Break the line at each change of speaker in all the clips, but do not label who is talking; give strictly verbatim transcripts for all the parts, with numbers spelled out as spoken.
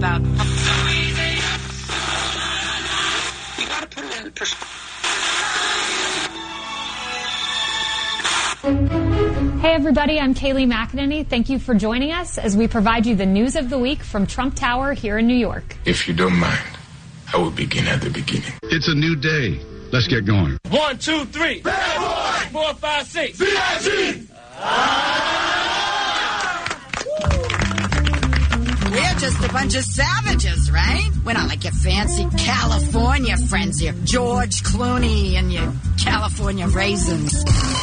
about.
You got to put it in perspective.
Hey everybody, I'm Kayleigh McEnany. Thank you for joining us as we provide you the news of the week from Trump Tower here in New York.
If you don't mind, I will begin at the beginning.
It's a new day. Let's get going.
One, two, three. Bad boy. Four, five, six.
V I G.
We're just a bunch of savages, right? We're not like your fancy California friends here. George Clooney and your California raisins.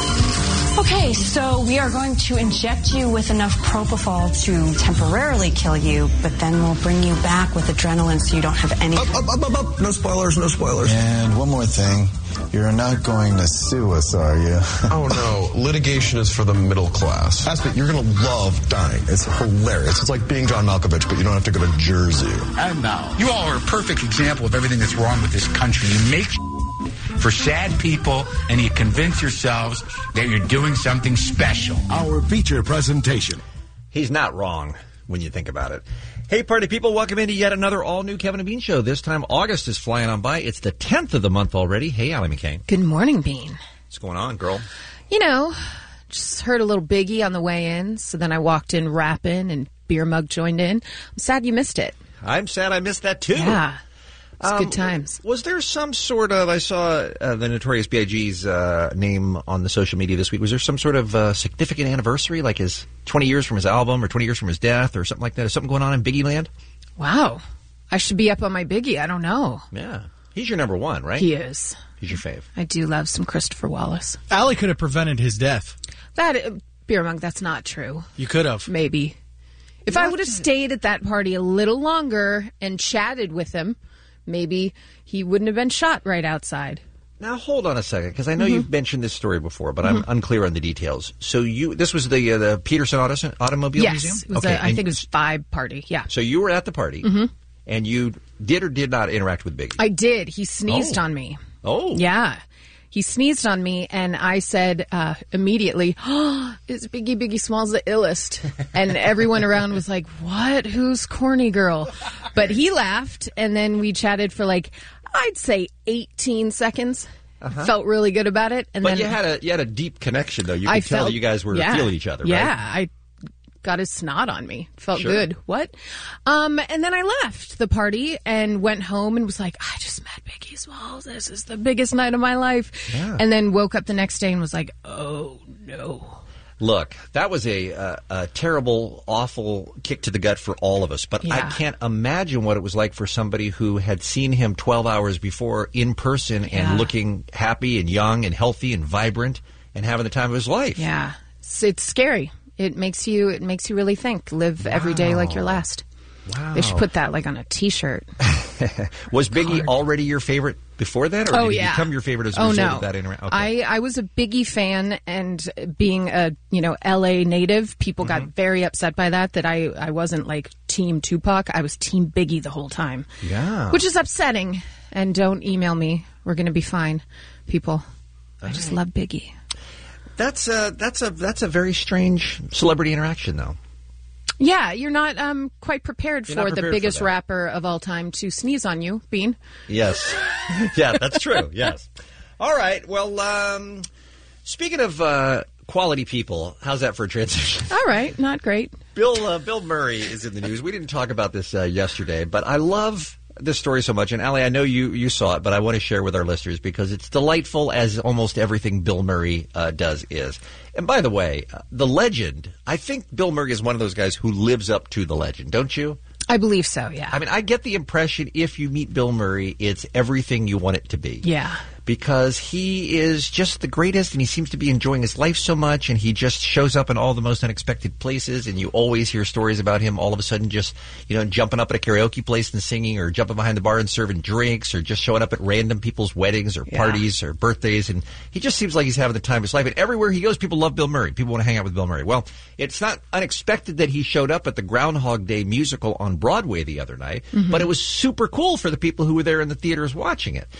Okay, so we are going to inject you with enough propofol to temporarily kill you, but then we'll bring you back with adrenaline so you don't have any...
Up, up, up, up, up. No spoilers, no spoilers.
And one more thing. You're not going to sue us, are you?
Oh, no. Litigation is for the middle class. Aspie, you're going to love dying. It's hilarious. It's like being John Malkovich, but you don't have to go to Jersey.
And now, you all are a perfect example of everything that's wrong with this country. You make for sad people, and you convince yourselves that you're doing something special.
Our feature presentation.
He's not wrong when you think about it. Hey, party people, welcome into yet another all-new Kevin and Bean show. This time, August is flying on by. It's the tenth of the month already. Hey, Allie McCain.
Good morning, Bean.
What's going on, girl?
You know, just heard a little Biggie on the way in, so then I walked in rapping, and Beer Mug joined in. I'm sad you missed it.
I'm sad I missed that, too.
Yeah. It's
um,
good times.
Was there some sort of, I saw uh, the Notorious B I G's uh, name on the social media this week. Was there some sort of uh, significant anniversary, like his twenty years from his album or twenty years from his death or something like that? Is something going on in Biggie land?
Wow. I should be up on my Biggie. I don't know.
Yeah. He's your number one, right?
He is.
He's your fave.
I do love some Christopher Wallace.
Allie could have prevented his death.
That, uh, Beer Mug, that's not true.
You could have.
Maybe. If what? I would have stayed at that party a little longer and chatted with him, maybe he wouldn't have been shot right outside.
Now, hold on a second, because I know
mm-hmm.
you've mentioned this story before, but
mm-hmm.
I'm unclear on the details. So you, this was the uh, the Peterson Auto, Automobile
yes,
Museum?
Yes, it was
okay.
a, I think it was Vibe party, yeah.
So you were at the party,
mm-hmm.
and you did or did not interact with Biggie?
I did. He sneezed
oh.
on me.
Oh.
Yeah. He sneezed on me, and I said uh, immediately, oh, it's Biggie, Biggie Smalls the illest. And everyone around was like, what? Who's corny girl? But he laughed, and then we chatted for like, I'd say eighteen seconds. Uh-huh. Felt really good about it. And
but
then
you had a you had a deep connection, though. You could
I
tell
felt,
that you guys were
yeah,
feeling each other, right?
Yeah, I got his snot on me. Felt
sure.
good. What? Um, and then I left the party and went home and was like, I just met Biggie Smalls. This is the biggest night of my life.
Yeah.
And then woke up the next day and was like, oh, no.
Look, that was a, uh, a terrible, awful kick to the gut for all of us. But
yeah.
I can't imagine what it was like for somebody who had seen him twelve hours before in person and
yeah.
looking happy and young and healthy and vibrant and having the time of his life.
Yeah. It's, it's scary. It makes you it makes you really think. Live wow. every day like your last.
Wow.
They should put that like on a T-shirt.
Was Biggie
Card.
already your favorite before that, or
oh,
did he
yeah.
become your favorite as a
oh,
result
no.
of that interaction?
Okay. I, I was a Biggie fan, and being a you know L A native, people mm-hmm. got very upset by that. That I, I wasn't like Team Tupac. I was Team Biggie the whole time.
Yeah,
which is upsetting. And don't email me. We're going to be fine, people.
All
I just
right.
love Biggie.
That's a that's a that's a very strange celebrity interaction, though.
Yeah, you're not um, quite prepared
you're
for
prepared
the biggest
for
rapper of all time to sneeze on you, Bean.
Yes, yeah, that's true. Yes. All right. Well, um, speaking of uh, quality people, how's that for a transition?
All right, not great.
Bill uh, Bill Murray is in the news. We didn't talk about this uh, yesterday, but I love this story so much. And, Allie, I know you, you saw it, but I want to share with our listeners because it's delightful as almost everything Bill Murray uh, does is. And by the way, uh, the legend, I think Bill Murray is one of those guys who lives up to the legend, don't you?
I believe so, yeah.
I mean, I get the impression if you meet Bill Murray, it's everything you want it to be.
Yeah.
Because he is just the greatest, and he seems to be enjoying his life so much, and he just shows up in all the most unexpected places, and you always hear stories about him all of a sudden just, you know, jumping up at a karaoke place and singing, or jumping behind the bar and serving drinks, or just showing up at random people's weddings or
yeah.
parties or birthdays, and he just seems like he's having the time of his life. And everywhere he goes, people love Bill Murray. People want to hang out with Bill Murray. Well, it's not unexpected that he showed up at the Groundhog Day musical on Broadway the other night, mm-hmm. but it was super cool for the people who were there in the theaters watching it.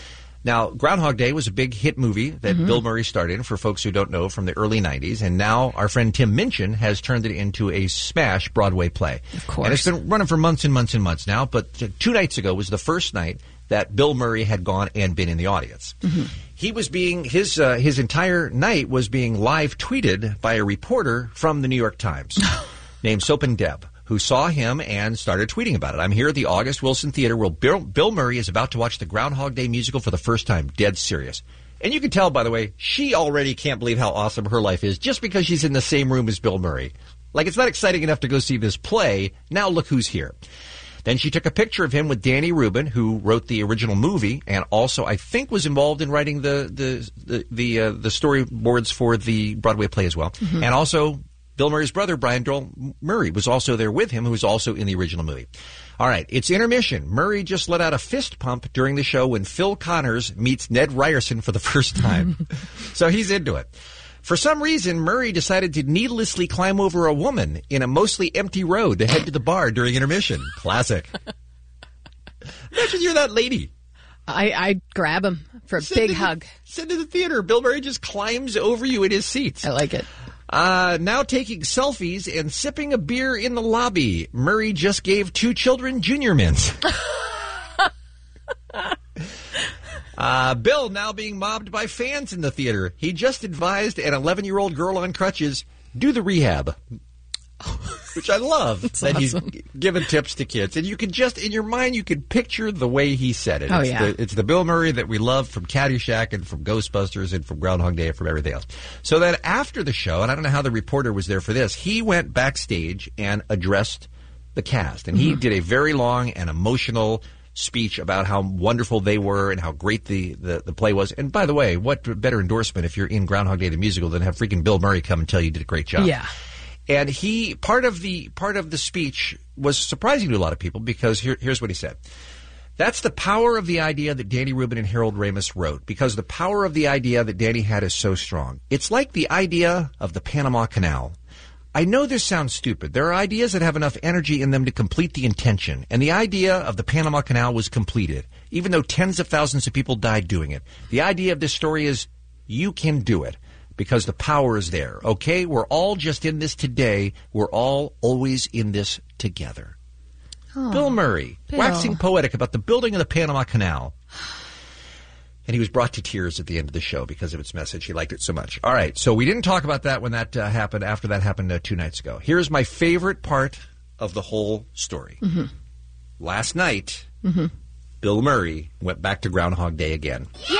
Now, Groundhog Day was a big hit movie that mm-hmm. Bill Murray starred in, for folks who don't know, from the early nineties. And now our friend Tim Minchin has turned it into a smash Broadway play.
Of course.
And it's been running for months and months and months now. But two nights ago was the first night that Bill Murray had gone and been in the audience. Mm-hmm. He was being, his uh, his entire night was being live tweeted by a reporter from the New York Times named Sopan Deb, who saw him and started tweeting about it. I'm here at the August Wilson Theater where Bill, Bill Murray is about to watch the Groundhog Day musical for the first time. Dead serious. And you can tell, by the way, she already can't believe how awesome her life is just because she's in the same room as Bill Murray. Like, it's not exciting enough to go see this play. Now look who's here. Then she took a picture of him with Danny Rubin, who wrote the original movie and also, I think, was involved in writing the the the the, uh, the storyboards for the Broadway play as well. Mm-hmm. And also, Bill Murray's brother, Brian Doyle Murray, was also there with him, who was also in the original movie. All right, it's intermission. Murray just let out a fist pump during the show when Phil Connors meets Ned Ryerson for the first time. So he's into it. For some reason, Murray decided to needlessly climb over a woman in a mostly empty road to head to the bar during intermission. Classic. Imagine you're that lady.
I, I'd grab him for a
send
big
the,
hug.
Send to the theater. Bill Murray just climbs over you in his seat.
I like it.
Uh, now taking selfies and sipping a beer in the lobby. Murray just gave two children junior mints. Uh, Bill now being mobbed by fans in the theater. He just advised an eleven-year-old girl on crutches, do the rehab. Which I love.
That's
that
awesome.
He's giving tips to kids. And you can just, in your mind, you can picture the way he said it.
Oh,
it's
yeah.
The, it's the Bill Murray that we love from Caddyshack and from Ghostbusters and from Groundhog Day and from everything else. So then after the show, and I don't know how the reporter was there for this, he went backstage and addressed the cast. And he mm-hmm. did a very long and emotional speech about how wonderful they were and how great the, the, the play was. And by the way, what better endorsement if you're in Groundhog Day the musical than have freaking Bill Murray come and tell you you did a great job.
Yeah.
And he, part of the part of the speech was surprising to a lot of people because here, here's what he said. That's the power of the idea that Danny Rubin and Harold Ramis wrote, because the power of the idea that Danny had is so strong. It's like the idea of the Panama Canal. I know this sounds stupid. There are ideas that have enough energy in them to complete the intention. And the idea of the Panama Canal was completed, even though tens of thousands of people died doing it. The idea of this story is you can do it because the power is there. Okay? We're all just in this today. We're all always in this together. Oh, Bill Murray,
Bill.
waxing poetic about the building of the Panama Canal. And he was brought to tears at the end of the show because of its message. He liked it so much. All right, so we didn't talk about that when that uh, happened, after that happened uh, two nights ago. Here's my favorite part of the whole story. Mm-hmm. Last night, mm-hmm. Bill Murray went back to Groundhog Day again.
Yay!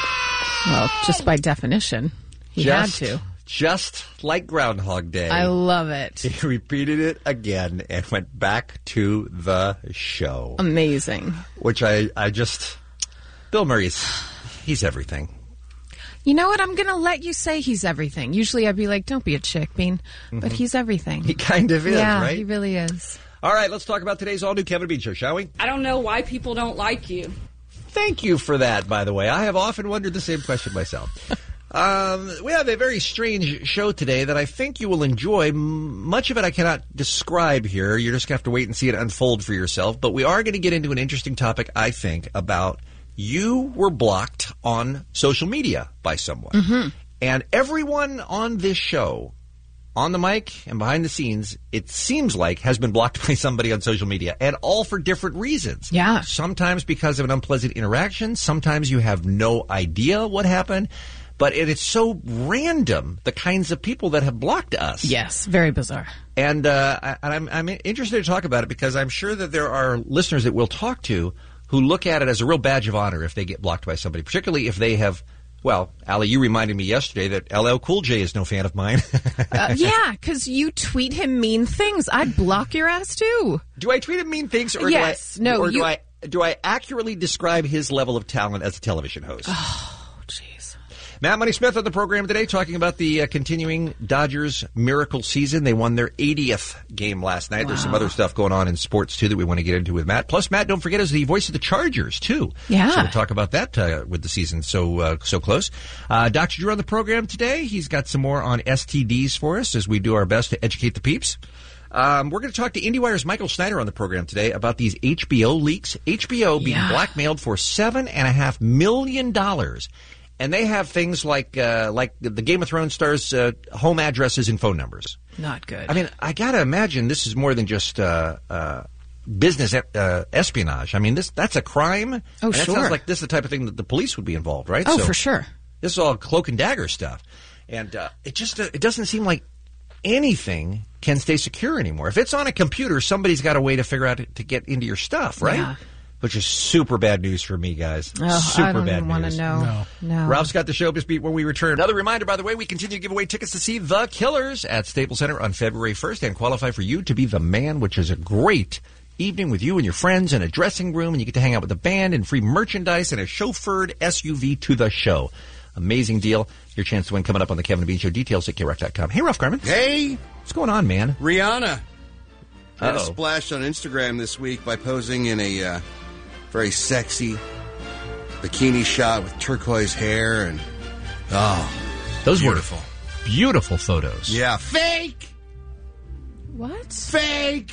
Well, just by definition, he
just,
had to.
Just like Groundhog Day.
I love it.
He repeated it again and went back to the show.
Amazing.
Which I, I just... Bill Murray's, he's everything.
You know what? I'm going to let you say he's everything. Usually I'd be like, don't be a chick, Bean. Mm-hmm. But he's everything.
He kind of is,
yeah,
right?
He really is.
All right, let's talk about today's all-new Kevin and Bean show, shall we?
I don't know why people don't like you.
Thank you for that, by the way. I have often wondered the same question myself. um, we have a very strange show today that I think you will enjoy. Much of it I cannot describe here. You're just going to have to wait and see it unfold for yourself. But we are going to get into an interesting topic, I think, about... You were blocked on social media by someone. Mm-hmm. And everyone on this show, on the mic and behind the scenes, it seems like has been blocked by somebody on social media, and all for different reasons.
Yeah.
Sometimes because of an unpleasant interaction. Sometimes you have no idea what happened. But it, it's so random, the kinds of people that have blocked us.
Yes, very bizarre.
And uh, I, I'm, I'm interested to talk about it because I'm sure that there are listeners that we'll talk to who look at it as a real badge of honor if they get blocked by somebody, particularly if they have, well, Allie, you reminded me yesterday that L L Cool J is no fan of mine.
uh, yeah, because you tweet him mean things. I'd block your ass, too.
Do I tweet him mean things, or,
yes,
do, I,
no,
or
you...
do, I, do I accurately describe his level of talent as a television host?
Oh, jeez.
Matt Money Smith on the program today talking about the uh, continuing Dodgers miracle season. They won their eightieth game last night. Wow. There's some other stuff going on in sports, too, that we want to get into with Matt. Plus, Matt, don't forget, is the voice of the Chargers, too.
Yeah.
So we'll talk about that uh, with the season so uh, so close. Uh, Doctor Drew on the program today. He's got some more on S T Ds for us as we do our best to educate the peeps. Um, we're going to talk to IndieWire's Michael Schneider on the program today about these H B O leaks. H B O being
Yeah.
blackmailed for seven and a half million dollars, and they have things like uh, like the Game of Thrones stars' uh, home addresses and phone numbers.
Not good.
I mean, I got to imagine this is more than just uh, uh, business uh, espionage. I mean, this that's a crime.
Oh,
and that
sure.
sounds like this is the type of thing that the police would be involved, right?
Oh,
So
for sure.
This is all cloak and dagger stuff, and uh, it just uh, it doesn't seem like anything can stay secure anymore. If it's on a computer, somebody's got a way to figure out to get into your stuff, right?
Yeah.
Which is super bad news for me, guys.
Oh,
super
I don't
bad
even want to
news.
know. No.
Ralph's got the Showbiz Beat when we return. Another reminder, by the way, we continue to give away tickets to see The Killers at Staples Center on February first and qualify for You to Be the Man, which is a great evening with you and your friends in a dressing room, and you get to hang out with the band and free merchandise and a chauffeured S U V to the show. Amazing deal. Your chance to win coming up on the Kevin and Bean Show. Details at K Rock dot com. Hey, Ralph Garman.
Hey.
What's going on, man?
Rihanna had a
Uh-oh.
splash on Instagram this week by posing in a uh, very sexy bikini shot with turquoise hair and oh,
Those
beautiful.
were beautiful photos.
Yeah, fake.
What?
Fake.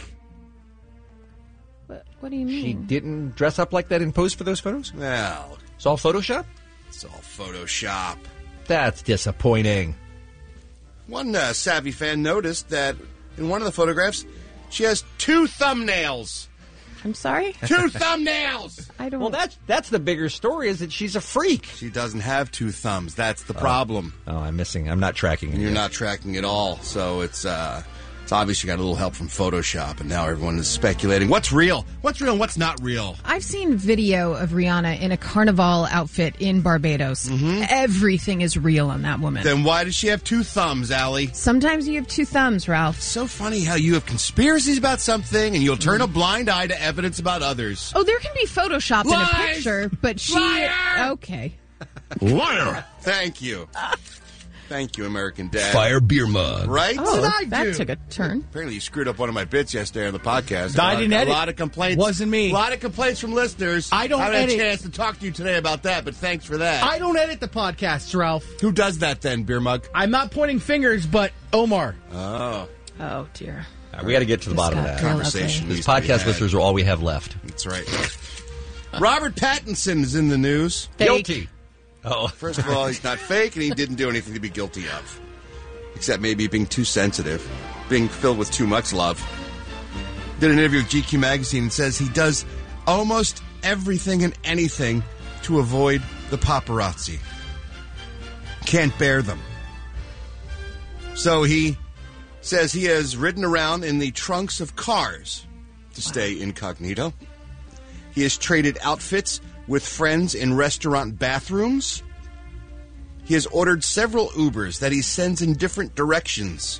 What, what do you mean?
She didn't dress up like that and pose for those photos?
Well,
It's all Photoshop?
it's all Photoshop.
That's disappointing.
One uh, savvy fan noticed that in one of the photographs, she has two thumbnails.
I'm sorry?
Two thumbnails!
I don't.
Well, that's that's the bigger story is that she's a freak.
She doesn't have two thumbs. That's the problem.
Oh, I'm missing. I'm not tracking it.
And you're
yet.
not tracking at all. So it's uh, it's obvious you got a little help from Photoshop, and now everyone is speculating what's real, what's real, and what's not real.
I've seen video of Rihanna in a carnival outfit in Barbados. Everything is real on that woman.
Then why does she have two thumbs, Allie?
Sometimes you have two thumbs, Ralph.
So funny how you have conspiracies about something and you'll turn a blind eye to evidence about others.
Oh, there can be Photoshop in a
Lies!
picture, but she.
Liar!
Okay.
Liar!
Thank you. Thank you, American Dad.
Fire beer mug.
Right?
Oh,
What did I
that
do?
took a turn.
Apparently you screwed up one of my bits yesterday on the podcast.
I
A lot-
didn't edit.
A lot of complaints.
Wasn't me.
A lot of complaints from listeners.
I don't
I haven't had
edit.
a chance to talk to you today about that, but thanks for that.
I don't edit the podcasts, Ralph.
Who does that then, Beer Mug?
I'm not pointing fingers, but Omar.
Oh.
Oh, dear.
All right, we got to get to the
This
bottom of
got
that.
real
Conversation.
These
needs to be
podcast
had.
listeners are all we have left.
That's right. Robert Pattinson is in the news.
Fake.
Guilty. Oh,
First of all, he's not fake, and he didn't do anything to be guilty of. Except maybe being too sensitive, being filled with too much love. Did an interview with G Q Magazine and says he does almost everything and anything to avoid the paparazzi. Can't bear them. So he says he has ridden around in the trunks of cars to stay incognito. He has traded outfits with friends in restaurant bathrooms. He has ordered several Ubers that he sends in different directions.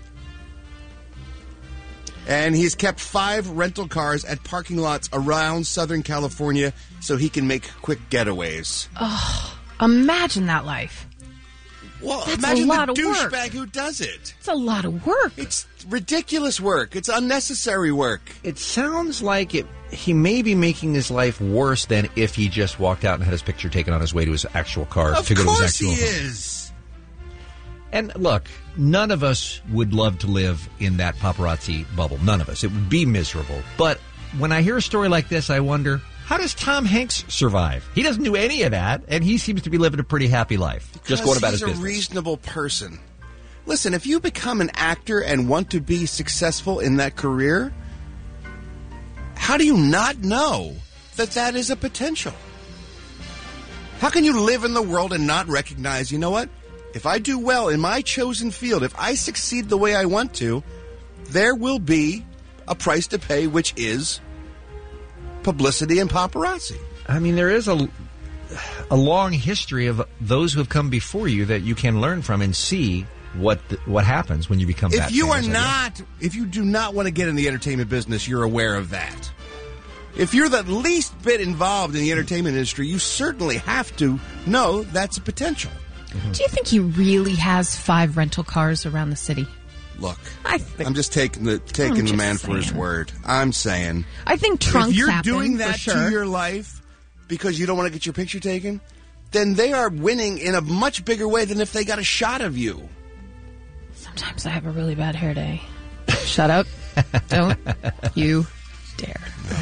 And he's kept five rental cars at parking lots around Southern California so he can make quick getaways.
Oh, imagine that life.
Well,
That's
imagine
a lot
the
of work.
douchebag who does it.
It's a lot of work.
It's ridiculous work. It's unnecessary work.
it sounds like it. He may be making his life worse than if he just walked out and had his picture taken on his way to his actual car
Of
to go to his
course
actual
he
home.
is.
And look, none of us would love to live in that paparazzi bubble. None of us. It would be miserable. But when I hear a story like this, I wonder, how does Tom Hanks survive? He doesn't do any of that, and he seems to be living a pretty happy life. Just going about
he's
his
a
business.
reasonable person. Listen, if you become an actor and want to be successful in that career, how do you not know that that is a potential? How can you live in the world and not recognize, you know what? If I do well in my chosen field, if I succeed the way I want to, there will be a price to pay, which is publicity and paparazzi.
I mean, there is a, a long history of those who have come before you that you can learn from and see what the, what happens when you become that
If you are
famous, I guess.
not, if you do not want to get in the entertainment business, you're aware of that. If you're the least bit involved in the entertainment industry, you certainly have to know that's a potential.
Do you think he really has five rental cars around the city?
Look,
I think,
I'm just taking the taking
I'm
the
just
man for his
saying.
word. I'm saying,
I think trunks
if you're
happen,
doing
for
that
sure.
to your life because you don't want to get your picture taken, then they are winning in a much bigger way than if they got a shot of you.
Sometimes I have a really bad hair day. Shut up. Don't you dare.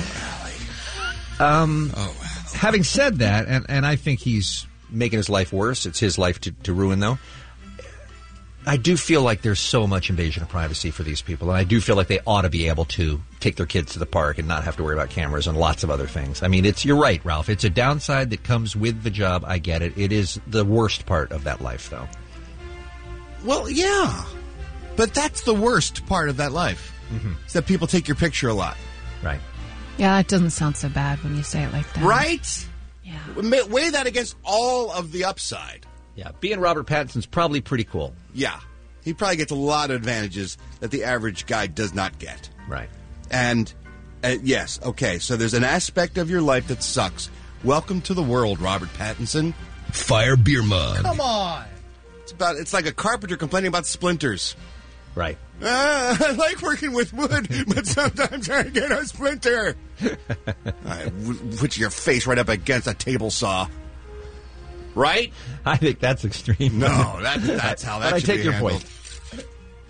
Um,
oh, wow.
Having said that, and, and I think he's making his life worse. It's his life to, to ruin, though. I do feel like there's so much invasion of privacy for these people, and I do feel like they ought to be able to take their kids to the park and not have to worry about cameras and lots of other things. I mean, it's you're right, Ralph. It's a downside that comes with the job. I get it. It is the worst part of that life, though.
Well, yeah. But that's the worst part of that life.
Mm-hmm.
Is that people take your picture a lot.
Right.
Yeah, it doesn't sound so bad when you say it like that.
Right? Yeah. Weigh that against all of the upside.
Yeah, being Robert Pattinson's probably pretty cool.
Yeah. He probably gets a lot of advantages that the average guy does not get.
Right.
And, uh, yes, okay, so there's an aspect of your life that sucks. Welcome to the world, Robert Pattinson.
Fire beer mug.
Come on.
It's about. It's like a carpenter complaining about splinters.
Right.
Uh, I like working with wood, but sometimes I get a splinter. I w- put your face right up against a table saw. Right?
I think that's extreme.
No, that, that's how that
but
should
I take
be
your
handled.
point.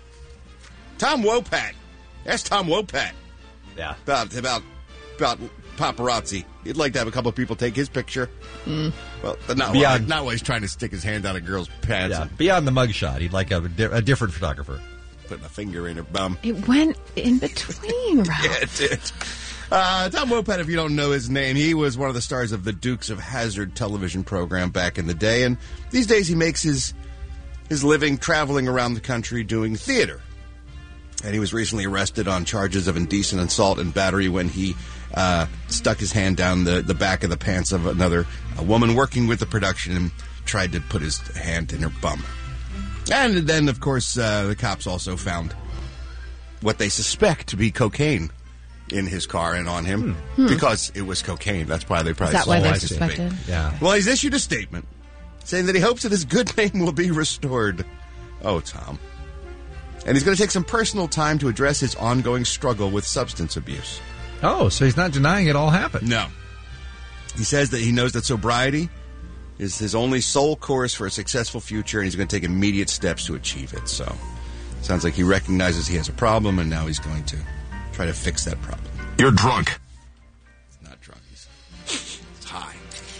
Tom Wopat. That's Tom Wopat.
Yeah.
About, about, about paparazzi. He'd like to have a couple of people take his picture.
Mm.
Well, but not,
Beyond,
not while he's trying to stick his hand down a girl's pants.
Yeah,
And
beyond the mugshot, he'd like a, a different photographer.
putting a finger in her bum.
It went in between, Ralph.
Yeah, it did. Uh, Tom Wopat, if you don't know his name, he was one of the stars of the Dukes of Hazzard television program back in the day, and these days he makes his his living traveling around the country doing theater. And he was recently arrested on charges of indecent assault and battery when he uh, stuck his hand down the, the back of the pants of another a woman working with the production and tried to put his hand in her bum. And then, of course, uh, the cops also found what they suspect to be cocaine in his car and on him
Hmm.
because it was cocaine. That's why they probably
Is that why they
suspected it.
suspected?
Yeah.
Well, he's issued a statement saying that he hopes that his good name will be restored. Oh, Tom. And he's going to take some personal time to address his ongoing struggle with substance abuse.
Oh, so he's not denying it all happened.
No. He says that he knows that sobriety is his only sole course for a successful future, and he's going to take immediate steps to achieve it. So, sounds like he recognizes he has a problem, and now he's going to try to fix that problem.
You're drunk.
He's not drunk. He's, he's high.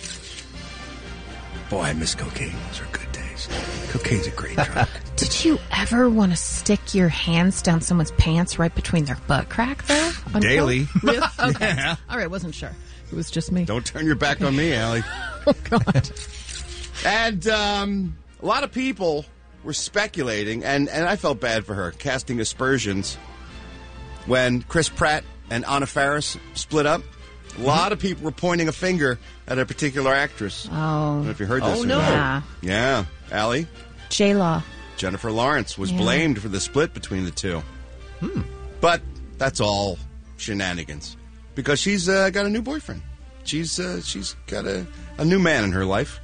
Boy, I miss cocaine. Those are good days. Cocaine's a great drug.
Did you ever want to stick your hands down someone's pants right between their butt crack, though? Unquote?
Daily.
Really? Okay.
Yeah.
All right, wasn't sure. It was just me.
Don't turn your back on me, Allie.
Oh, God.
And um, a lot of people were speculating, and, and I felt bad for her, casting aspersions when Chris Pratt and Anna Faris split up. A lot of people were pointing a finger at a particular actress.
Oh.
I don't know if you heard this
Oh,
or
no.
not. Yeah. Allie?
J-Law.
Jennifer Lawrence was
Yeah.
blamed for the split between the two.
Hmm.
But that's all shenanigans because she's uh, got a new boyfriend. She's uh, she's got a, a new man in her life.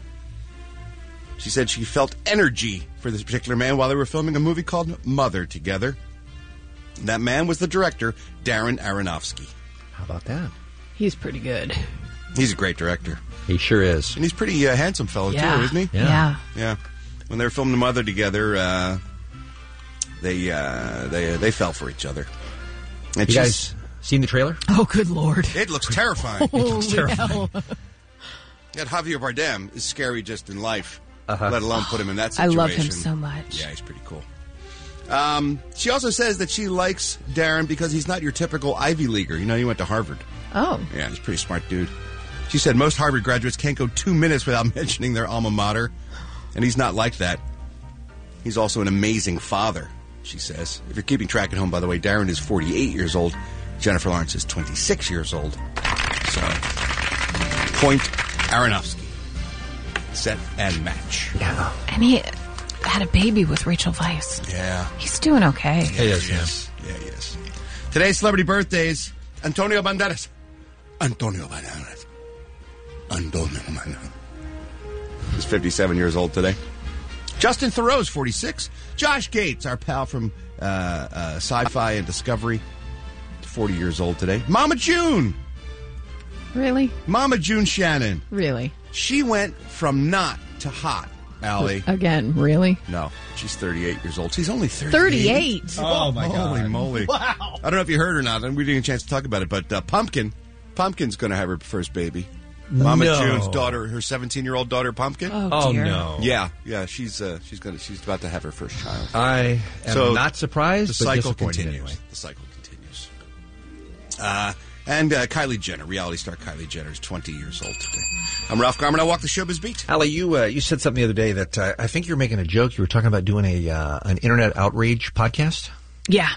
She said she felt energy for this particular man while they were filming a movie called Mother together. That man was the director, Darren Aronofsky.
How about that?
He's pretty good.
He's a great director.
He sure is.
And he's pretty uh, handsome fellow,
Yeah.
too, isn't he?
Yeah.
Yeah.
Yeah. When they were filming Mother together, uh, they uh, they they fell for each other. And
You
she's-
guys seen the trailer?
Oh, good Lord.
It looks terrifying.
Holy hell.
That Javier Bardem is scary just in life,
Uh-huh.
let alone put him in that
I
situation.
love him so much.
Yeah, he's pretty cool. Um, she also says that she likes Darren because he's not your typical Ivy Leaguer. You know, he went to Harvard.
Oh.
Yeah, he's a pretty smart dude. She said most Harvard graduates can't go two minutes without mentioning their alma mater, and he's not like that. He's also an amazing father, she says. If you're keeping track at home, by the way, Darren is forty-eight years old. Jennifer Lawrence is twenty-six years old. So, point Aronofsky. Set and match.
Yeah.
And he had a baby with Rachel Weisz.
Yeah.
He's doing okay.
He is,
Yes. Yeah, he is. Today's celebrity birthdays. Antonio Banderas. Antonio Banderas. Antonio Banderas. He's fifty-seven years old today. Justin Theroux's forty-six. Josh Gates, our pal from uh, uh, Sci-Fi and Discovery, forty years old today. Mama June.
Really?
Mama June Shannon.
Really?
She went from not to hot Allie.
Again, really?
No, she's thirty-eight years old. She's only thirty-eight.
thirty-eight?
Oh, my God. Holy moly.
Wow.
I don't know if you heard or not, and we didn't get a chance to talk about it, but uh, Pumpkin, Pumpkin's going to have her first baby. Mama
No.
June's daughter, her seventeen-year-old daughter, Pumpkin.
Oh,
Oh,
dear.
no.
Yeah, yeah, she's uh, she's going to she's about to have her first child.
I am
So,
not surprised,
The
but
cycle
disappointed
continues.
anyway.
The cycle continues. Uh, and uh, Kylie Jenner, reality star Kylie Jenner, is twenty years old today. I'm Ralph Garman. I walk the showbiz beat.
Allie, you uh, you said something the other day that uh, I think you were making a joke. You were talking about doing a uh, an internet outrage podcast.
Yeah.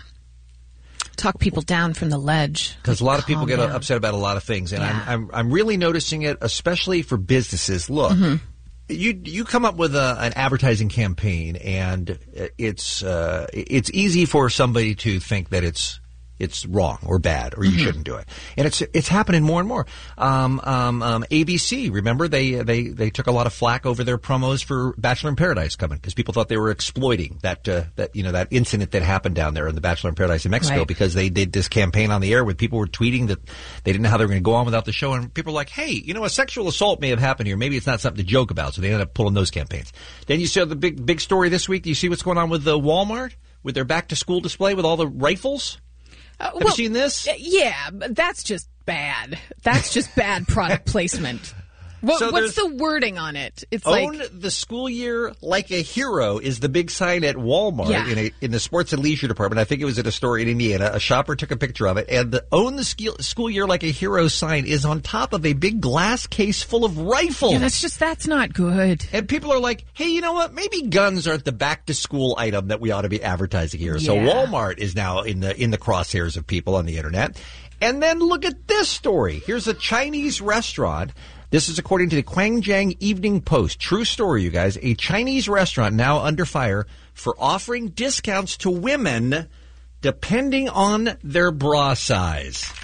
Talk people down from the ledge.
Because a lot of people
Calm
get
down.
upset about a lot of things, and
Yeah.
I'm, I'm I'm really noticing it, especially for businesses. Look,
Mhm.
you you come up with a, an advertising campaign, and it's uh, it's easy for somebody to think that it's it's wrong or bad or you
Mhm.
shouldn't do it, and it's it's happening more and more. Um, um, um, A B C, remember they they they took a lot of flack over their promos for Bachelor in Paradise coming because people thought they were exploiting that uh, that you know that incident that happened down there in the Bachelor in Paradise in Mexico
Right.
because they did this campaign on the air where people were tweeting that they didn't know how they were going to go on without the show, and people were like, hey, you know, a sexual assault may have happened here, maybe it's not something to joke about, so they ended up pulling those campaigns. Then you saw the big big story this week. Do you see what's going on with the Walmart with their back to school display with all the rifles?
Uh,
Have you seen this?
uh, Yeah, but that's just bad. That's just bad product placement. What,
So
what's
there's-
the wording on it? It's
Own
like
the school year like a hero is the big sign at Walmart
Yeah.
in a, in the sports and leisure department. I think it was at a store in Indiana. A shopper took a picture of it, and the own the ski- school year like a hero sign is on top of a big glass case full of rifles.
yeah, that's just that's not good.
And people are like, hey, you know what? Maybe guns aren't the back to school item that we ought to be advertising here. So
Yeah.
Walmart is now in the in the crosshairs of people on the internet. And then look at this story. Here's a Chinese restaurant. This is according to the Guangzhou Evening Post. True story, you guys. A Chinese restaurant now under fire for offering discounts to women depending on their bra size.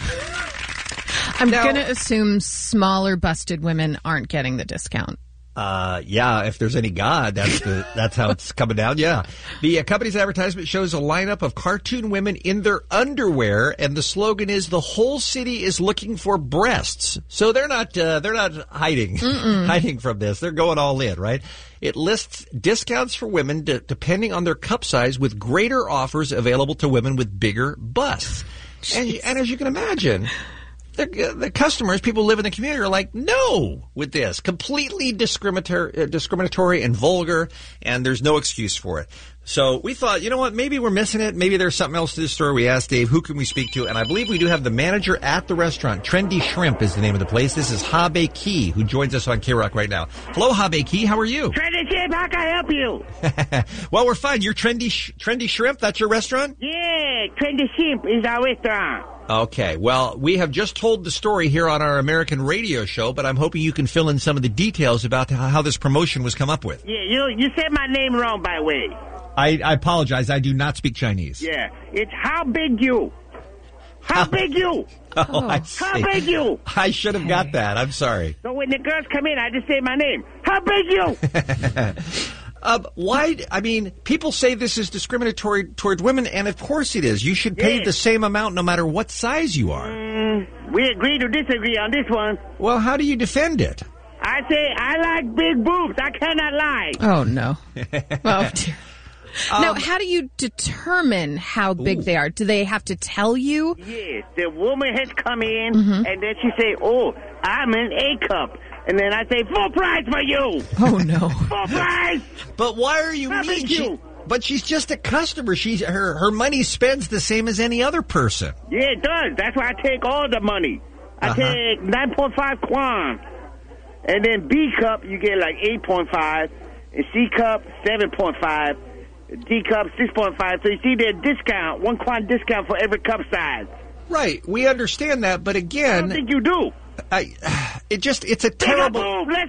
I'm
Now-
going to assume smaller busted women aren't getting the discount.
Uh, yeah, if there's any God, that's the that's how it's coming down. Yeah, the uh, company's advertisement shows a lineup of cartoon women in their underwear, and the slogan is "The whole city is looking for breasts." So they're not uh, they're not hiding hiding from this. They're going all in, right? It lists discounts for women d- depending on their cup size, with greater offers available to women with bigger busts. And, and as you can imagine. The, the customers, people who live in the community, are like, no, with this. Completely discriminatory, uh, discriminatory and vulgar, and there's no excuse for it. So we thought, you know what, maybe we're missing it. Maybe there's something else to this story. We asked Dave, who can we speak to? And I believe we do have the manager at the restaurant. Trendy Shrimp is the name of the place. This is Habe Key, who joins us on K-Rock right now. Hello, Habe Key. How are you?
Trendy Shrimp, how can I help you?
Well, we're fine. You're Trendy Sh- Trendy Shrimp? That's your restaurant?
Yeah, Trendy Shrimp is our restaurant.
Okay, well, we have just told the story here on our American radio show, but I'm hoping you can fill in some of the details about how, how this promotion was come up with.
Yeah, you you said my name wrong, by the way.
I, I apologize. I do not speak Chinese.
Yeah, it's how big you. How big you?
Oh, I see.
How big you?
I should have got that. I'm sorry.
So when the girls come in, I just say my name. How big you?
Uh, why? I mean, people say this is discriminatory toward women, and of course it is. You should pay
Yeah.
the same amount no matter what size you are.
Mm, we agree to disagree on this one.
Well, how do you defend it?
I say I like big boobs. I cannot lie.
Oh, no. Oh, dear. now,
Um,
how do you determine how big
Ooh.
they are? Do they have to tell you?
Yes, the woman has come in,
Mhm.
and then she say, "Oh, I'm an A cup," and then I say, "Full price for you."
Oh, no.
Full price.
But why are you
How
mean?
big
She,
you?
but she's just a customer. She's her her money spends the same as any other person.
Yeah, it does. That's why I take all the money. I
Uh-huh.
take nine point five kwan, and then B cup you get like eight point five, and C cup seven point five, D cup six point five. So you see their discount, one kwan discount for every cup size.
Right, we understand that, but
I don't
again,
think you do.
I, it just it's a
Bigger
terrible.
boob, less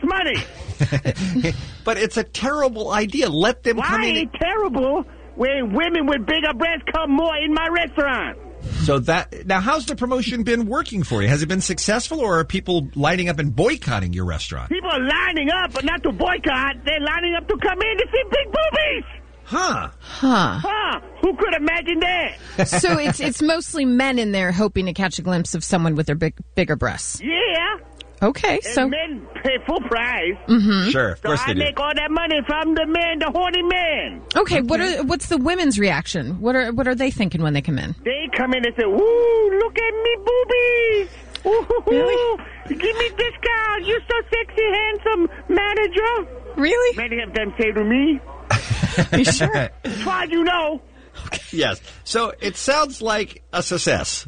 money.
But it's a terrible idea. Let them come
Why
in.
ain't terrible when women with bigger breasts come more in my restaurant?
So that now, how's the promotion been working for you? Has it been successful, or are people lining up and boycotting your restaurant?
People are lining up, but not to boycott. They're lining up to come in to see big boobies.
Huh?
Huh.
Huh? Who could imagine that?
So it's it's mostly men in there hoping to catch a glimpse of someone with their big bigger breasts.
Yeah.
Okay,
and
so
men pay full price.
Mhm.
Sure, of
So
course
I
they do.
make all that money from the men, the horny men.
okay, what are what's the women's reaction? What are what are they thinking when they come in?
They come in and say, "Woo, look at me boobies! Ooh,
Really?
Give me discount. You're so sexy, handsome manager."
Really?
Many of them say to me,
You sure?
"That's why you know."
Yes. So it sounds like a success.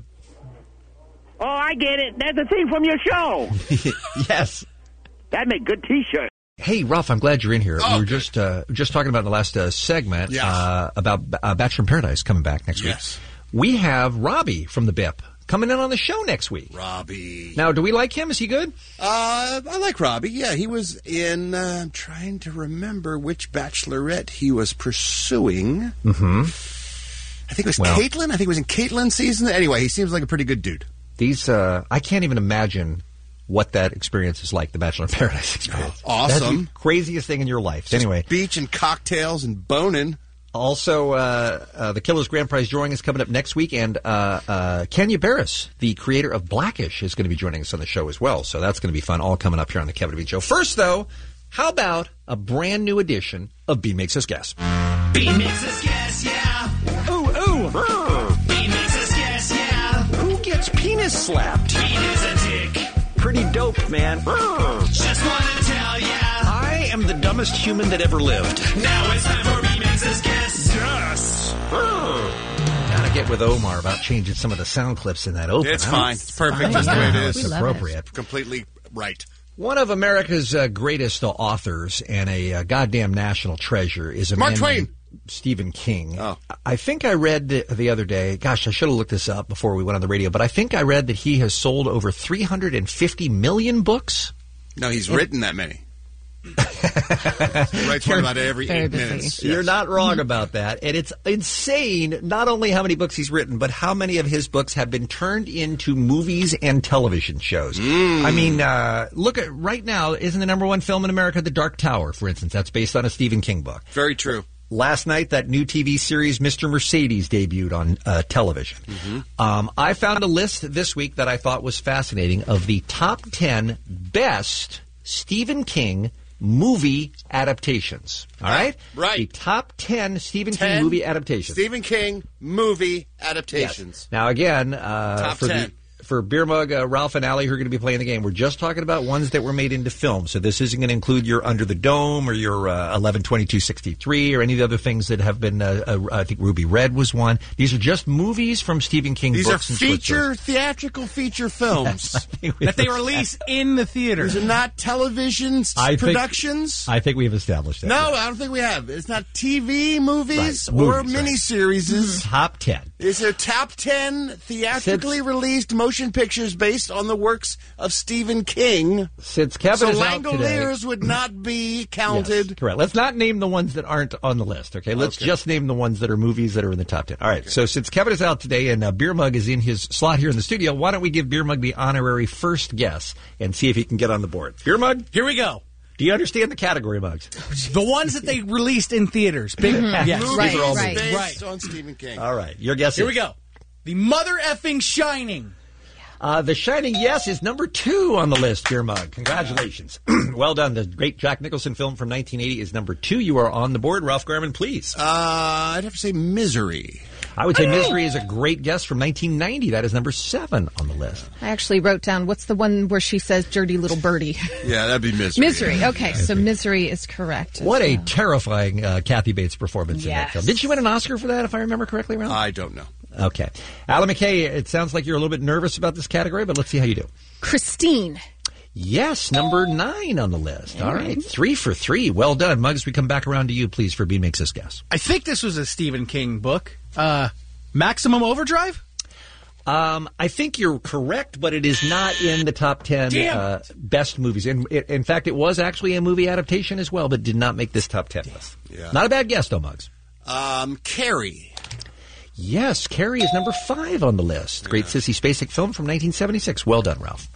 Oh, I get it. That's a thing from your show.
Yes.
That make good T-shirts.
Hey, Ralph, I'm glad you're in here.
Oh,
we were
good.
just uh, just talking about in the last uh, segment
Yes.
uh, about uh, Bachelor in Paradise coming back next
Yes.
week. We have Robbie from the B I P coming in on the show next week.
Robbie.
Now, do we like him? Is he good?
Uh, I like Robbie. Yeah, he was in. Uh, I'm trying to remember which Bachelorette he was pursuing.
Mm-hmm.
I think it was
Well-
Caitlyn. I think it was in Caitlyn's season. Anyway, he seems like a pretty good dude.
These, uh, I can't even imagine what that experience is like, the Bachelor in Paradise experience.
Awesome.
That's the craziest thing in your life.
Just
Anyway.
beach and cocktails and boning.
Also, uh, uh, the Killers Grand Prize drawing is coming up next week, and uh, uh, Kenya Barris, the creator of Blackish, is going to be joining us on the show as well. So that's going to be fun, all coming up here on the Kevin Bean Show. First, though, how about a brand new edition of Bean Makes Us Guess?
Bean makes us guess, yeah.
Ooh, ooh.
Bean makes us guess, yeah.
Who gets penis slapped?
Bean is a dick.
Pretty dope, man.
Just want to tell ya.
I am the dumbest human that ever lived.
Now it's time for Bean makes us guess. Yes.
Gotta get with Omar about changing some of the sound clips in that open.
It's
huh?
fine. It's perfect
I
just the way it
know,
is.
It's
We love
appropriate.
Completely right.
One of America's uh, greatest uh, authors and a uh, goddamn national treasure is a
Mark
man
Twain.
named Stephen King.
Oh.
I think I read the, the other day, gosh, I should have looked this up before we went on the radio, but I think I read that he has sold over three hundred fifty million books.
No, he's written that many. He writes one about every
Very
eight
busy.
minutes.
You're
Yes.
not wrong about that. And it's insane not only how many books he's written, but how many of his books have been turned into movies and television shows.
Mm.
I mean, uh, look at right now, isn't the number one film in America The Dark Tower, for instance? That's based on a Stephen King book.
Very true.
Last night, that new T V series, Mister Mercedes, debuted on uh, television.
Mm-hmm.
Um, I found a list this week that I thought was fascinating of the top ten best Stephen King movie adaptations. All right?
Right.
The top ten Stephen
ten
King movie adaptations.
Stephen King movie adaptations.
Yes. Now, again, uh,
Top
for
ten.
the for Beer Mug, uh, Ralph and Allie, who are going to be playing the game, we're just talking about ones that were made into film. So this isn't going to include your Under the Dome or your uh, eleven twenty-two sixty-three or any of the other things that have been, uh, uh, I think Ruby Red was one. These are just movies from Stephen King
These are
books and short
feature,
stories.
theatrical feature films.
That they release in the theater.
These are not television
I think-
productions.
I think we've established that.
No, I don't think we have. It's not T V movies
Right,
or
movies, right.
miniseries.
Top ten.
It's a top ten theatrically
Since-
released motion pictures based on the works of Stephen King.
Since Kevin
So
is out today.
Langoliers would not be counted.
Yes, correct. Let's not name the ones that aren't on the list, okay? Let's
Okay.
just name the ones that are movies that are in the top ten. All right, so since Kevin is out today and uh, Beer Mug is in his slot here in the studio, why don't we give Beer Mug the honorary first guess and see if he can get on the board. Beer Mug,
Here we go.
do you understand the category, Mugs?
The ones that they released in theaters. Big, yes.
Movies
Right,
These are all
right.
based
Right.
on Stephen King.
All right, your guess
Here
is?
we go. The mother effing Shining.
Uh, the Shining, yes, is number two on the list, Beer Mug. Congratulations. Well done. The great Jack Nicholson film from nineteen eighty is number two. You are on the board. Ralph Garman, please.
Uh, I'd have to say Misery.
I would say Misery is a great guess from nineteen ninety. That is number seven on the list.
I actually wrote down what's the one where she says "dirty little birdie."
Yeah, that'd be Misery.
Misery. Okay, so Misery is correct.
What a terrifying uh, Kathy Bates performance in that
Yes.
film. Did she win an Oscar for that, if I remember correctly, Ralph?
I don't know.
Okay. Alan McKay, it sounds like you're a little bit nervous about this category, but let's see how you do.
Christine.
Yes, number nine on the list. All right. Three for three. Well done. Muggs, we come back around to you, please, for Bean Makes Us Guess.
I think this was a Stephen King book. Uh, Maximum Overdrive?
Um, I think you're correct, but it is not in the top ten
Damn
uh, best movies. In, in fact, it was actually a movie adaptation as well, but did not make this top ten list.
Yeah.
Not a bad guess, though, Muggs.
Um, Carrie.
Yes, Carrie is number five on the list. Great Sissy Spacek film from nineteen seventy-six. Well done, Ralph.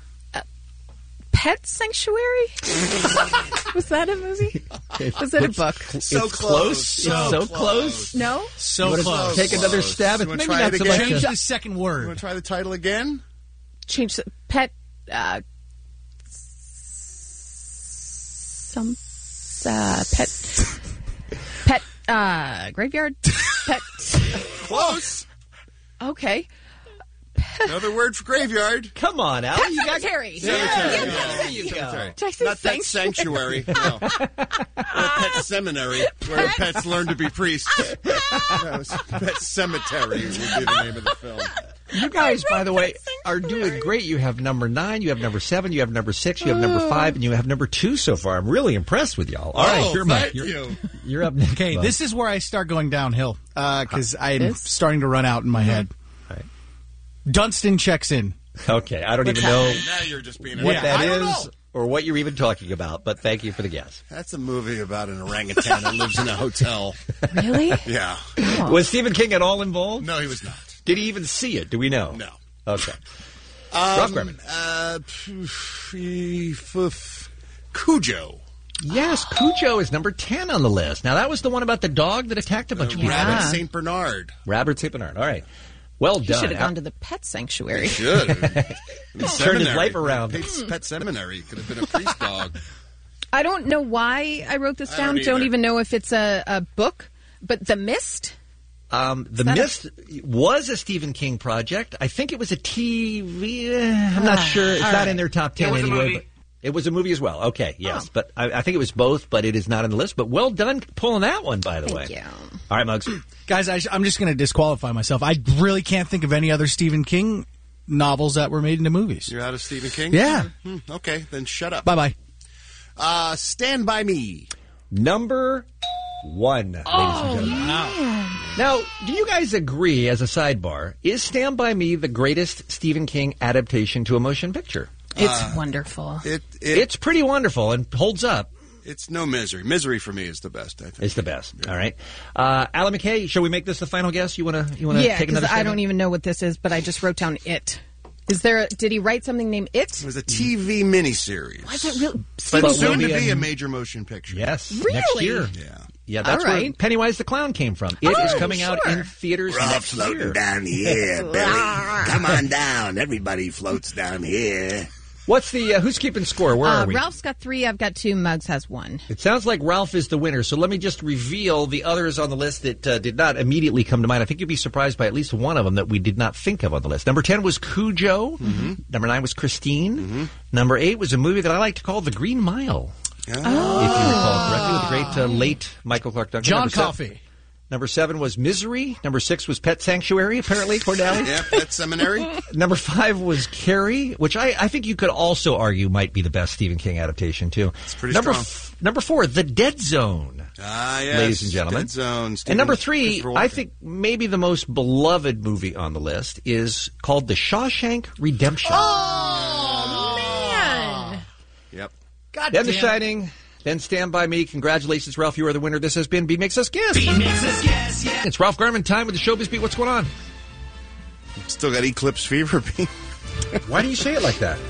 Pet Sanctuary? Was that a movie? Was it a book?
So
It's
close.
It's
So
so
close.
close.
No?
So
You wanna
close.
Take another stab at
You wanna
maybe
try
not
it
so
again?
much.
Change
uh,
the second
You want
word.
to try the title again?
Change the pet. Uh, some uh, pet pet uh, graveyard pet.
Close.
Okay.
Another word for graveyard.
Come on, Al.
Pet
You got-
cemetery.
Cemetery.
Yeah,
Yeah,
there
you go.
Cemetery.
Did I say
Not pet sanctuary. No. Or pet seminary, where the pets learn to be priests. No, it's pet cemetery would be the name of the film.
You guys, by the way, are doing great. You have number nine, you have number seven, you have number six, you have number five, and you have number two so far. I'm really impressed with y'all. All right,
Oh,
you're, Mike.
thank
You're,
you.
you're up next.
Okay,
Bud.
this is where I start going downhill because I'm
This?
starting to run out in my head.
All right.
Dunstan checks in.
Okay, I don't even know
Now you're just being
what
a
that
I don't
is
know.
or what you're even talking about, but thank you for the guess.
That's a movie about an orangutan that lives in a hotel.
Really?
Yeah.
Was Stephen King at all involved?
No, he was not.
Did he even see it? Do we know?
No.
Okay.
Um,
Ralph Garman.
Uh, f- f- f- Cujo.
Yes, Cujo is number ten on the list. Now, that was the one about the dog that attacked a bunch of people.
Rabbit
right?
Saint Bernard.
Robert Saint Bernard. All right. Well
He
done.
should have
Al-
gone to the pet sanctuary.
Should.
Turned his life around.
Pet, pet seminary. Could have been a priest dog.
I don't know why I wrote this
I
down.
don't
Don't,
either.
even know if it's a, a book. But The Mist?
Um, the
that a-
Mist was a Stephen King project. I think it was a T V. eh, I'm not sure. It's
all
not
right.
in their top ten
It was a
anyway.
movie.
But it was a movie as well. Okay, yes,
Oh.
but I, I think it was both. But it is not on the list. But well done pulling that one, by the
Thank
way.
you.
All right, Muggs.
Guys, I, I'm just going to disqualify myself. I really can't think of any other Stephen King novels that were made into movies.
You're out of Stephen King?
Yeah.
Hmm, okay, then shut up.
Bye-bye.
Uh, Stand By Me.
Number one, ladies and gentlemen. Now, do you guys agree, as a sidebar, is Stand By Me the greatest Stephen King adaptation to a motion picture?
It's wonderful.
It, it
It's pretty wonderful and holds up.
It's no misery. Misery for me is the best, I think.
It's the best. All right. Uh, Alan McKay, shall we make this the final guess? You want to you want to
Yeah,
take
because
another
I
stab at
don't
it?
even know what this is, but I just wrote down It. Is there? A, did he write something named It?
It was a T V miniseries.
Why is it real?
But
Stephen
soon
will
to
be
be
a-
a major motion picture.
Yes.
Really?
Next year.
Yeah.
Yeah, that's
All
where
right.
Pennywise the Clown came from. It is
Oh,
coming out
sure.
in theaters
We're all
next
floating
year.
down here, Billy. Come on down. Everybody floats down here.
What's the, uh, who's keeping score? Where
Uh,
are we?
Ralph's got three. I've got two. Muggs has one.
It sounds like Ralph is the winner, so let me just reveal the others on the list that uh, did not immediately come to mind. I think you'd be surprised by at least one of them that we did not think of on the list. Number ten was Cujo.
Mm-hmm.
Number nine was Christine. Number eight was a movie that I like to call The Green Mile.
Oh.
If you recall correctly, with the great uh, late Michael Clark Duncan.
John
Number seven-
Coffey.
Number seven was Misery. Number six was Pet Sanctuary, apparently, Cordalis.
Yeah, Pet Seminary.
Number five was Carrie, which I, I think you could also argue might be the best Stephen King adaptation, too.
It's pretty
number
strong.
F- number four, The Dead Zone.
Ah, yes.
Ladies and gentlemen.
Dead Zone.
And number three,
Christopher Walken.
I think maybe the most beloved movie on the list is called The Shawshank Redemption.
Oh man!
Yep.
God
then The
damn.
Shining, then Stand By Me. Congratulations, Ralph. You are the winner. This has been B Makes Us Guess.
B makes us guess, yeah.
It's Ralph Garman time with the Showbiz Beat. What's going on?
Still got Eclipse fever. B.
Why do you say it like that?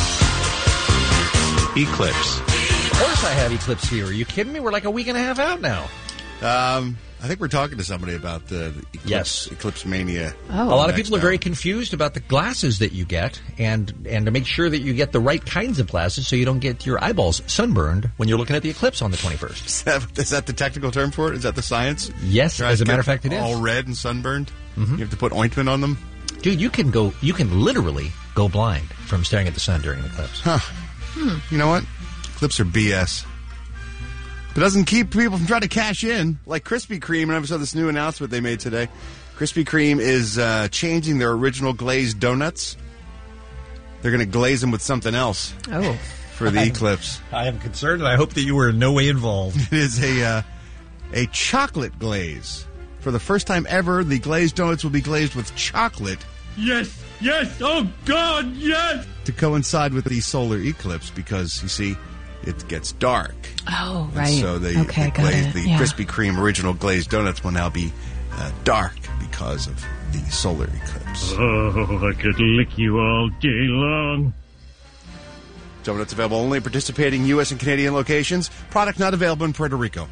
Eclipse.
Of course I have Eclipse fever. Are you kidding me? We're like a week and a half out now.
Um, I think we're talking to somebody about the, the Eclipse,
Yes.
Eclipse Mania.
Oh,
A lot of
Next
people are
hour.
very confused about the glasses that you get, and and to make sure that you get the right kinds of glasses so you don't get your eyeballs sunburned when you're looking at the eclipse on the twenty-first.
Is that, is that the technical term for it? Is that the science?
Yes,
Your
as
eyes
a matter
get
of fact, it is.
all red and sunburned. You have to put ointment on them.
Dude, you can go, you can literally go blind from staring at the sun during an eclipse.
Huh. You know what? Eclipse are B S. But it doesn't keep people from trying to cash in. Like Krispy Kreme, and I saw this new announcement they made today. Krispy Kreme is uh, changing their original glazed donuts. They're going to glaze them with something else
Oh,
for the eclipse.
I am concerned, and I hope that you were in no way involved.
It is a uh, a chocolate glaze. For the first time ever, the glazed donuts will be glazed with chocolate
Yes, yes, oh God, yes!
to coincide with the solar eclipse because, you see, it gets dark.
oh,
And
right.
So the,
okay,
the,
got
glaze,
it.
the
yeah.
Krispy Kreme original glazed donuts will now be uh, dark because of the solar eclipse.
Oh, I could lick you all day long.
Donuts available only in participating U S and Canadian locations. Product not available in Puerto Rico.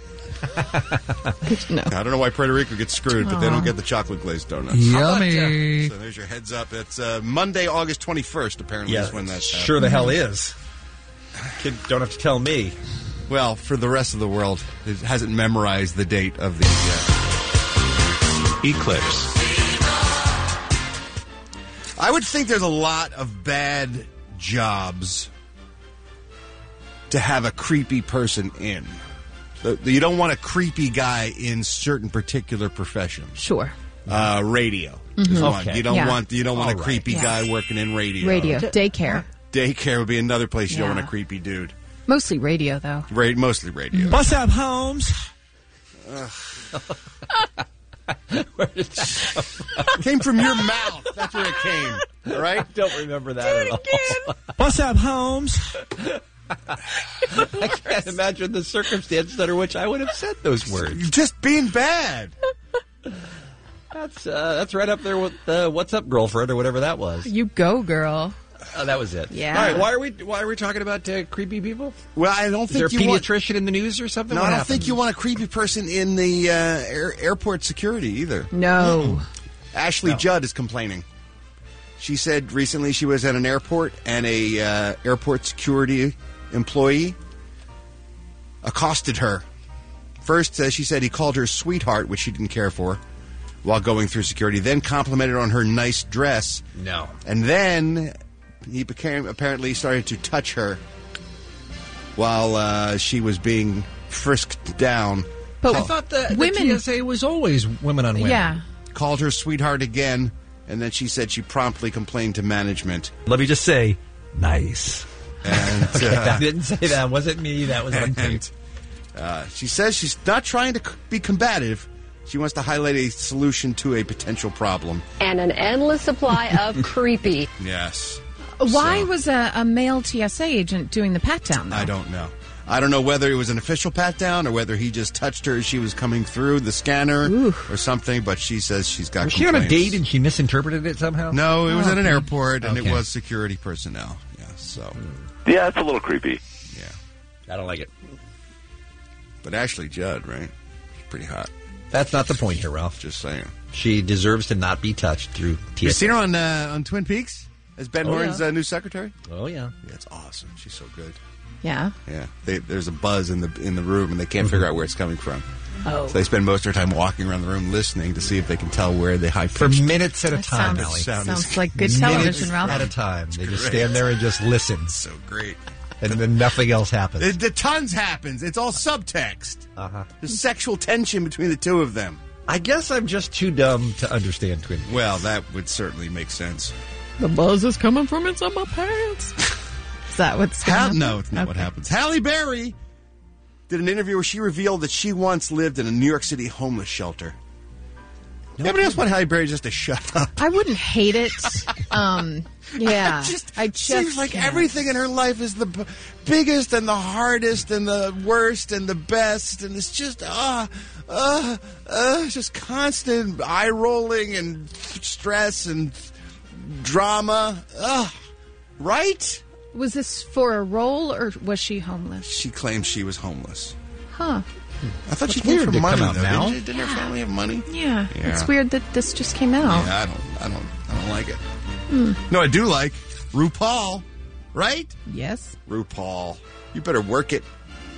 No.
I don't know why Puerto Rico gets screwed, but they don't get the chocolate glazed donuts.
Yummy.
So there's your heads up. It's uh, Monday, August twenty-first, apparently,
Yeah,
is when that's
sure the hell is. Kid, don't have to tell me.
Well, for the rest of the world, it hasn't memorized the date of the uh, eclipse. I would think there's a lot of bad jobs to have a creepy person in. You don't want a creepy guy in certain particular professions.
Sure.
Uh, radio
Mhm.
is one.
Okay.
You don't
Yeah.
want you don't want
All
a
right.
creepy
Yeah.
guy working in radio.
Radio. Daycare.
Daycare would be another place you don't
Yeah.
want a creepy dude.
Mostly radio, though.
Ra- mostly radio.
What's up, Holmes?
Came from your mouth. That's where it came. All right?
I don't remember that at all.
What's up, Holmes?
I can't imagine the circumstances under which I would have said those words.
Just being bad.
That's uh, that's right up there with uh, "What's Up, Girlfriend" or whatever that was.
You go, girl.
Oh, that was it.
Yeah.
All right. Why are we Why are we talking about uh, creepy people?
Well, I don't
Is
think
there a
you want-
pediatrician in the news or something?
No,
What
I don't
happened?
think you want a creepy person in the uh, air, airport security either.
No.
Ashley
No.
Judd is complaining. She said recently she was at an airport and a uh, airport security employee accosted her. First, uh, she said he called her sweetheart, which she didn't care for, while going through security. Then complimented on her nice dress.
No.
And then he became apparently started to touch her while uh, she was being frisked down.
But I thought the, the
women-
T S A was always women on women.
Yeah.
Called her sweetheart again, and then she said she promptly complained to management.
Let me just say, nice.
And
Okay,
uh,
I didn't say that. Wasn't me. That was on tape.
uh, she says she's not trying to c- be combative. She wants to highlight a solution to a potential problem.
And an endless supply of creepy.
Yes.
Why
So,
was a, a male T S A agent doing the pat down, though?
I don't know. I don't know whether it was an official pat down or whether he just touched her as she was coming through the scanner or something, but she says she's got
Was she on a
complaints.
date and she misinterpreted it somehow?
No, it was
Oh,
at an
okay.
airport, and
Okay.
it was security personnel. Yeah, so.
Yeah, it's a little creepy.
Yeah.
I don't like it.
But Ashley Judd, right? She's pretty hot.
That's not the point here, Ralph.
Just saying.
She deserves to not be touched through T
You
S A.
seen her on uh, on Twin Peaks as Ben
Oh,
Horn's
yeah.
uh, new secretary?
Oh, yeah.
Yeah, it's awesome. She's so good.
Yeah.
Yeah, they, there's a buzz in the in the room, and they can't figure out where it's coming from.
Oh.
So they spend most of their time walking around the room listening to see if they can tell where the high
For
pitched
minutes at a
That
time,
sounds-
Allie.
sound
sounds
is-
like good
Minutes
television, Ralph.
at a time. They just
great.
stand there and just listen.
So great.
And then nothing else happens.
The, the tons happens. It's all subtext.
Uh-huh.
There's sexual tension between the two of them.
I guess I'm just too dumb to understand Twin Peaks.
Well, that would certainly make sense.
The buzz is coming from inside my pants. Is that what's going
Hal-
on?
no, it's not what happens. Halle Berry did an interview where she revealed that she once lived in a New York City homeless shelter. Anybody else want Halle Berry just to shut up?
I wouldn't hate it. Um, yeah.
It just
I just
seems like
can't.
everything in her life is the b- biggest and the hardest and the worst and the best, and it's just uh, uh, uh, just constant eye rolling and stress and drama. Uh, right?
Was this for a role or was she homeless?
She claims she was homeless.
Huh.
I thought she
That's
came
weird
from
to
money.
come out
though,
now.
Didn't, she? Didn't her family have money?
Yeah.
Yeah.
It's weird that this just came out.
Yeah, I don't, I don't, I don't like it.
Hmm.
No, I do like RuPaul, right?
Yes.
RuPaul, you better work it.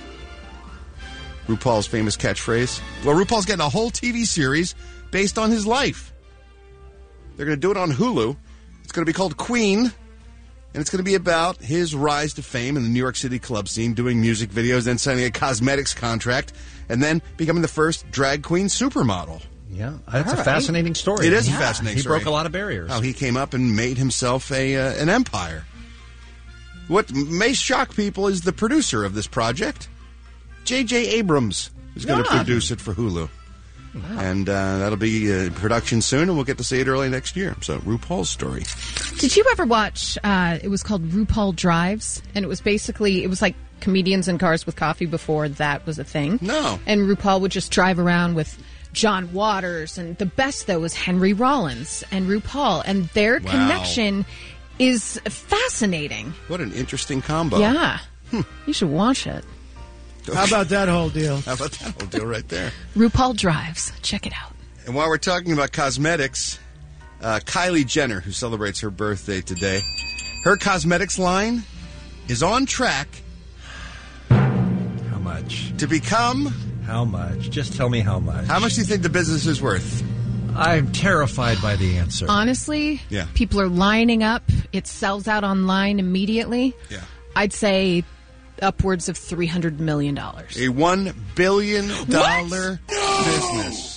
RuPaul's famous catchphrase. Well, RuPaul's getting a whole T V series based on his life. They're going to do it on Hulu. It's going to be called Queen, and it's going to be about his rise to fame in the New York City club scene, doing music videos, then signing a cosmetics contract, and then becoming the first drag queen supermodel.
Yeah, that's
All
a
right.
fascinating story.
It is
Yeah.
a fascinating
He
story.
broke a lot of barriers.
How he came up and made himself a uh, an empire. What may shock people is the producer of this project, J J Abrams, is going to
Yeah.
produce it for Hulu. And uh, that'll be uh, in production soon, and we'll get to see it early next year. So, RuPaul's story.
Did you ever watch, uh, it was called RuPaul Drives, and it was basically, it was like comedians in cars with coffee before that was a thing.
No.
And RuPaul would just drive around with John Waters, and the best, though, was Henry Rollins and RuPaul, and their
Wow.
connection is fascinating.
What an interesting combo.
Yeah. You should watch it.
How about that whole deal?
How about that whole deal right there?
RuPaul Drives. Check it out.
And while we're talking about cosmetics, uh, Kylie Jenner, who celebrates her birthday today, her cosmetics line is on track
How much? much?
To become...
How much? Just tell me how much.
How much do you think the business is worth?
I'm terrified by the answer.
Honestly,
Yeah.
people are lining up. It sells out online immediately.
Yeah.
I'd say upwards of three hundred million dollars.
A one billion dollars business.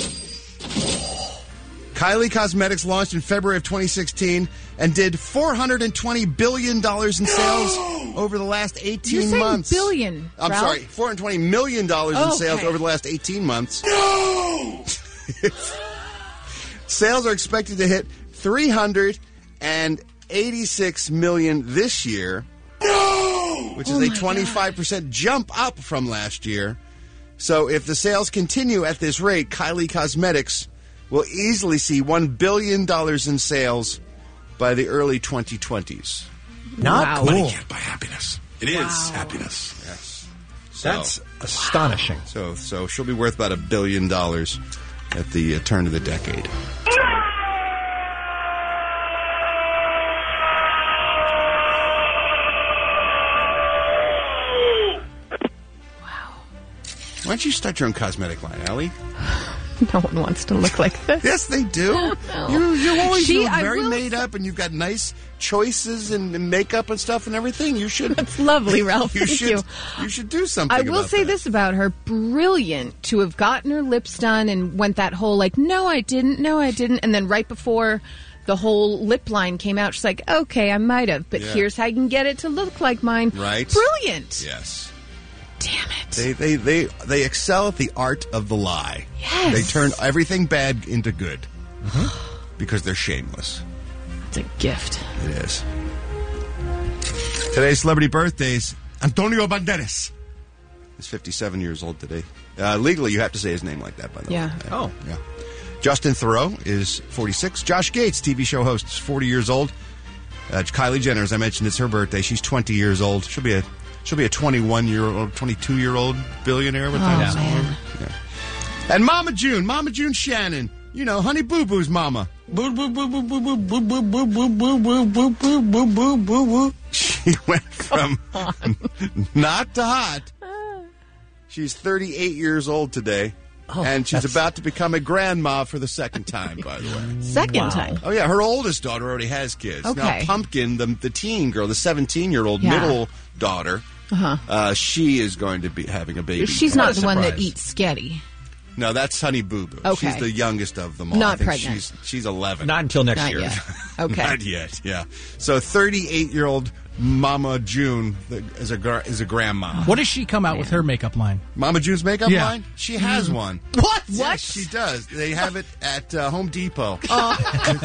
Kylie Cosmetics launched in February of twenty sixteen and did four hundred twenty billion dollars in sales over the last eighteen
You're saying
months.
billion,
I'm
Ralph?
sorry, four hundred twenty million dollars in
Okay.
sales over the last eighteen months. No! Sales are expected to hit three hundred eighty-six million dollars this year. No! Which is
Oh
a
my
twenty-five percent jump up from last year. So if the sales continue at this rate, Kylie Cosmetics will easily see one billion dollars in sales by the early twenty twenties.
Not
Wow.
cool.
Money can't buy happiness. It is happiness. Yes. So,
That's astonishing.
So, so she'll be worth about a billion dollars at the uh, turn of the decade. Why don't you start your own cosmetic line, Allie?
No one wants to look like this.
Yes, they do.
No.
You, you always
Gee,
look
I
very
will
made up, and you've got nice choices and, and makeup and stuff and everything. You should.
That's lovely, Ralph.
you
Thank
should.
you.
You should do something.
I will
about
say
that.
this about her. Brilliant to have gotten her lips done and went that whole, like, no, I didn't, no, I didn't. And then right before the whole lip line came out, she's like, okay, I might have, but
Yeah.
here's how you can get it to look like mine.
Right.
Brilliant.
Yes.
Damn it.
They, they they they excel at the art of the lie.
Yes.
They turn everything bad into good because they're shameless.
It's a gift.
It is. Today's celebrity birthdays. Antonio Banderas is fifty-seven years old today. Uh, legally, you have to say his name like that, by the
Yeah.
way.
Oh.
Yeah. Justin Theroux is forty-six. Josh Gates, T V show host, is forty years old. Uh, Kylie Jenner, as I mentioned, it's her birthday. She's twenty years old. She'll be a she'll be a twenty-one year old, twenty-two year old billionaire. With
Oh,
that.
man.
Yeah. And Mama June, Mama June Shannon. You know, Honey Boo Boo's mama. She went from not to hot. She's thirty-eight years old today.
Oh,
and she's
that's-
about to become a grandma for the second time, by the way.
Second
Wow.
time.
Oh, yeah, her oldest daughter already has kids.
Okay.
Now, Pumpkin, the, the teen girl, the seventeen-year-old
Yeah.
middle daughter,
Uh-huh.
uh, she is going to be having a baby.
She's
What
not
a
the one that
surprise.
eats sketty.
No, that's Honey Boo Boo.
Okay.
She's the youngest of them all.
Not
I think
pregnant.
She's, she's eleven.
Not until next
Not
year.
yet. Okay.
Not yet, yeah. So thirty-eight-year-old Mama June is a gra- is a grandma.
What does she come out with her makeup line?
Mama June's makeup
Yeah.
line? She has one.
What?
Yes, she does. They have it at uh, Home Depot.
Oh,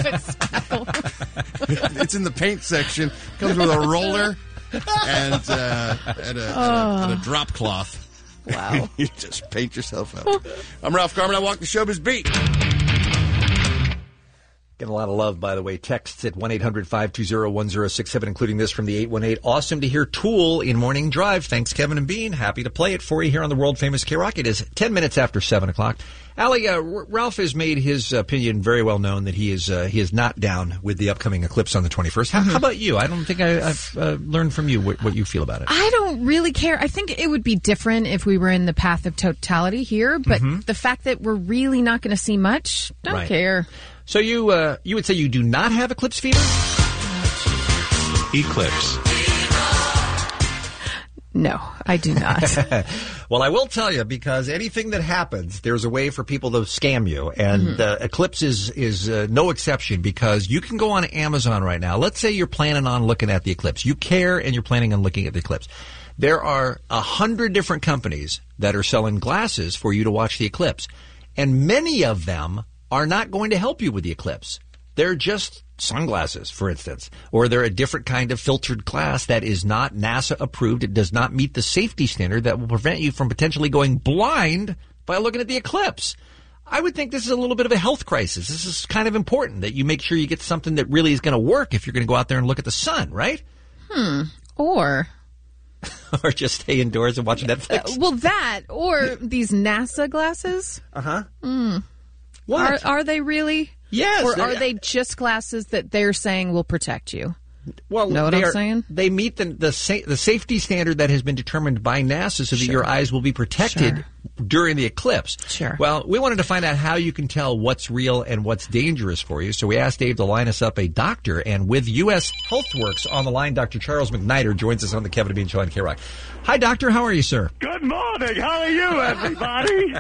It's in the paint section. Comes with a roller and, uh, and, a,
Oh.
and a drop cloth.
wow.
You just paint yourself up. I'm Ralph Garman. I walk the showbiz beat.
Getting a lot of love, by the way. Texts at one eight hundred five two zero one zero six seven, including this from the eight one eight. Awesome to hear Tool in Morning Drive. Thanks, Kevin and Bean. Happy to play it for you here on the world-famous K-Rock. It is ten minutes after seven o'clock. Allie, uh, R- Ralph has made his opinion very well known that he is uh, he is not down with the upcoming eclipse on the twenty-first. How, how about you? I don't think I, I've uh, learned from you what, what you feel about it.
I don't really care. I think it would be different if we were in the path of totality here, but
Mhm.
the fact that we're really not going to see much, don't
Right.
care.
So you uh, you would say you do not have eclipse fever?
Eclipse.
No, I do not.
Well, I will tell you, because anything that happens, there's a way for people to scam you, and
Mhm.
uh, Eclipse is is uh, no exception, because you can go on Amazon right now. Let's say you're planning on looking at the eclipse. You care, and you're planning on looking at the eclipse. There are a hundred different companies that are selling glasses for you to watch the eclipse, and many of them are not going to help you with the eclipse. They're just sunglasses, for instance, or they're a different kind of filtered glass that is not NASA approved. It does not meet the safety standard that will prevent you from potentially going blind by looking at the eclipse. I would think this is a little bit of a health crisis. This is kind of important that you make sure you get something that really is going to work if you're going to go out there and look at the sun, right?
Hmm. Or
Or just stay indoors and watch Netflix.
uh, well, that or these NASA glasses.
Uh huh.
Mm.
What?
Are, are they really?
Yes.
Or
they-
are they just glasses that they're saying will protect you?
Well,
know what
they
I'm
are-
saying?
They meet the the, sa- the safety standard that has been determined by NASA so that your eyes will be protected
Sure.
during the eclipse.
Sure.
Well, we wanted to find out how you can tell what's real and what's dangerous for you. So we asked Dave to line us up a doctor. And with U S HealthWorks on the line, Doctor Charles McNider joins us on the Kevin and Bean Show on K-Rock. Hi, doctor. How are you, sir?
Good morning. How are you, everybody?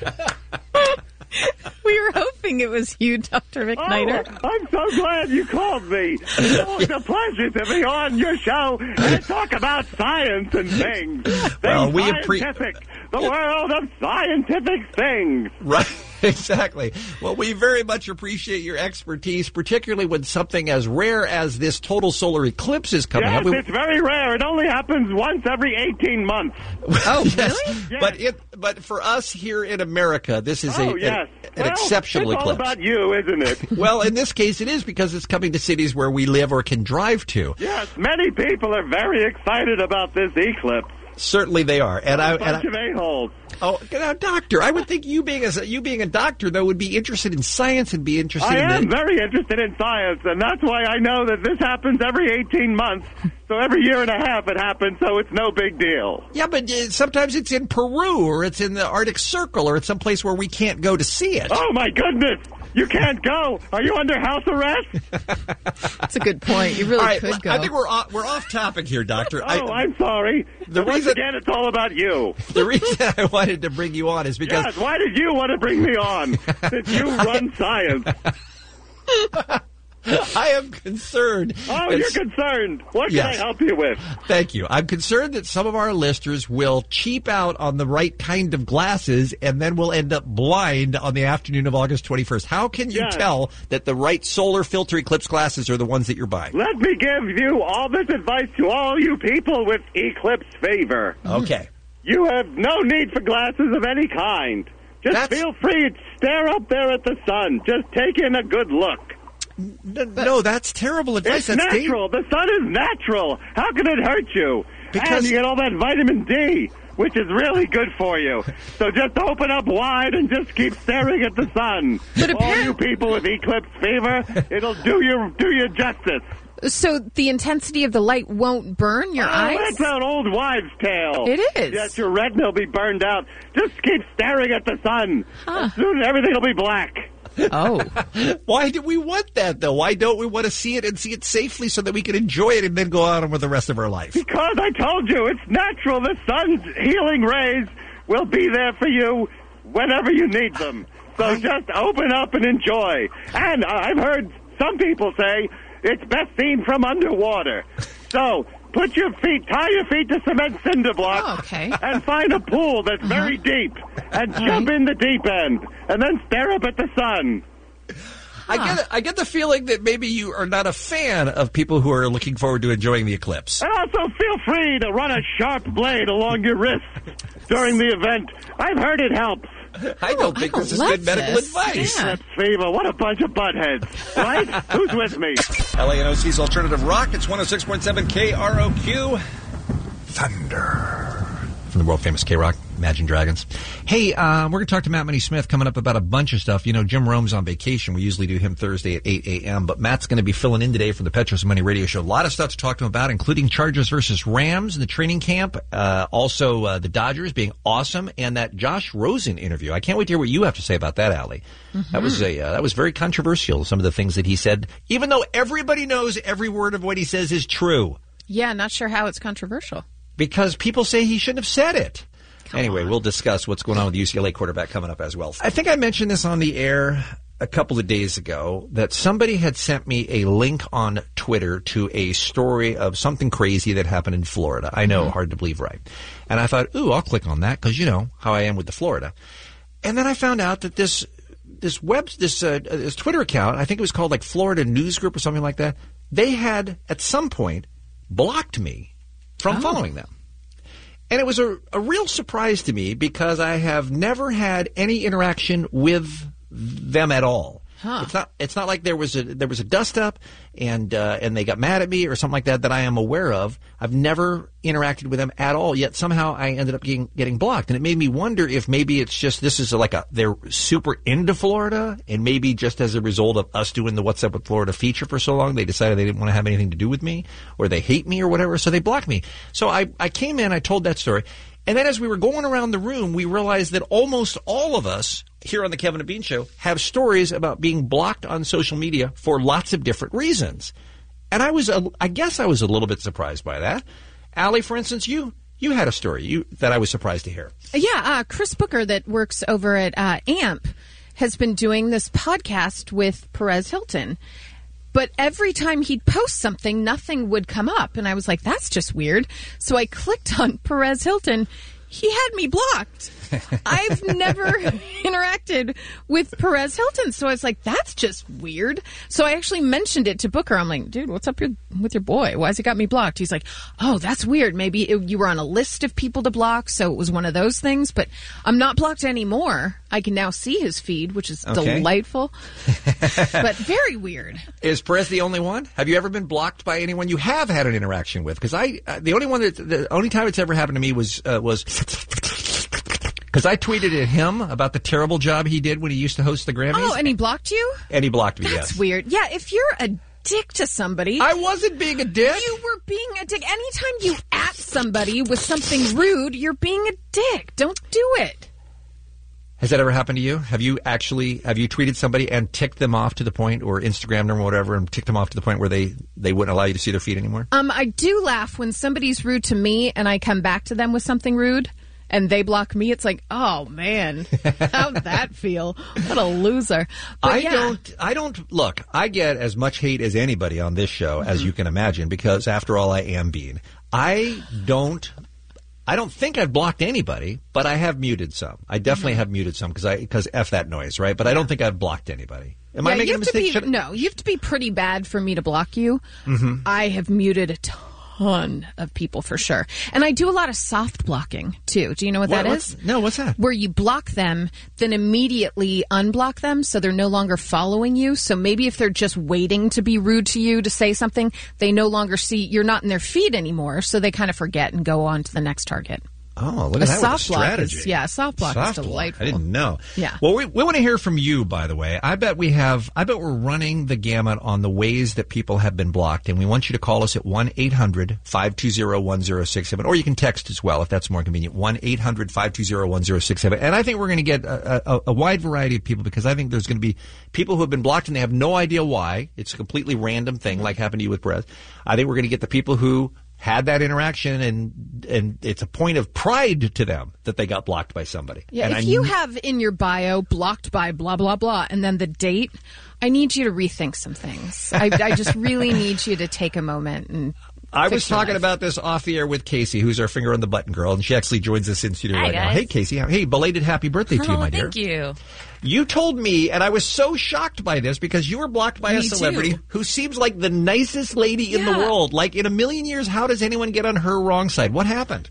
We were hoping it was you, Doctor McNider.
Oh, I'm so glad you called me. Oh, it's a pleasure to be on your show and talk about science and things. Things
Well, we appre-
scientific. The world of scientific things.
Right, exactly. Well, we very much appreciate your expertise, particularly when something as rare as this total solar eclipse is coming
Yes,
up. We-
it's very rare. It only happens once every eighteen months.
Oh, yes.
Yes.
But it, but for us here in America, this is
Oh,
a,
yes.
an, an
Well,
exceptional
it's all
eclipse.
about you, isn't it?
Well, in this case, it is because it's coming to cities where we live or can drive to.
Yes, many people are very excited about this eclipse.
Certainly, they are. And I,
A
and
bunch
I
of a-holes.
oh, now, doctor, I would think you being a you being a doctor though would be interested in science and be interested
I
in
am
the,
very interested in science, and that's why I know that this happens every eighteen months. So every year and a half it happens, so it's no big deal.
Yeah, but uh, sometimes it's in Peru or it's in the Arctic Circle or it's someplace where we can't go to see it.
Oh, my goodness! You can't go. Are you under house arrest?
That's a good point. You really
All right,
could go.
I think we're off, we're off topic here, doctor.
Oh, I, am sorry.
The
Once
reason-
again, it's all about you.
The reason I wanted to bring you on is because
Yes, why did you want to bring me on? Since you run science.
I am concerned.
Oh,
that-
you're concerned. What can
Yes.
I help you with?
Thank you. I'm concerned that some of our listeners will cheap out on the right kind of glasses and then we'll end up blind on the afternoon of August twenty-first. How can you
Yes.
tell that the right solar filter eclipse glasses are the ones that you're buying?
Let me give you all this advice to all you people with eclipse fever.
Okay.
You have no need for glasses of any kind. Just
That's-
feel free to stare up there at the sun. Just take in a good look.
No, no, that's terrible advice.
It's
That's dang-
natural. The sun is natural. How can it hurt you?
Because-
And you get all that vitamin D, which is really good for you. So just open up wide and just keep staring at the sun.
But
all
apparent-
you people with eclipse fever, it'll do you do you justice.
So the intensity of the light won't burn your
Oh,
eyes?
that's an old wives' tale.
It is.
Yes, your retina will be burned out. Just keep staring at the sun.
Huh.
Soon everything will be black.
Oh.
Why do we want that, though? Why don't we want to see it and see it safely so that we can enjoy it and then go on with the rest of our life?
Because I told you, it's natural. The sun's healing rays will be there for you whenever you need them. So just open up and enjoy. And I've heard some people say it's best seen from underwater. So put your feet, tie your feet to cement cinder blocks,
Oh, okay.
and find a pool that's very deep, and jump in the deep end, and then stare up at the sun.
I get I get the feeling that maybe you are not a fan of people who are looking forward to enjoying the eclipse.
And also feel free to run a sharp blade along your wrist during the event. I've heard it helps.
I don't think
I
this is
love
good medical
this.
advice.
Yeah.
Eclipse fever, what a bunch of buttheads, right? Who's with me?
L A N O C's Alternative Rock. It's one oh six point seven K R O Q. Thunder. From the world famous K-Rock, Imagine Dragons. Hey, uh, we're going to talk to Matt Money Smith coming up about a bunch of stuff. You know, Jim Rome's on vacation. We usually do him Thursday at eight a.m., but Matt's going to be filling in today for the Petros and Money radio show. A lot of stuff to talk to him about, including Chargers versus Rams in the training camp, uh, also uh, the Dodgers being awesome, and that Josh Rosen interview. I can't wait to hear what you have to say about that, Allie. Mm-hmm. That was a uh, that was very controversial, some of the things that he said, even though everybody knows every word of what he says is true.
Yeah, not sure how it's controversial.
Because people say he shouldn't have said it. Come anyway, on. We'll discuss what's going on with the U C L A quarterback coming up as well. I think I mentioned this on the air a couple of days ago, that somebody had sent me a link on Twitter to a story of something crazy that happened in Florida. I know, mm-hmm. hard to believe, right? And I thought, ooh, I'll click on that because you know how I am with the Florida. And then I found out that this this web this uh, this Twitter account, I think it was called like Florida News Group or something like that. They had at some point blocked me from oh. following them. And it was a, a real surprise to me because I have never had any interaction with them at all.
Huh.
It's not. It's not like there was a there was a dust up and uh, and they got mad at me or something like that that I am aware of. I've never interacted with them at all. Yet somehow I ended up getting getting blocked, and it made me wonder if maybe it's just this is like a they're super into Florida, and maybe just as a result of us doing the What's Up with Florida feature for so long, they decided they didn't want to have anything to do with me, or they hate me or whatever, so they blocked me. So I I came in, I told that story. And then as we were going around the room, we realized that almost all of us here on the Kevin and Bean Show have stories about being blocked on social media for lots of different reasons. And I was, a, I guess I was a little bit surprised by that. Allie, for instance, you you had a story you that I was surprised to hear.
Yeah, uh, Chris Booker that works over at uh, A M P has been doing this podcast with Perez Hilton. But every time he'd post something, nothing would come up. And I was like, that's just weird. So I clicked on Perez Hilton. He had me blocked. I've never interacted with Perez Hilton. So I was like, that's just weird. So I actually mentioned it to Booker. I'm like, dude, what's up with your boy? Why has he got me blocked? He's like, oh, that's weird. Maybe it, you were on a list of people to block, so it was one of those things. But I'm not blocked anymore. I can now see his feed, which is
Okay.
delightful. But very weird.
Is Perez the only one? Have you ever been blocked by anyone you have had an interaction with? Because I, uh, the only one that, the only time it's ever happened to me was uh, was because I tweeted at him about the terrible job he did when he used to host the Grammys.
Oh, and he blocked you?
And he blocked me.
That's
yes.
weird. Yeah, if you're a dick to somebody,
I wasn't being a dick.
You were being a dick. Anytime you at somebody with something rude, you're being a dick. Don't do it.
Has that ever happened to you? Have you actually have you tweeted somebody and ticked them off to the point, or Instagrammed them or whatever, and ticked them off to the point where they, they wouldn't allow you to see their feed anymore?
Um, I do laugh when somebody's rude to me and I come back to them with something rude and they block me. It's like, oh man, how'd that feel? What a loser. But
I
yeah.
don't. I don't look. I get as much hate as anybody on this show,
Mm-hmm.
as you can imagine, because after all, I am Bean. I don't. I don't think I've blocked anybody, but I have muted some. I definitely
Mm-hmm.
have muted some because I because f that noise, right? But I don't think I've blocked anybody. Am
yeah,
I making
you
a
have to
mistake?
be,
Should-
no, you have to be pretty bad for me to block you.
Mm-hmm.
I have muted a ton of people for sure. And I do a lot of soft blocking too. Do you know what,
What-
that
what's-
is?
No, what's that?
Where you block them, then immediately unblock them so they're no longer following you. So maybe if they're just waiting to be rude to you to say something, they no longer see, you're not in their feed anymore. So they kind of forget and go on to the next target.
Oh, look
A
at that
soft
with a
block
strategy.
is- yeah, a soft block is
Soft block.
delightful.
I didn't know.
Yeah.
Well, we, we want to hear from you, by the way. I bet we have, I bet we're running the gamut on the ways that people have been blocked, and we want you to call us at one eight hundred five two zero one zero six seven, or you can text as well if that's more convenient, one eight hundred five two zero one zero six seven. And I think we're going to get a, a, a wide variety of people, because I think there's going to be people who have been blocked and they have no idea why. It's a completely random thing, like happened to you with Perez. I think we're going to get the people who had that interaction, and and it's a point of pride to them that they got blocked by somebody.
Yeah,
and
if
I
you
kn-
have in your bio blocked by blah, blah, blah, and then the date, I need you to rethink some things. I, I just really need you to take a moment and
I
fix
was
your
talking
life.
about this off the air with Casey, who's our finger on the button girl, and she actually joins us in studio
Hi,
right now.
guys.
Hey, Casey. Hey, belated happy birthday to you,
Oh,
my dear.
thank you.
You told me, and I was so shocked by this, because you were blocked by
Me
a celebrity
too.
who seems like the nicest lady in the
Yeah.
world. Like, in a million years, how does anyone get on her wrong side? What happened?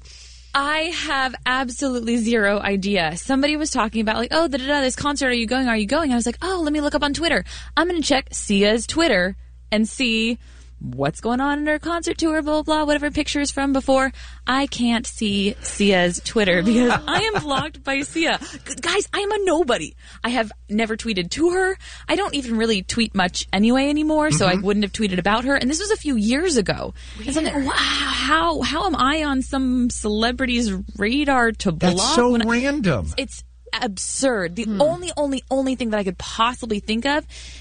I have absolutely zero idea. Somebody was talking about like, oh, da da da, this concert, are you going? Are you going? I was like, oh, let me look up on Twitter. I'm going to check Sia's Twitter and see what's going on in her concert tour, blah, blah, blah, whatever pictures from before. I can't see Sia's Twitter because I am blocked by Sia. G- Guys, I am a nobody. I have never tweeted to her. I don't even really tweet much anyway anymore, so I
Mm-hmm.
wouldn't have tweeted about her. And this was a few years ago. And so I'm like, wow, how, how am I on some celebrity's radar to block?
That's so
when I-
random.
It's absurd. The only, only, only thing that I could possibly think of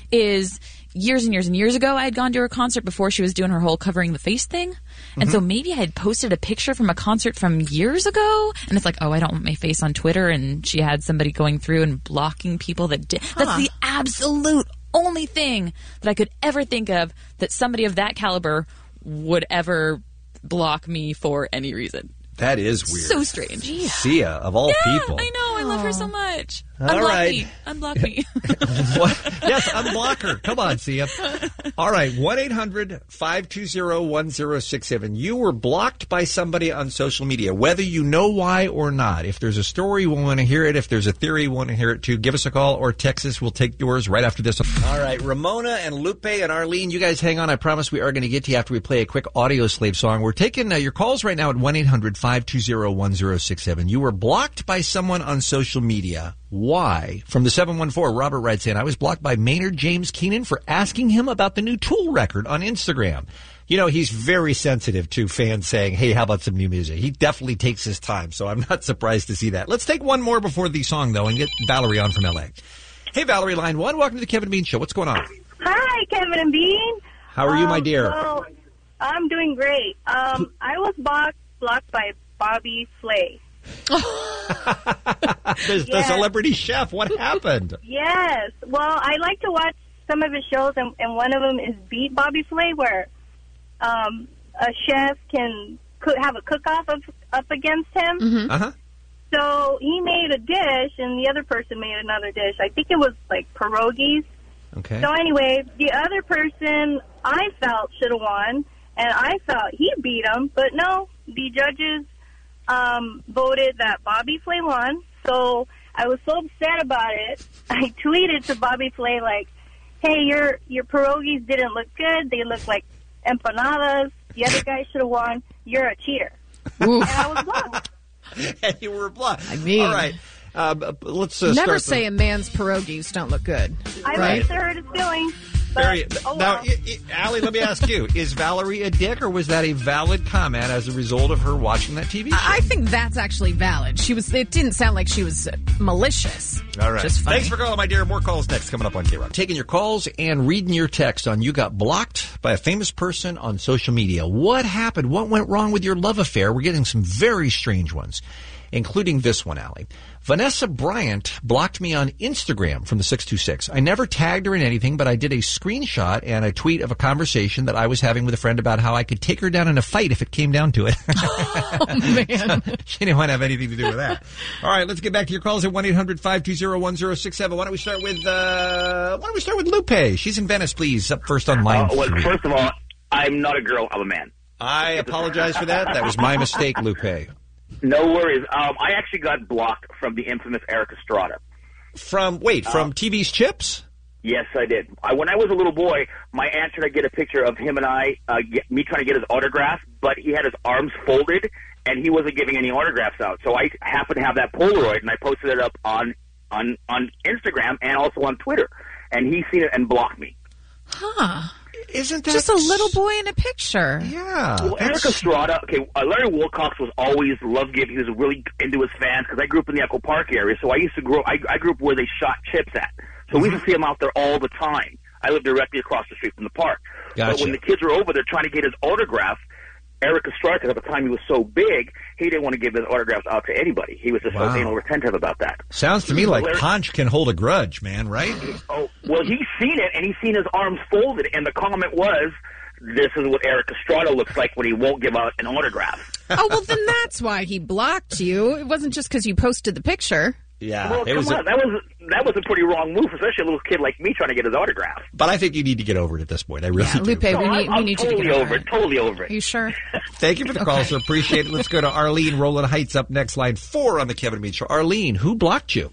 is years and years and years ago, I had gone to her concert before she was doing her whole covering the face thing. And so maybe I had posted a picture from a concert from years ago. And it's like, oh, I don't want my face on Twitter. And she had somebody going through and blocking people that did. That's the absolute only thing that I could ever think of that somebody of that caliber would ever block me for any reason.
That is weird.
So strange.
Sia, of all
Yeah,
people.
I know. I love her so much.
All
Unblock
right.
me. Unblock me.
What? Yes, unblock her. Come on, Sia. All right, one eight hundred five two zero one zero six seven. You were blocked by somebody on social media, whether you know why or not. If there's a story, we want to hear it. If there's a theory, we want to hear it too. Give us a call or text us. We'll take yours right after this. All right, Ramona and Lupe and Arlene, you guys hang on. I promise we are going to get to you after we play a quick Audio Slave song. We're taking uh, your calls right now at one eight hundred five two zero one zero six seven. You were blocked by someone on social media. Why? From the seven one four, Robert writes in, I was blocked by Maynard James Keenan for asking him about the new Tool record on Instagram. You know, he's very sensitive to fans saying, hey, how about some new music? He definitely takes his time, so I'm not surprised to see that. Let's take one more before the song, though, and get Valerie on from L A. Hey, Valerie, line one. Welcome to the Kevin and Bean Show. What's going on?
Hi, Kevin and Bean.
How are you, my
Um,
dear?
So, I'm doing great. Um, I was blocked, blocked by Bobby Flay.
the, the
Yes.
celebrity chef. What happened?
Yes. Well, I like to watch some of his shows, and, and one of them is Beat Bobby Flay, where um, a chef can cook, have a cook-off of, up against him.
Mm-hmm. Uh-huh.
So he made a dish, and the other person made another dish. I think it was like pierogies.
Okay.
So anyway, the other person I felt should have won, and I felt he beat him, but no, the judges um, voted that Bobby Flay won. So I was so upset about it, I tweeted to Bobby Flay like, "Hey, your your pierogies didn't look good. They looked like empanadas. The other guy should have won. You're a cheater." And I was blocked.
And you were blocked.
I mean,
all right. Uh, b- b- let's uh,
never
start
say
the-
a man's pierogies don't look good.
I
right?
must have hurt his feelings. But,
Very,
oh,
now,
well.
i i Allie, let me ask you: is Valerie a dick, or was that a valid comment as a result of her watching that T V show?
I think that's actually valid. She was. It didn't sound like she was uh, malicious.
All right.
Just funny.
Thanks for calling, my dear. More calls next coming up on K-Rock. Taking your calls and reading your text on you got blocked by a famous person on social media. What happened? What went wrong with your love affair? We're getting some very strange ones, including this one, Allie. Vanessa Bryant blocked me on Instagram from the six two six. I never tagged her in anything, but I did a screenshot and a tweet of a conversation that I was having with a friend about how I could take her down in a fight if it came down to it.
Oh, man.
She didn't want to have anything to do with that. All right, let's get back to your calls at one eight hundred five two zero one zero six seven. Why don't we start with, uh, why don't we start with Lupe? She's in Venice, please. Up first on line
Uh, well,
three.
first of all, I'm not a girl. I'm a man.
I apologize for that. That was my mistake, Lupe.
No worries. Um, I actually got blocked from the infamous Eric Estrada.
From, wait, from
Uh,
T V's Chips?
Yes, I did. I, when I was a little boy, my aunt tried to get a picture of him and I, uh, get, me trying to get his autograph, but he had his arms folded, and he wasn't giving any autographs out. So I happened to have that Polaroid, and I posted it up on, on, on Instagram and also on Twitter. And he seen it and blocked me.
Huh.
Isn't that
just a little boy in a picture?
Yeah.
Well, Eric Estrada, okay, uh, Larry Wilcox was always love giving. He was really into his fans because I grew up in the Echo Park area, so I used to grow. I, I grew up where they shot Chips at, so we used to see him out there all the time. I lived directly across the street from the park.
Gotcha.
But when the kids were over there trying to get his autograph, Eric Estrada, 'cause at the time he was so big, he didn't want to give his autographs out to anybody. He was just
Wow.
so anal retentive about that.
Sounds to me like
Larry-
Ponch can hold a grudge, man, right?
Oh, well, he's seen it, and he's seen his arms folded, and the comment was, "This is what Eric Estrada looks like when he won't give out an autograph."
Oh, well, then that's why he blocked you. It wasn't just because you posted the picture.
Yeah.
Well,
it
come
was
on,
a-
that was that was a pretty wrong move, especially a little kid like me trying to get his autograph.
But I think you need to get over it at this point. I really
Yeah,
do.
Lupe, we
No,
need,
I'm,
we
I'm
need
totally
you to get
over it. Totally over it.
Are you sure?
Thank you for the call, sir. Appreciate it. Let's go to Arlene, Roland Heights, up next, line four on the Kevin and Bean Show. Arlene, who blocked you?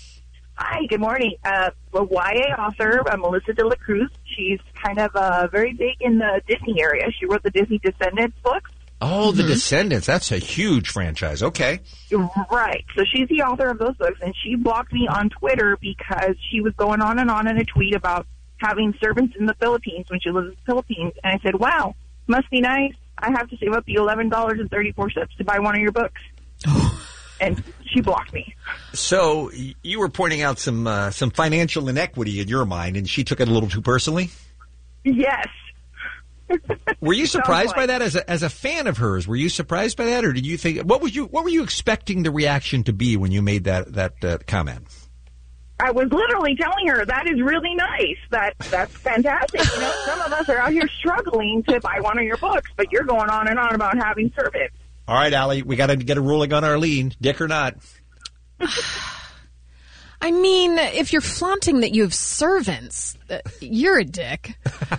Hi, good morning. Uh, a Y A author, uh, Melissa De La Cruz. She's kind of uh, very big in the Disney area. She wrote the Disney Descendants books.
Oh, The Descendants. That's a huge franchise. Okay.
Right. So she's the author of those books, and she blocked me on Twitter because she was going on and on in a tweet about having servants in the Philippines when she lives in the Philippines. And I said, wow, must be nice. I have to save up the eleven dollars and thirty-four cents to buy one of your books. And she blocked me.
So y- you were pointing out some uh, some financial inequity in your mind, and she took it a little too personally?
Yes.
Were you
Sounds
surprised
like-
by that as a as a fan of hers? Were you surprised by that, or did you think what was you what were you expecting the reaction to be when you made that that uh, comment?
I was literally telling her that is really nice. That that's fantastic. You know, some of us are out here struggling to buy one of your books, but you're going on and on about having servants.
All right, Allie, we got to get a ruling on Arlene, dick or not.
I mean, if you're flaunting that you have servants, uh, you're a dick.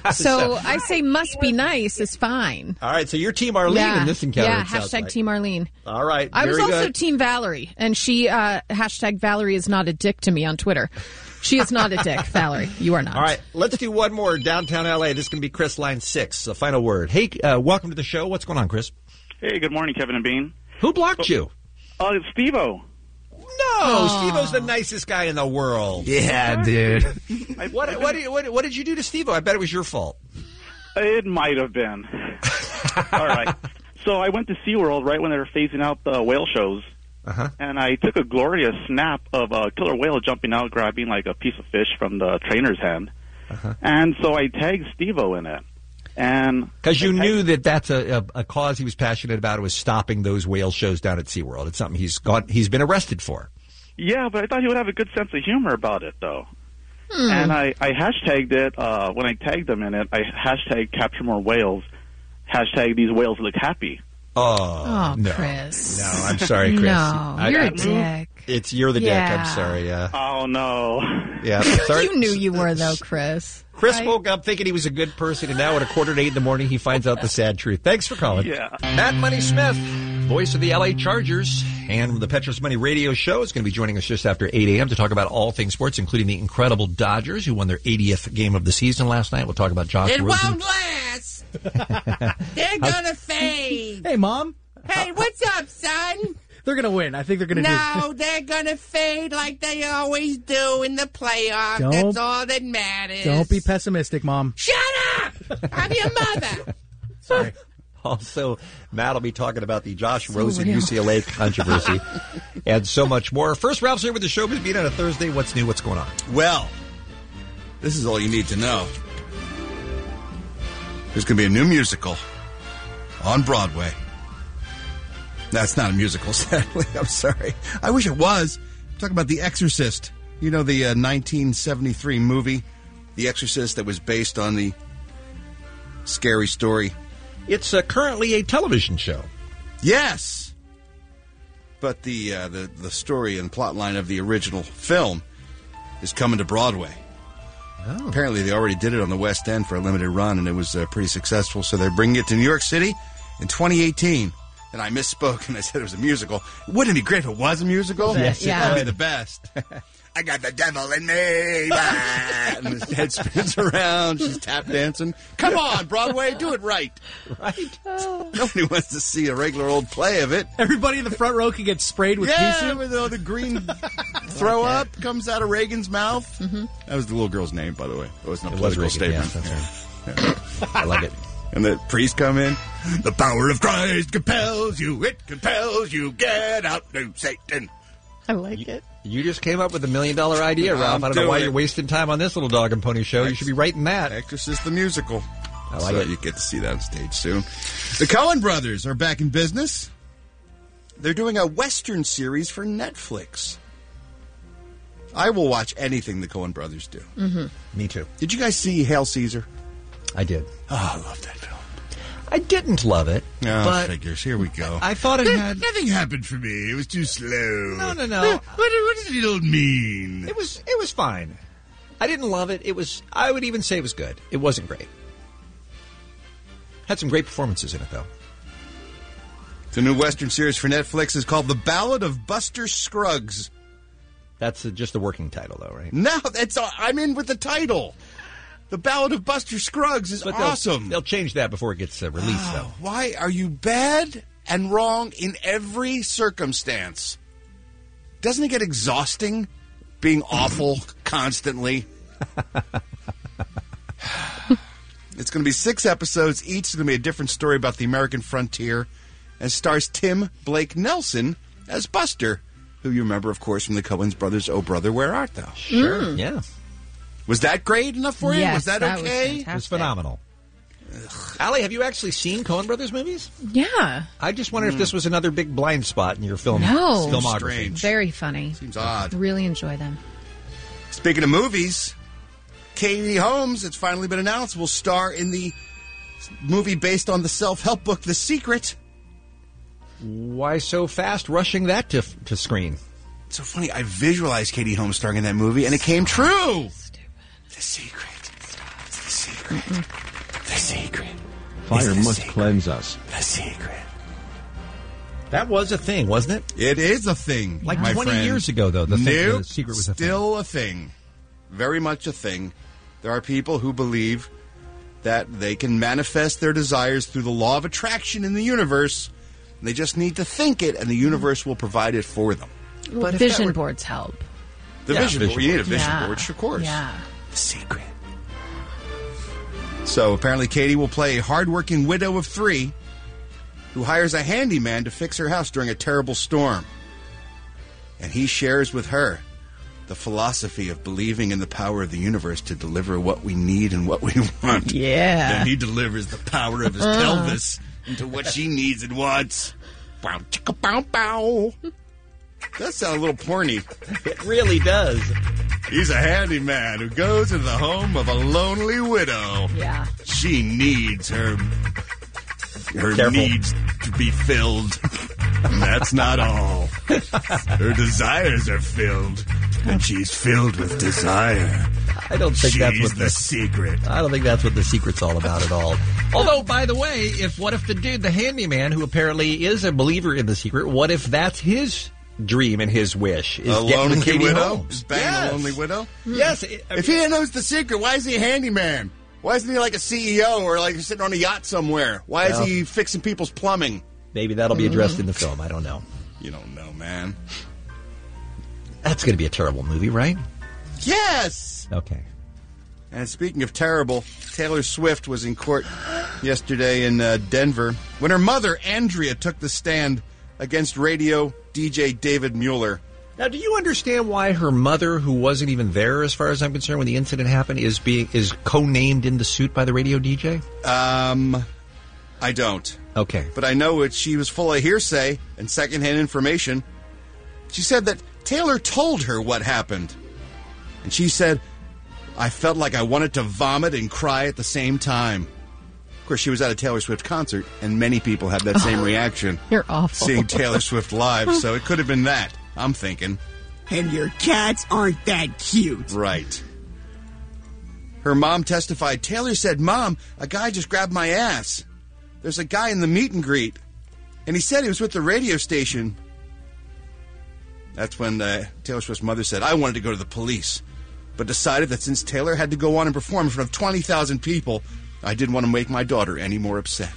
So I say must be nice is fine.
All right, so you're Team Arlene
yeah.
in this encounter.
Yeah,
it sounds
hashtag
like.
Team Arlene.
All right,
I was
very
also
good.
Team Valerie, and she, uh, hashtag Valerie is not a dick to me on Twitter. She is not a dick, Valerie. You are not.
All right, let's do one more downtown L A. This is going to be Chris, line six. A final word. Hey, uh, welcome to the show. What's going on, Chris?
Hey, good morning, Kevin and Bean.
Who blocked you?
Oh, it's Steve-O.
No, Steve-O's the nicest guy in the world.
Yeah, dude.
what, what, did- what, what did you do to Steve-O? I bet it was your fault.
It might have been. All right. So I went to SeaWorld right when they were phasing out the whale shows.
Uh-huh.
And I took a glorious snap of a killer whale jumping out, grabbing like a piece of fish from the trainer's hand.
Uh-huh.
And so I tagged Steve-O in it. And
Because you knew that that's a, a, a cause he was passionate about. It was stopping those whale shows down at SeaWorld. It's something he's got, he's been arrested for.
yeah, but I thought he would have a good sense of humor about it, though.
Hmm.
And I, I hashtagged it. Uh, when I tagged him in it, I hashtagged capture more whales. Hashtag these whales look happy.
Oh,
Oh,
no.
Chris.
No, I'm sorry, Chris.
No,
I-
you're
I-
a dick.
It's you're the
Yeah.
dick. I'm sorry. Yeah.
Oh, no.
Yeah. Sorry.
You knew you were, though, Chris.
Chris
Right?
woke up thinking he was a good person, and now at a quarter to eight in the morning, he finds out the sad truth. Thanks for calling.
Yeah.
Matt Money Smith, voice of the L A Chargers and the Petros Money Radio Show, is going to be joining us just after eight a.m. to talk about all things sports, including the incredible Dodgers, who won their eightieth game of the season last night. We'll talk about Josh
It
Rosen.
won't last. They're gonna fade.
Hey, Mom.
Hey, what's up, son?
They're going to win. I think they're going to
No, they're gonna fade like they always do in the playoffs.
Don't-
That's all that matters.
do. Don't be pessimistic, Mom.
Shut up! I'm your mother.
Sorry.
Also, Matt will be talking about the Josh
So
Rosen
real.
U C L A controversy and so much more. First, Ralph's here with the showbiz beat on a Thursday. What's new? What's going on?
Well, this is all you need to know. There's going to be a new musical on Broadway. That's not a musical, sadly. I'm sorry. I wish it was. I'm talking about The Exorcist. You know, the uh, nineteen seventy-three movie, The Exorcist, that was based on the scary story.
It's uh, currently a television show.
Yes. But the, uh, the, the story and plot line of the original film is coming to Broadway.
Oh.
Apparently, they already did it on the West End for a limited run, and it was uh, pretty successful. So they're bringing it to New York City in twenty eighteen. And I misspoke, and I said it was a musical. Wouldn't it be great if it was a musical?
Yes,
Yeah.
That would be the best. I got the devil in me. Ah, and his head spins around. She's tap dancing. Come on, Broadway, do it right.
Right?
Nobody wants to see a regular old play of it.
Everybody in the front row can get sprayed with
Yeah,
pea soup.
with all the green throw up comes out of Reagan's mouth.
Mm-hmm.
That was the little girl's name, by the way. It wasn't a
It was
political
Reagan,
statement.
yeah, that's right. I like it.
And the priest come in. The power of Christ compels you. It compels you. Get out, no Satan.
I like it.
You just came up with a million dollar idea, Ralph.
I'm
I don't know why
doing
you're
it.
wasting time on this little dog and pony show. You should be writing that.
Exorcist the musical.
I like
so
it.
you get to see that on stage soon. The Coen brothers are back in business. They're doing a Western series for Netflix. I will watch anything the Coen brothers do.
Mm-hmm.
Me too.
Did you guys see Hail Caesar?
I did.
Oh, I love that film.
I didn't love it,
Oh,
but
figures. Here we go.
I thought it had.
Nothing happened for me. It was too slow.
No, no, no.
What, what does it all mean?
It was. It was fine. I didn't love it. It was. I would even say it was good. It wasn't great. Had some great performances in it, though.
The new Western series for Netflix is called The Ballad of Buster Scruggs.
That's uh, just the working title, though, right?
No, that's uh, I'm in with the title. The Ballad of Buster Scruggs is
But they'll-
awesome.
They'll change that before it gets uh, released,
Oh,
though.
why are you bad and wrong in every circumstance? Doesn't it get exhausting being awful constantly? It's going to be six episodes. Each is going to be a different story about the American frontier and stars Tim Blake Nelson as Buster, who you remember, of course, from the Coen brothers' Oh Brother, Where Art Thou?
Sure,
Mm.
yeah.
Was that great enough for you?
Yes,
was that,
that was
okay?
fantastic.
It was phenomenal. Allie, have you actually seen Coen Brothers movies?
Yeah.
I just wonder if this was another big blind spot in your film
No.
filmography.
Strange.
Very funny.
Seems odd.
Really enjoy them.
Speaking of movies, Katie Holmes, it's finally been announced, will star in the movie based on the self-help book The Secret.
Why so fast rushing that to to screen?
It's so funny. I visualized Katie Holmes starring in that movie, and it came true. Stupid. The secret. It's the secret. Mm-mm. The secret.
Fire must
secret.
cleanse us.
The secret.
That was a thing, wasn't it?
It is a thing.
Like
my
twenty
friend.
years ago, though, the, thing,
nope,
the secret was a thing.
Still a thing. Very much a thing. There are people who believe that they can manifest their desires through the law of attraction in the universe. They just need to think it, and the universe will provide it for them.
Well,
But if
vision
that were-
boards help.
The
Yeah,
vision,
vision
board. You need a
board.
vision
Yeah.
board, of course.
Yeah.
The secret. So apparently Katie will play a hardworking widow of three who hires a handyman to fix her house during a terrible storm. And he shares with her the philosophy of believing in the power of the universe to deliver what we need and what we want.
Yeah.
Then he delivers the power of his
Uh.
pelvis into what she needs and wants. Bow, chicka, bow, bow. That sounds a little porny.
It really does.
He's a handyman who goes into the home of a lonely widow.
Yeah.
She needs her her
Careful.
needs to be filled. And that's not all. Her desires are filled, and she's filled with desire.
I don't think
she's
that's what
the
the
secret.
I don't think that's what the secret's all about at all. Although, by the way, if what if the dude, the handyman, who apparently is a believer in the secret, what if that's his dream and his wish is
A
getting
lonely
with Katie
widow?
Holmes?
Is banging
Yes.
a lonely widow?
Yes. It, I
If
mean,
he knows the secret, why is he a handyman? Why isn't he like a C E O or like sitting on a yacht somewhere? Why is
Well-
he fixing people's plumbing?
maybe that'll be addressed in the film. I don't know.
You don't know, man.
That's going to be a terrible movie, right?
Yes!
Okay.
And speaking of terrible, Taylor Swift was in court yesterday in uh, Denver when her mother, Andrea, took the stand against radio D J David Mueller.
Now, do you understand why her mother, who wasn't even there, as far as I'm concerned, when the incident happened, is being is co-named in the suit by the radio D J?
Um, I don't.
Okay.
But I know it. She was full of hearsay and secondhand information. She said that Taylor told her what happened. And she said, I felt like I wanted to vomit and cry at the same time. Of course, she was at a Taylor Swift concert, and many people had that same reaction.
You're awful.
Seeing Taylor Swift live, so it could have been that, I'm thinking.
And your cats aren't that cute.
Right. Her mom testified, Taylor said, Mom, a guy just grabbed my ass. There's a guy in the meet and greet, and he said he was with the radio station. That's when uh, Taylor Swift's mother said, I wanted to go to the police, but decided that since Taylor had to go on and perform in front of twenty thousand people, I didn't want to make my daughter any more upset.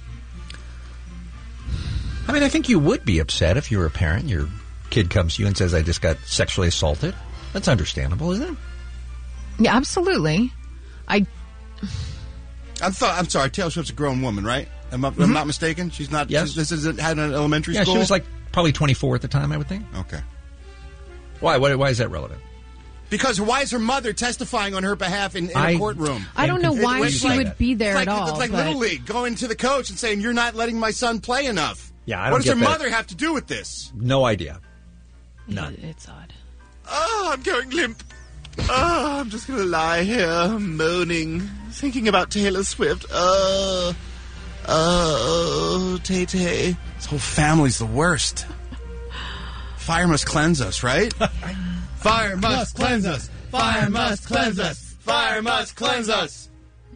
I mean, I think you would be upset if you were a parent. Your kid comes to you and says, I just got sexually assaulted. That's understandable, isn't it?
Yeah, absolutely. I
I'm, th- I'm sorry, Taylor Swift's a grown woman, right? Am I,
Mhm.
I'm not mistaken? She's not.
Yes.
She's, this isn't had an elementary
Yeah,
school.
she was like probably twenty-four at the time, I would think.
Okay.
Why? Why, why is that relevant?
Because why is her mother testifying on her behalf in, in
I-
a courtroom?
I don't know
It-
why
it's
she
like-
would be there
it's like,
at all.
It's like
but-
Little League going to the coach and saying, "You're not letting my son play enough."
Yeah, I don't
What does
get
her
that.
mother have to do with this?
No idea. None.
It's odd.
Oh, I'm going limp. Oh, I'm just going to lie here, moaning, thinking about Taylor Swift. Oh, oh, Tay Tay.
This whole family's the worst. Fire must cleanse us, right? Fire must cleanse us. Fire must cleanse us. Fire must cleanse us.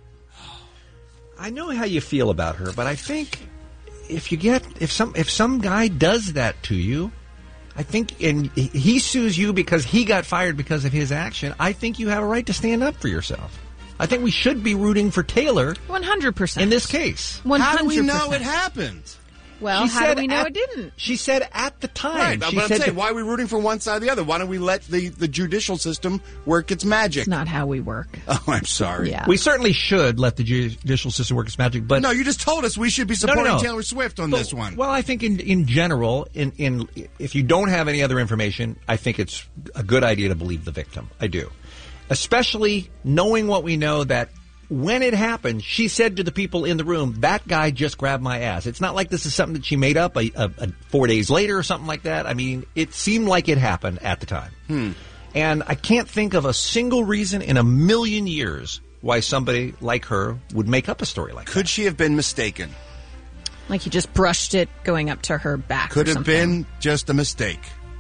I know how you feel about her, but I think if you get if some if some guy does that to you, I think and he- he sues you because he got fired because of his action, I think you have a right to stand up for yourself. I think we should be rooting for Taylor
one hundred percent
in this case.
one
How
hundred
do we
percent.
know it happened?
Well,
She
how
said
do we know
at-
it didn't?
She said at the time.
Right, but
she
I'm
said
saying,
that-
why are we rooting for one side or the other? Why don't we let the, the judicial system work its magic?
It's not how we work.
Oh, I'm sorry.
Yeah.
we certainly should let the judicial system work its magic, but
No, you just told us we should be
No, no,
supporting
no.
Taylor Swift on
But-
this one.
Well, I think in in general, in in if you don't have any other information, I think it's a good idea to believe the victim. I do, especially knowing what we know that when it happened, she said to the people in the room, "That guy just grabbed my ass." It's not like this is something that she made up a, a, a four days later or something like that. I mean, it seemed like it happened at the time,
Hmm.
and I can't think of a single reason in a million years why somebody like her would make up a story like that.
Could she have been mistaken?
Like he just brushed it going up to her back.
Could
or
have
something.
been just a mistake.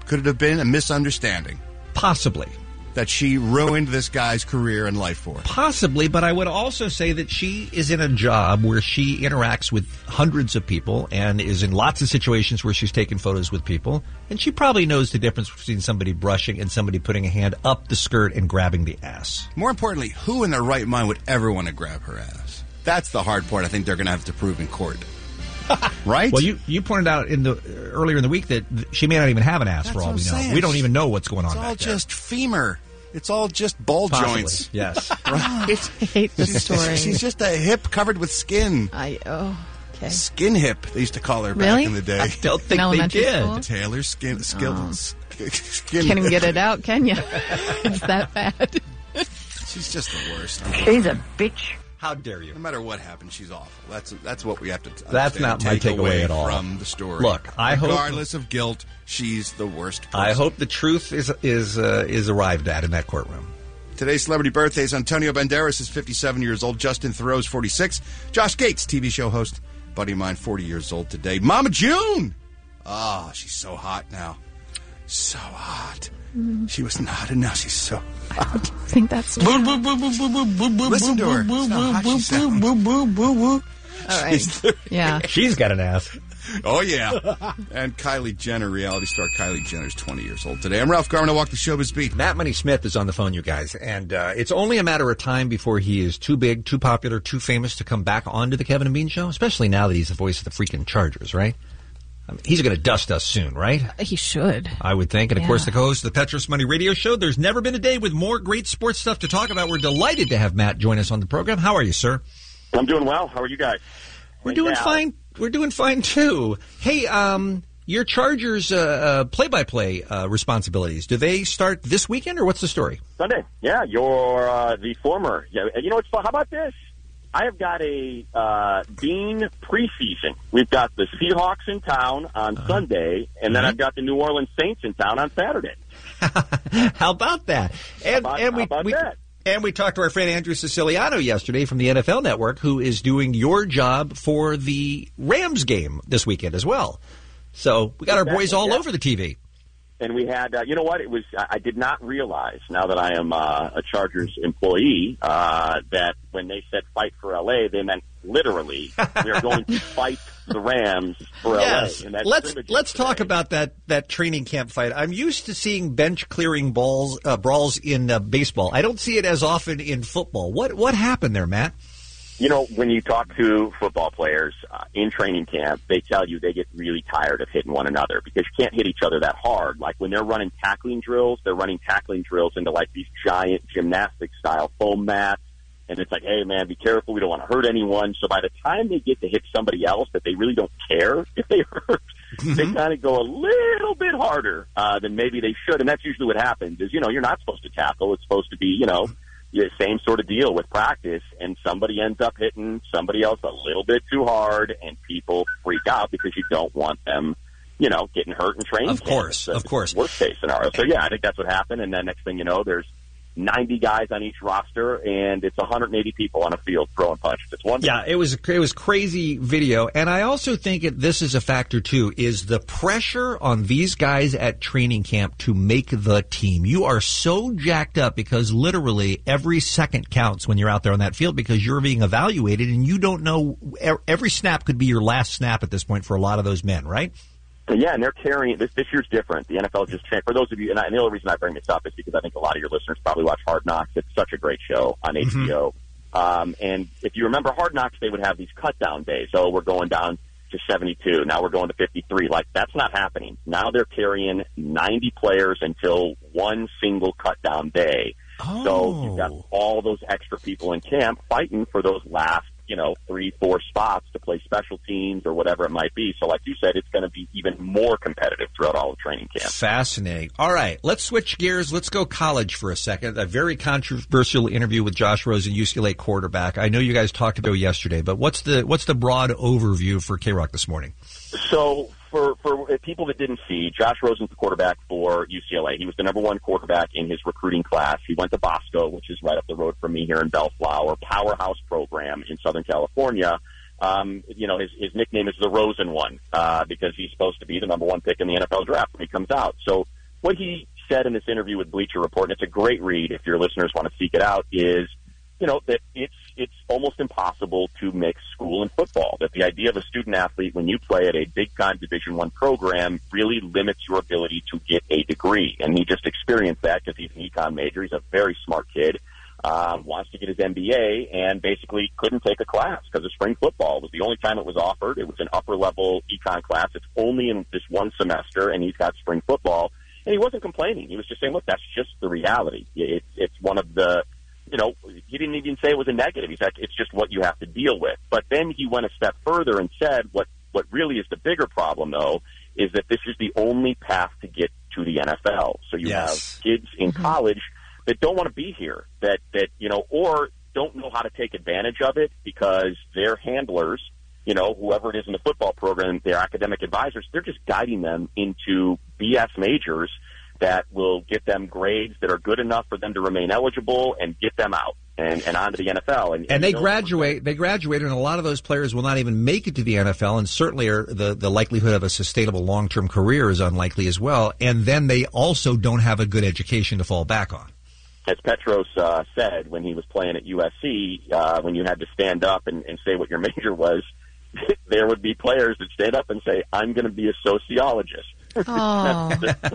Could it have been a misunderstanding?
Possibly.
That she ruined this guy's career and life for?
Possibly, but I would also say that she is in a job where she interacts with hundreds of people and is in lots of situations where she's taken photos with people, and she probably knows the difference between somebody brushing and somebody putting a hand up the skirt and grabbing the ass.
More importantly, who in their right mind would ever want to grab her ass? That's the hard part I think they're going to have to prove in court. Right?
Well, you, you pointed out in the earlier in the week that she may not even have an ass.
That's
for all
what
we
I'm
know.
saying.
We don't even know what's going on
It's all
back there.
just femur. It's all just ball
Possibly,
joints.
yes.
Right?
I hate this
she's,
story.
She's just a hip covered with skin.
I oh okay.
Skin hip, they used to call her
Really?
back in the day.
I don't think
In elementary
they did.
school?
Taylor Skin. Skill,
Oh.
skin
Can't even get it out, can you? It's that bad.
She's just the worst.
She's a bitch.
How dare you?
No matter what happens, she's awful. That's that's what we have to.
That's
understand
not
and
my
take
takeaway
away
at all.
from the story.
Look, I hope-
regardless of guilt, she's the worst person.
I hope the truth is is uh, is arrived at in that courtroom.
Today's celebrity birthdays: Antonio Banderas is fifty-seven years old. Justin Theroux's forty-six. Josh Gates, T V show host, buddy of mine, forty years old today. Mama June. Oh, she's so hot now. So hot.
Mm.
She was not, and now she's so hot.
I think that's
Listen to her. Listen how hot she sounds.
all right. Yeah.
She's got an ass.
Oh, yeah. And Kylie Jenner, reality star Kylie Jenner's twenty years old today. I'm Ralph Garman. I walk the showbiz beat.
Matt Money Smith is on the phone, you guys, and uh, it's only a matter of time before he is too big, too popular, too famous to come back onto the Kevin and Bean Show, especially now that he's the voice of the freaking Chargers, right? I mean, he's going to dust us soon, right?
He should.
I would think. And, of
Yeah.
course, the co-host of the Petros Money Radio Show. There's never been a day with more great sports stuff to talk about. We're delighted to have Matt join us on the program. How are you, sir?
I'm doing well. How are you guys?
We're
And
doing
Gal?
fine. We're doing fine, too. Hey, um, your Chargers uh, uh, play-by-play uh, responsibilities, do they start this weekend, or what's the story?
Sunday. Yeah, you're uh, the former. Yeah, and you know what's fun? How about this? I have got a uh, Bean preseason. We've got the Seahawks in town on
Uh-huh.
Sunday, and then
Mhm.
I've got the New Orleans Saints in town on Saturday.
How about that? And,
How about-
and we,
how about
we
that?
and we talked to our friend Andrew Siciliano yesterday from the N F L Network, who is doing your job for the Rams game this weekend as well. So we got our boys
Exactly,
all
yeah.
over the T V.
And we had, uh, you know what? It was. I I did not realize, now that I am uh, a Chargers employee, uh, that when they said "fight for L A," they meant literally we are going to fight the Rams for
Yes,
L A. And that's
let's
scrimmage
let's
today.
talk about that that training camp fight. I'm used to seeing bench clearing balls uh, brawls in uh, baseball. I don't see it as often in football. What what happened there, Matt?
You know, when you talk to football players uh, in training camp, they tell you they get really tired of hitting one another because you can't hit each other that hard. Like when they're running tackling drills, they're running tackling drills into like these giant gymnastic style foam mats. And it's like, hey, man, be careful. We don't want to hurt anyone. So by the time they get to hit somebody else that they really don't care if they hurt, they kind of go a little bit harder uh, than maybe they should. And that's usually what happens is, you know, you're not supposed to tackle. It's supposed to be, you know, the same sort of deal with practice, and somebody ends up hitting somebody else a little bit too hard, and people freak out because you don't want them, you know, getting hurt in training.
Of course,
camp. It's
of
the
course.
Worst case scenario. So yeah, I think that's what happened. And then next thing you know, there's ninety guys on each roster, and it's one hundred eighty people on a field throwing punches. It's wonderful.
Yeah, it was it was crazy video, and I also think it, this is a factor too. Is the pressure on these guys at training camp to make the team? You are so jacked up because literally every second counts when you're out there on that field because you're being evaluated, and you don't know every snap could be your last snap at this point for a lot of those men, right?
Yeah, and they're carrying this. This year's different. The N F L just changed. For those of you, and, I, and the only reason I bring this up is because I think a lot of your listeners probably watch Hard Knocks. It's such a great show on H B O. Mm-hmm. Um, and if you remember Hard Knocks, they would have these cut down days. Oh, we're going down to seventy-two. Now we're going to fifty-three. Like that's not happening. Now they're carrying ninety players until one single cut down day.
Oh.
So you've got all those extra people in camp fighting for those last, you know, three, four spots to play special teams or whatever it might be. So like you said, it's going to be even more competitive throughout all of training camp.
Fascinating. All right, let's switch gears. Let's go college for a second. A very controversial interview with Josh Rosen, U C L A quarterback. I know you guys talked about it yesterday, but what's the what's the broad overview for K-Rock this morning?
So for, for people that didn't see, Josh Rosen's the quarterback for U C L A. He was the number one quarterback in his recruiting class. He went to Bosco, which is right up the road from me here in Bellflower, powerhouse program in Southern California. Um, you know, his, his nickname is the Rosen one, uh, because he's supposed to be the number one pick in the N F L draft when he comes out. So what he said in this interview with Bleacher Report, and it's a great read if your listeners want to seek it out, is, you know, that it's it's almost impossible to mix school and football. That the idea of a student athlete when you play at a big-time Division One program really limits your ability to get a degree. And he just experienced that because he's an econ major. He's a very smart kid. Um, wants to get his M B A and basically couldn't take a class because of spring football. It was the only time it was offered. It was an upper-level econ class. It's only in this one semester, and he's got spring football. And he wasn't complaining. He was just saying, look, that's just the reality. It's, it's one of the, you know, he didn't even say it was a negative. He said it's just what you have to deal with. But then he went a step further and said what, what really is the bigger problem, though, is that this is the only path to get to the N F L. So you
Yes.
have kids in mm-hmm. college that don't want to be here, that, that, you know, or don't know how to take advantage of it because their handlers, you know, whoever it is in the football program, their academic advisors, they're just guiding them into B S majors that will get them grades that are good enough for them to remain eligible and get them out and, and onto the N F L. And,
And
and
they
you know,
graduate. They graduate, and a lot of those players will not even make it to the N F L, and certainly are the, the likelihood of a sustainable long-term career is unlikely as well. And then they also don't have a good education to fall back on.
As Petros uh, said when he was playing at U S C, uh, when you had to stand up and, and say what your major was, there would be players that stand up and say, I'm going to be a sociologist.
Oh,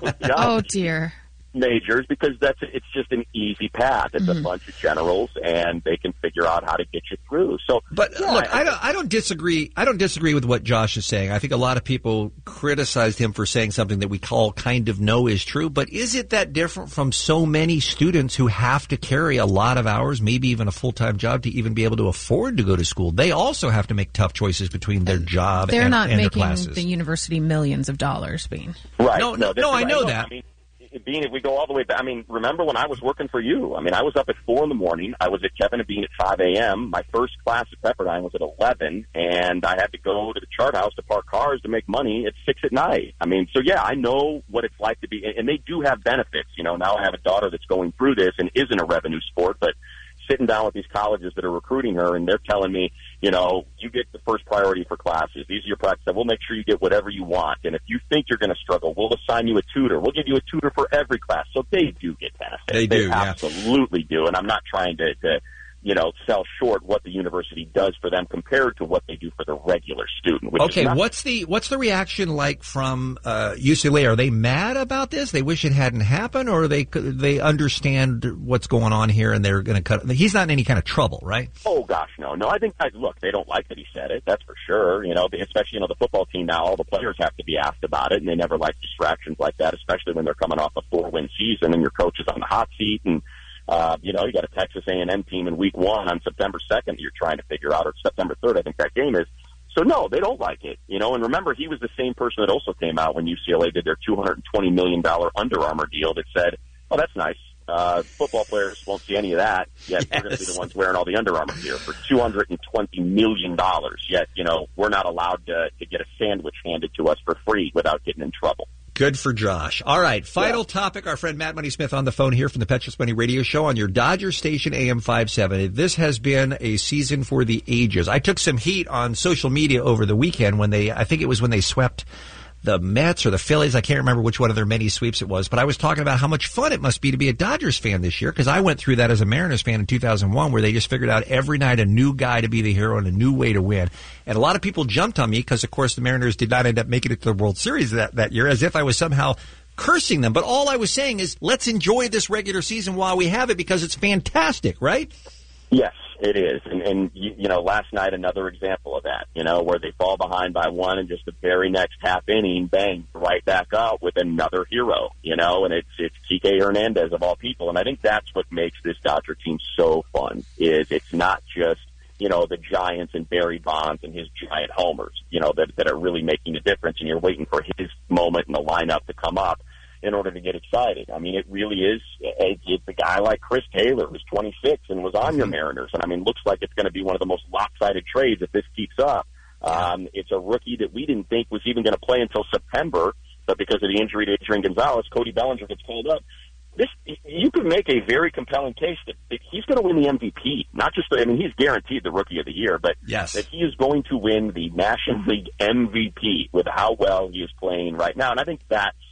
oh dear.
Majors, because that's it's just an easy path. It's mm-hmm. a bunch of generals, and they can figure out how to get you through. So,
but
yeah,
look, I, I don't, I don't disagree. I don't disagree with what Josh is saying. I think a lot of people criticized him for saying something that we all kind of know is true. But is it that different from so many students who have to carry a lot of hours, maybe even a full time job, to even be able to afford to go to school? They also have to make tough choices between their job
They're
and,
not
and their
making
classes.
the university millions of dollars, Bean.
Right?
No, no, no. I know that.
I mean, Bean, if we go all the way back, I mean, remember when I was working for you? I mean, I was up at four in the morning. I was at Kevin and Bean at five a.m. My first class at Pepperdine was at eleven, and I had to go to the chart house to park cars to make money at six at night. I mean, so yeah, I know what it's like to be, and they do have benefits. You know, now I have a daughter that's going through this and isn't a revenue sport, but sitting down with these colleges that are recruiting her, and they're telling me, you know, you get the first priority for classes. These are your practices. We'll make sure you get whatever you want. And if you think you're going to struggle, we'll assign you a tutor. We'll give you a tutor for every class. So they do get benefits.
They do,
they
yeah.
absolutely do. And I'm not trying to, to, you know, sell short what the university does for them compared to what they do for the regular student. Which
Okay,
is not-
what's the what's the reaction like from uh, U C L A? Are they mad about this? They wish it hadn't happened, or they they understand what's going on here and they're going to cut? He's not in any kind of trouble, right?
Oh gosh, no, no. I think I, look, they don't like that he said it. That's for sure. You know, especially you know the football team now. All the players have to be asked about it, and they never like distractions like that, especially when they're coming off a four-win season and your coach is on the hot seat and. Uh, you know, you got a Texas A and M team in week one on September second that you're trying to figure out, or September third, I think that game is. So, no, they don't like it. You know, and remember, he was the same person that also came out when U C L A did their two hundred twenty million dollars Under Armour deal that said, oh, that's nice. Uh, football players won't see any of that, yet yes. we're going to be the ones wearing all the Under Armour gear for two hundred twenty million dollars. Yet, you know, we're not allowed to, to get a sandwich handed to us for free without getting in trouble.
Good for Josh. All right, final yeah. topic. Our friend Matt Money Smith on the phone here from the Petros Money Radio Show on your Dodger station A M five seventy. This has been a season for the ages. I took some heat on social media over the weekend when they, I think it was when they swept the Mets or the Phillies. I can't remember which one of their many sweeps it was, but I was talking about how much fun it must be to be a Dodgers fan this year, because I went through that as a Mariners fan in two thousand one, where they just figured out every night a new guy to be the hero and a new way to win. And a lot of people jumped on me because, of course, the Mariners did not end up making it to the World Series that, that year, as if I was somehow cursing them. But all I was saying is, let's enjoy this regular season while we have it, because it's fantastic, right?
Yes, it is. And, and you, you know, last night, another example of that, you know, where they fall behind by one and just the very next half inning, bang, right back up with another hero, you know, and it's, it's Kike Hernandez of all people. And I think that's what makes this Dodger team so fun, is it's not just, you know, the Giants and Barry Bonds and his giant homers, you know, that, that are really making a difference, and you're waiting for his moment in the lineup to come up in order to get excited. I mean, it really is. It's a guy like Chris Taylor, who's twenty-six and was on your Mariners. And, I mean, looks like it's going to be one of the most lopsided trades if this keeps up. Um, it's a rookie that we didn't think was even going to play until September, but because of the injury to Adrian Gonzalez, Cody Bellinger gets called up. This, you could make a very compelling case that he's going to win the M V P. Not just, I mean, he's guaranteed the Rookie of the Year, but
yes.
that he is going to win the National League M V P with how well he is playing right now. And I think that's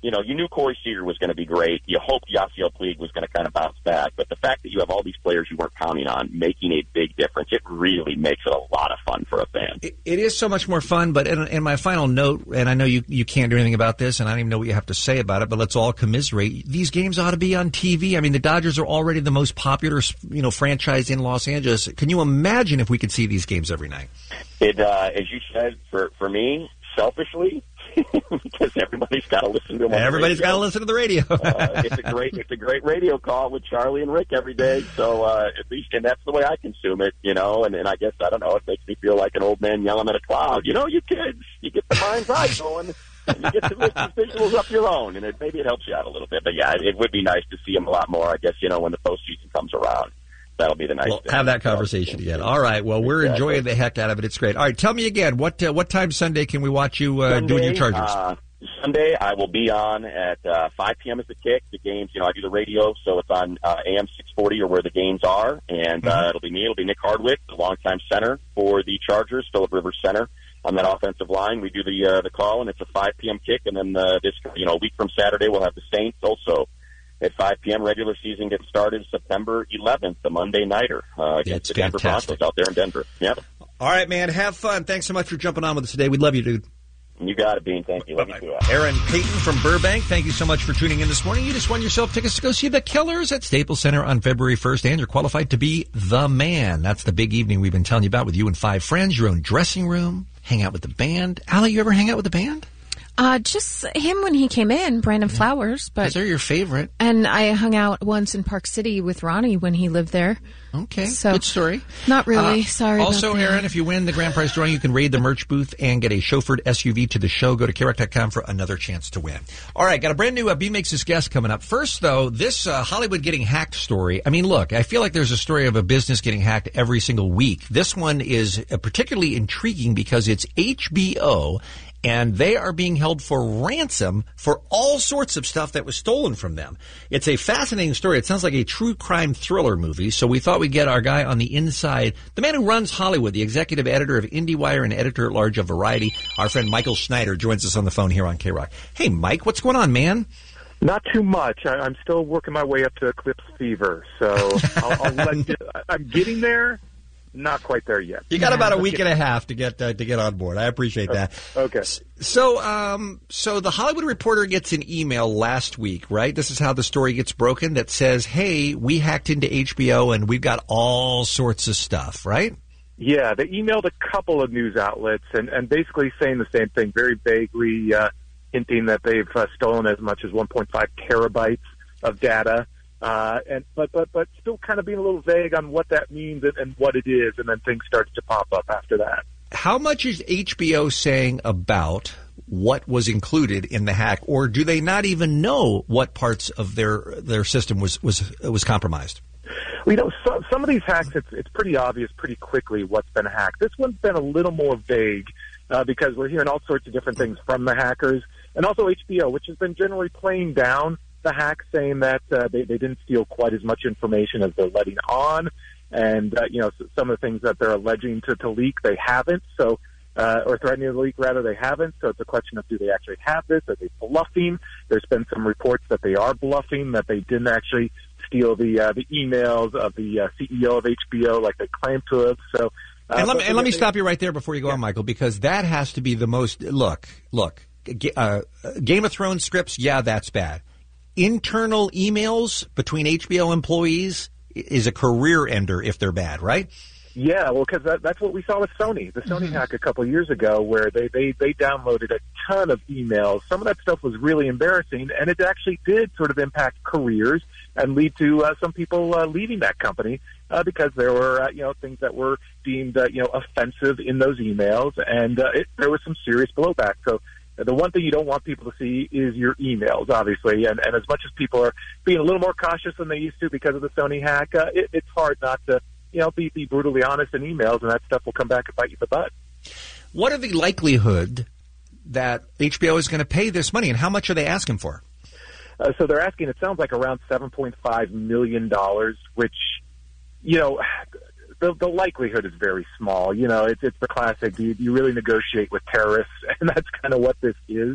you know, you knew Corey Seager was going to be great. You hoped Yasiel Puig was going to kind of bounce back. But the fact that you have all these players you weren't counting on making a big difference, it really makes it a lot of fun for a fan.
It, it is so much more fun, but in, in my final note, and I know you, you can't do anything about this, and I don't even know what you have to say about it, but let's all commiserate. These games ought to be on T V. I mean, the Dodgers are already the most popular, you know, franchise in Los Angeles. Can you imagine if we could see these games every night?
It, uh, as you said, for, for me, selfishly, because everybody's got to listen to them.
Everybody's got to listen to the radio.
uh, it's a great, it's a great radio call with Charlie and Rick every day. So uh, at least, and that's the way I consume it, you know. And, and I guess I don't know. It makes me feel like an old man yelling at a cloud. You know, you kids, you get the mind's eye going, and you get to make these visuals up your own, and it, maybe it helps you out a little bit. But yeah, it, it would be nice to see them a lot more. I guess, you know, when the postseason comes around. That'll be the nice
we'll
thing.
Have that conversation again. All right. Well, we're exactly. enjoying the heck out of it. It's great. All right. Tell me again, what uh, what time Sunday can we watch you uh,
Sunday,
doing your Chargers?
Uh, Sunday, I will be on at uh, five p.m. is the kick. The games, you know, I do the radio, so it's on uh, A M six forty or where the games are. And mm-hmm. uh, it'll be me. It'll be Nick Hardwick, the longtime center for the Chargers, Phillip Rivers Center. On that offensive line, we do the uh, the call, and it's a five p.m. kick. And then uh, this, you know, a week from Saturday, we'll have the Saints also. At five p.m., regular season gets started September eleventh, the Monday nighter uh, against the Denver Broncos out there in Denver. Yep.
All right, man. Have fun. Thanks so much for jumping on with us today. We love you, dude.
You got it, Bean. Thank you. Love you too.
Aaron Payton from Burbank, thank you so much for tuning in this morning. You just won yourself tickets to go see the Killers at Staples Center on February first, and you're qualified to be the man. That's the big evening we've been telling you about with you and five friends, your own dressing room, hang out with the band. Allie, you ever hang out with the band?
Uh, just him when he came in, Brandon Flowers. But
they're your favorite.
And I hung out once in Park City with Ronnie when he lived there.
Okay,
so,
good story.
Not really.
Uh,
Sorry
Also,
about that.
Aaron, if you win the grand prize drawing, you can raid the merch booth and get a chauffeured S U V to the show. Go to K R O C dot com for another chance to win. All right, got a brand new uh, B Makes His Guest coming up. First, though, this uh, Hollywood getting hacked story. I mean, look, I feel like there's a story of a business getting hacked every single week. This one is uh, particularly intriguing because it's H B O, and they are being held for ransom for all sorts of stuff that was stolen from them. It's a fascinating story. It sounds like a true crime thriller movie, so we thought we'd get our guy on the inside, the man who runs Hollywood, the executive editor of IndieWire and editor-at-large of Variety. Our friend Michael Schneider joins us on the phone here on K-Rock. Hey, Mike, what's going on, man?
Not too much. I, I'm still working my way up to Eclipse Fever, so I'll, I'll let you, I'm getting there. Not quite there yet.
You got about a week and a half to get uh, to get on board. I appreciate that.
Okay.
So, um, so the Hollywood Reporter gets an email last week, right? This is how the story gets broken. That says, "Hey, we hacked into H B O and we've got all sorts of stuff," right?
Yeah, they emailed a couple of news outlets and, and basically saying the same thing, very vaguely uh, hinting that they've uh, stolen as much as one point five terabytes of data. Uh, and but but but still kind of being a little vague on what that means and, and what it is, and then things start to pop up after that.
How much is H B O saying about what was included in the hack, or do they not even know what parts of their their system was was was compromised?
Well, you know, so, some of these hacks, it's it's pretty obvious pretty quickly what's been hacked. This one's been a little more vague uh, because we're hearing all sorts of different things from the hackers, and also H B O, which has been generally playing down the hack, saying that uh, they, they didn't steal quite as much information as they're letting on. And, uh, you know, some of the things that they're alleging to, to leak, they haven't. So, uh, or threatening to leak, rather, they haven't. So it's a question of, do they actually have this? Are they bluffing? There's been some reports that they are bluffing, that they didn't actually steal the uh, the emails of the uh, C E O of H B O like they claim to have. So, uh,
and let me, and let me
they,
stop you right there before you go yeah. on, Michael, because that has to be the most, look, look, uh, Game of Thrones scripts, yeah, that's bad. Internal emails between H B O employees is a career ender if they're bad, right?
Yeah, well, because that, that's what we saw with Sony, the Sony mm-hmm. hack a couple of years ago, where they, they, they downloaded a ton of emails. Some of that stuff was really embarrassing, and it actually did sort of impact careers and lead to uh, some people uh, leaving that company uh, because there were uh, you know things that were deemed uh, you know offensive in those emails, and uh, it, there was some serious blowback. So the one thing you don't want people to see is your emails, obviously. And, and as much as people are being a little more cautious than they used to because of the Sony hack, uh, it, it's hard not to, you know, be, be brutally honest in emails, and that stuff will come back and bite you in the butt.
What are the likelihood that H B O is going to pay this money, and how much are they asking for?
Uh, so they're asking, it sounds like around seven point five million dollars, which, you know, The, the likelihood is very small. You know, it's, it's the classic, do you, do you really negotiate with terrorists? And that's kind of what this is.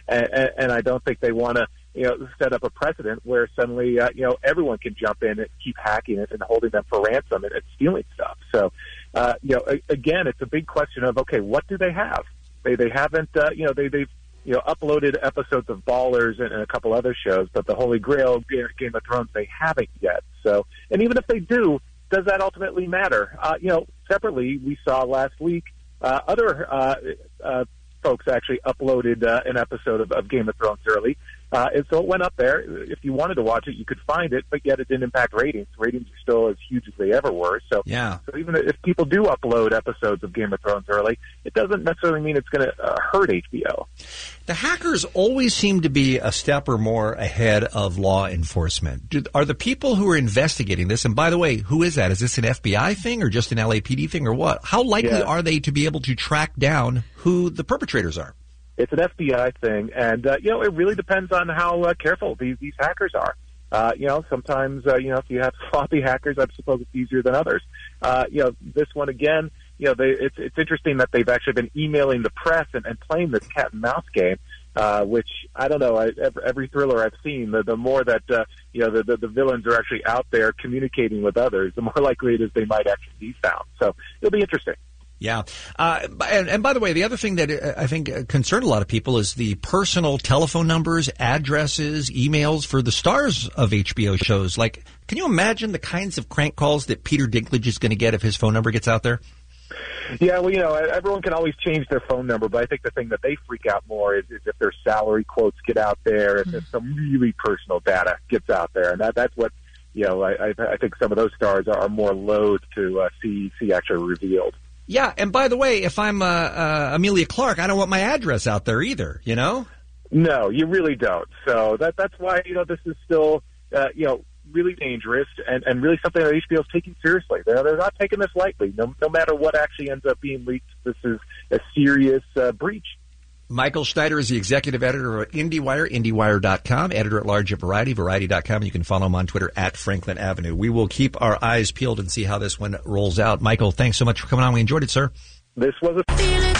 and, and, and I don't think they want to, you know, set up a precedent where suddenly, uh, you know, everyone can jump in and keep hacking it and holding them for ransom and, and stealing stuff. So, uh, you know, a, again, it's a big question of, okay, what do they have? They they haven't, uh, you know, they they've you know uploaded episodes of Ballers and, and a couple other shows, but the Holy Grail, Game of Thrones, they haven't yet. So, and even if they do, does that ultimately matter? Uh, you know, separately, we saw last week uh, other uh, uh, folks actually uploaded uh, an episode of, of Game of Thrones early. Uh, and so it went up there. If you wanted to watch it, you could find it, but yet it didn't impact ratings. Ratings are still as huge as they ever were. So,
yeah.
so even if people do upload episodes of Game of Thrones early, it doesn't necessarily mean it's going to uh, hurt H B O.
The hackers always seem to be a step or more ahead of law enforcement. Do, are the people who are investigating this, and by the way, who is that? Is this an F B I thing or just an L A P D thing or what? How likely
Yeah.
are they to be able to track down who the perpetrators are?
It's an F B I thing, and uh, you know it really depends on how uh, careful these these hackers are. Uh, you know, sometimes uh, you know if you have sloppy hackers, I suppose it's easier than others. Uh, you know, this one again, you know, they, it's it's interesting that they've actually been emailing the press and, and playing this cat and mouse game, uh, which I don't know. I, every, every thriller I've seen, the, the more that uh, you know the, the the villains are actually out there communicating with others, the more likely it is they might actually be found. So it'll be interesting.
Yeah. Uh, and, and by the way, the other thing that uh, I think uh, concerned a lot of people is the personal telephone numbers, addresses, emails for the stars of H B O shows. Like, can you imagine the kinds of crank calls that Peter Dinklage is going to get if his phone number gets out there?
Yeah, well, you know, everyone can always change their phone number, but I think the thing that they freak out more is, is if their salary quotes get out there, if, if some really personal data gets out there. And that, that's what, you know, I, I, I think some of those stars are more loath to uh, see, see actually revealed.
Yeah, and by the way, if I'm uh, uh, Amelia Clark, I don't want my address out there either, you know?
No, you really don't. So that that's why, you know, this is still, uh, you know, really dangerous and, and really something that H B O is taking seriously. They're, they're not taking this lightly. No, no matter what actually ends up being leaked, this is a serious uh, breach.
Michael Schneider is the executive editor of IndieWire, IndieWire dot com, editor at large at Variety, Variety dot com. You can follow him on Twitter at Franklin Avenue. We will keep our eyes peeled and see how this one rolls out. Michael, thanks so much for coming on. We enjoyed it, sir.
This was a...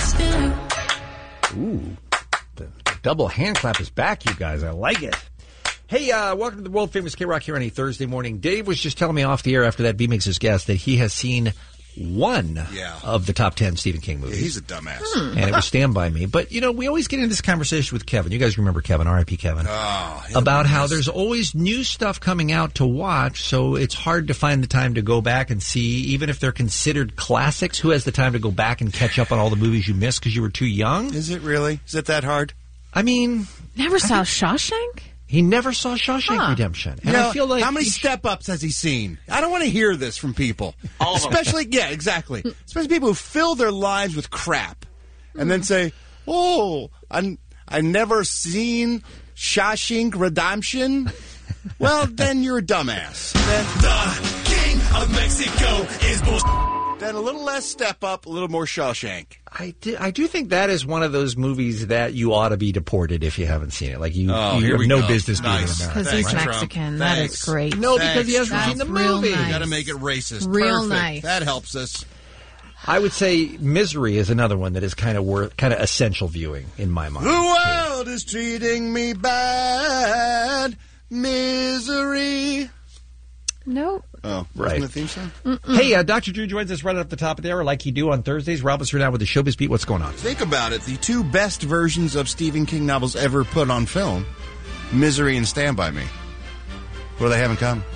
Ooh, the, the double hand clap is back, you guys. I like it. Hey, uh, welcome to the world famous K-Rock here on a Thursday morning. Dave was just telling me off the air after that B-Mix's guest that he has seen one
yeah.
of the top ten Stephen King movies.
Yeah, he's a dumbass.
Hmm. And it was Stand By Me. But, you know, we always get into this conversation with Kevin. You guys remember Kevin, R I P Kevin.
Oh,
about how there's always new stuff coming out to watch, so it's hard to find the time to go back and see, even if they're considered classics. Who has the time to go back and catch up on all the movies you missed because you were too young?
Is it really? Is it that hard?
I mean...
Never saw Shawshank?
He never saw Shawshank
Huh.
Redemption. And
You know,
I feel like
how many step-ups has he seen? I don't want to hear this from people.
All of them.
Especially, yeah, exactly. Especially people who fill their lives with crap and then say, oh, I I never seen Shawshank Redemption. Well, then you're a dumbass. Then,
The King of Mexico is bullshit.
then a little less step-up, a little more Shawshank.
I do, I do think that is one of those movies that you ought to be deported if you haven't seen it. Like, you,
Oh,
you
here
have
we
no
go.
business
Nice.
being in America.
Because he's
Thanks, Trump.
Mexican. That is
Thanks.
great.
No, because he
Thanks,
hasn't seen
Trump.
the
Real
movie.
nice.
Got to make it racist.
Real
Perfect.
nice.
That helps us.
I would say Misery is another one that is kind of worth, kind of essential viewing in my mind.
The world is treating me bad. Misery.
No.
Oh,
Right.
wasn't the theme song?
Mm-mm.
Hey, uh, Doctor Drew joins us right at the top of the hour, like you do on Thursdays. Rob us right now with the Showbiz Beat. What's going on?
Think about it. The two best versions of Stephen King novels ever put on film, Misery and Stand By Me. What do they have in common?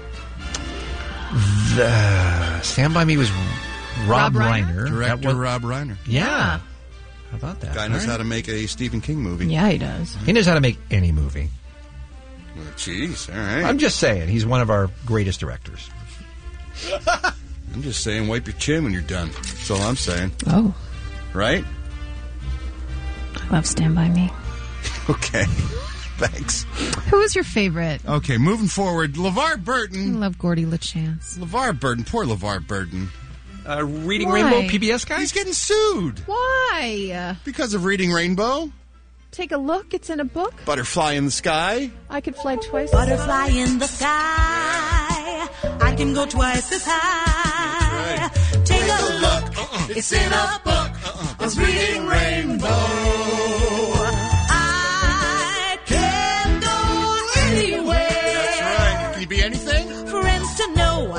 The Stand By Me was Rob,
Rob Reiner?
Reiner.
Director
That was-
Rob Reiner.
Yeah. How about that?
Guy knows
All right.
how to make a Stephen King movie.
Yeah, he does.
He knows how to make any movie.
Well, Jeez, all right.
I'm just saying, he's one of our greatest directors.
I'm just saying, wipe your chin when you're done. That's all I'm saying.
Oh,
Right?
I love Stand By Me.
Okay. Thanks.
Who was your favorite?
Okay, moving forward, LeVar
I
Burton.
love Gordy LaChance.
LeVar Burton. Poor LeVar Burton.
Uh, Reading
Why?
Rainbow P B S guy?
He's getting sued
Why?
because of Reading Rainbow.
Take a look. It's in a book.
Butterfly in the Sky.
I could fly twice.
Butterfly in the sky. I can go twice as high. Take a look.
Uh-uh.
It's in a book. It's Reading Rainbow. I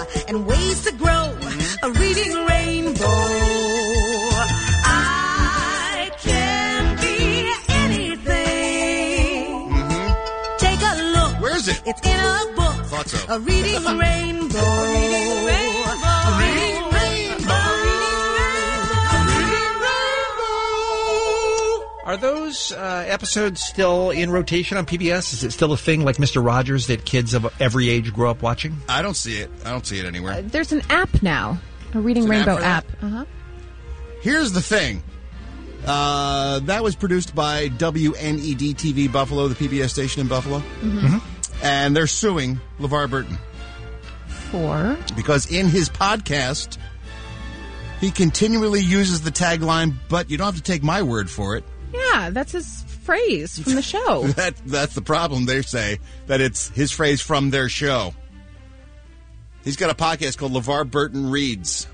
and ways to grow. A reading rainbow. I can be anything.
Mm-hmm.
Take a look.
Where is it?
It's in a book.
Thought so.
A reading rainbow. A reading rainbow. A reading rainbow. A reading rainbow.
Are those uh, episodes still in rotation on P B S? Is it still a thing like Mister Rogers that kids of every age grow up watching?
I don't see it. I don't see it anywhere.
Uh, there's an app now, a Reading
There's an
Rainbow
app
app. Uh huh.
Here's the thing. Uh, that was produced by W N E D T V Buffalo, the P B S station in Buffalo.
Mm-hmm.
And they're suing LeVar Burton.
For?
Because in his podcast, he continually uses the tagline, but you don't have to take my word for it.
Yeah, that's his phrase from the show.
that That's the problem, they say, that it's his phrase from their show. He's got a podcast called LeVar Burton Reads.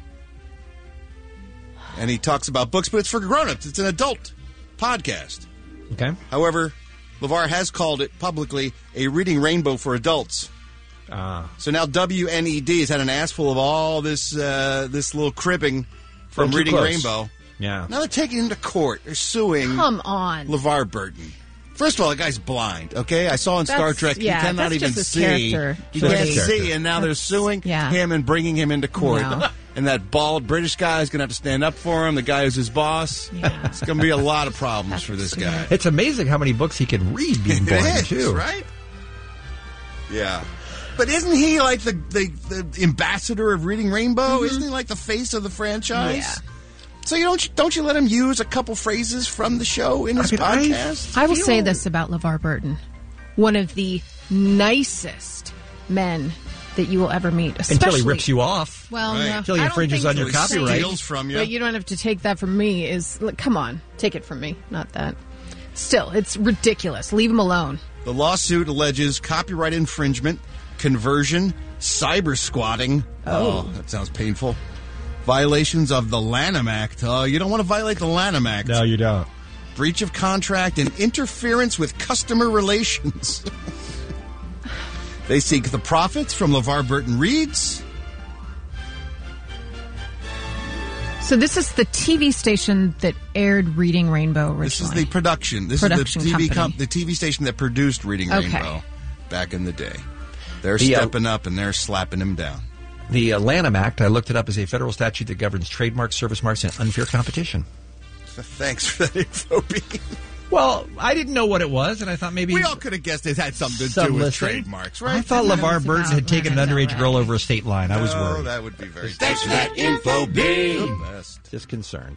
And he talks about books, but it's for grown-ups. It's an adult podcast.
Okay.
However, LeVar has called it publicly a reading rainbow for adults.
Ah.
So now W N E D has had an ass full of all this uh, this little cribbing from
Too
Reading
close.
Rainbow.
Yeah.
Now they're taking him to court. They're suing
Come on.
LeVar Burton. First of all, the guy's blind, okay? I saw in Star
That's-
Trek
yeah,
he cannot
that's
even
just his
see.
character.
He
Just
can't
his
see,
character.
and now they're
That's-
suing
yeah.
him and bringing him into court.
No.
And that bald British guy is going to have to stand up for him. The guy who's his boss.
Yeah.
It's going to be a lot of problems for this guy.
It's amazing how many books he can read being blind,
It is,
too.
right? Yeah. But isn't he like the, the, the ambassador of Reading Rainbow?
Mm-hmm.
Isn't he like the face of the franchise?
Yeah.
So you don't don't you let him use a couple phrases from the show in his
I mean,
podcast?
I will say this about LeVar Burton. One of the nicest men that you will ever meet. Especially,
Until he rips you off.
Well,
Right.
no,
Until he
I don't
infringes
think
on your
so.
copyright.
Steals from you.
But you don't have to take that from me. Is look, come on, take it from me, not that. Still, it's ridiculous. Leave him alone.
The lawsuit alleges copyright infringement, conversion, cyber squatting.
Oh.
that sounds painful. Violations of the Lanham Act. Oh, you don't want to violate the Lanham Act.
No, you don't.
Breach of contract and interference with customer relations. They seek the profits from LeVar Burton Reads.
So this is the T V station that aired Reading Rainbow originally.
This is the production. This
Production
is the T V
company.
com- the T V station that produced Reading
Okay.
Rainbow back in the day. They're
The, uh,
stepping up and they're slapping him down.
The uh, Lanham Act, I looked it up, is a federal statute that governs trademarks, service marks, and unfair competition.
Thanks for that info, Bean.
Well, I didn't know what it was, and I thought maybe...
We all could have guessed it had something to
some
do with
listening.
trademarks, right?
I thought LeVar Burton had taken an
Lanham,
underage
right.
girl over a state line. I was
No,
worried.
that would be very
Thanks for that info, Bean.
Just concerned.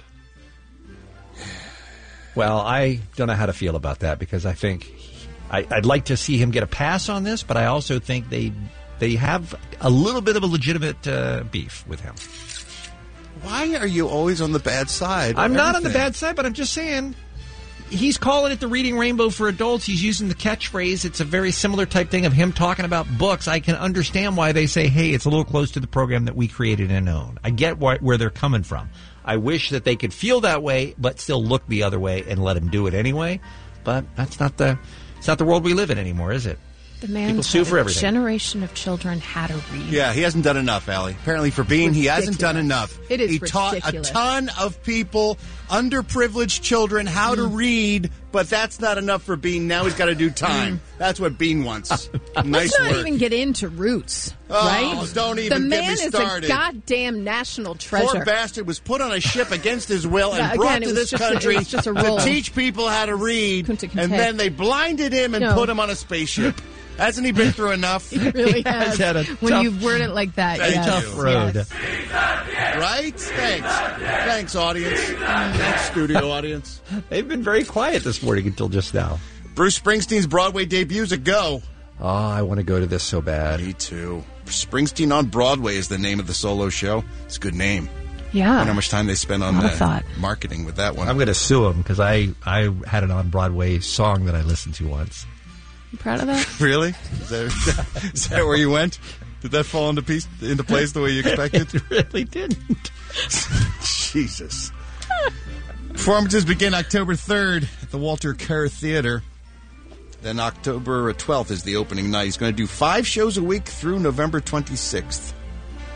Well, I don't know how to feel about that because I think I, I'd like to see him get a pass on this, but I also think they they have a little bit of a legitimate uh, beef with him.
Why are you always on the bad side?
I'm
of
not on the
everything?
bad side, but I'm just saying he's calling it the Reading Rainbow for adults. He's using the catchphrase. It's a very similar type thing of him talking about books. I can understand why they say, hey, it's a little close to the program that we created and own. I get wh- where they're coming from. I wish that they could feel that way, but still look the other way and let him do it anyway. But that's not the it's not the world we live in anymore, is it?
The man
People sue
taught
for
a
everything.
generation of children how to read.
Yeah, he hasn't done enough, Allie. Apparently for Bean, he hasn't done enough.
It is
He taught a
ridiculous.
ton of people, underprivileged children, how to read, but that's not enough for Bean. Now he's got to do time. That's what Bean wants. Nice
Let's not
work.
even get into Roots,
Oh,
right?
don't even
the
get
man
me
is
started.
a goddamn national treasure.
Poor bastard was put on a ship against his will and
Yeah, again,
brought
it
to
was
this
just a- it
country
was just a
to
role.
teach people how to read,
Kunta
and
Kinte.
then they blinded him and
No.
put him on a spaceship. Hasn't he been through enough?
He really
He has
has.
had a
when
tough-
you word it like that,
Thank
yes,
you.
Tough road.
yes.
Right? Thanks. Thanks, audience. Thanks, studio audience.
They've been very quiet this morning until just now.
Bruce Springsteen's Broadway debut's a go.
Oh, I want to go to this so bad.
Me too. Springsteen on Broadway is the name of the solo show. It's a good name.
Yeah.
I wonder how much time they spent on
Lot of
uh,
thought.
marketing with that one.
I'm going to sue him because I, I had an on-Broadway song that I listened to once.
You proud of that?
Really? Is that, is that where you went? Did that fall into piece into place the way you expected?
It really didn't.
Jesus. Performances begin October third at the Walter Kerr Theater. Then October twelfth is the opening night. He's going to do five shows a week through November twenty-sixth.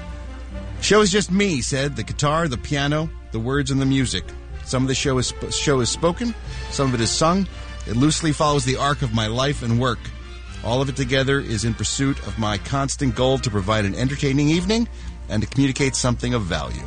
Show is just me, he said. The guitar, the piano, the words, and the music. Some of the show is, show is spoken. Some of it is sung. It loosely follows the arc of my life and work. All of it together is in pursuit of my constant goal to provide an entertaining evening and to communicate something of value.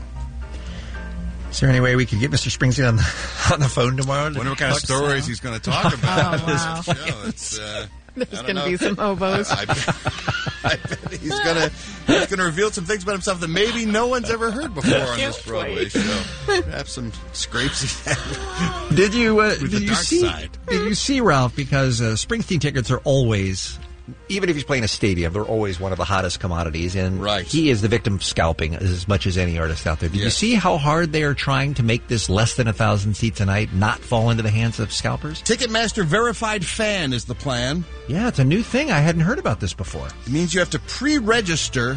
Is there any way we could get Mister Springsteen on the, on the phone tomorrow?
I wonder what kind of stories he's going to talk about.
Oh, wow.
on this show. It's, uh,
There's going to be some hobos.
I, I, I bet he's going to he's going to reveal some things about himself that maybe no one's ever heard before on this Broadway
wait.
show. Perhaps some scrapes he had.
Did you uh,
With
did
the
you
dark
see?
side.
Did you see, Ralph? Because uh, Springsteen tickets are always, even if he's playing a stadium, they're always one of the hottest commodities. And
Right.
he is the victim of scalping as much as any artist out there. Did you
Yes.
see how hard they are trying to make this less than a thousand seats a night not fall into the hands of scalpers?
Ticketmaster Verified Fan is the plan.
Yeah, it's a new thing. I hadn't heard about this before.
It means you have to pre-register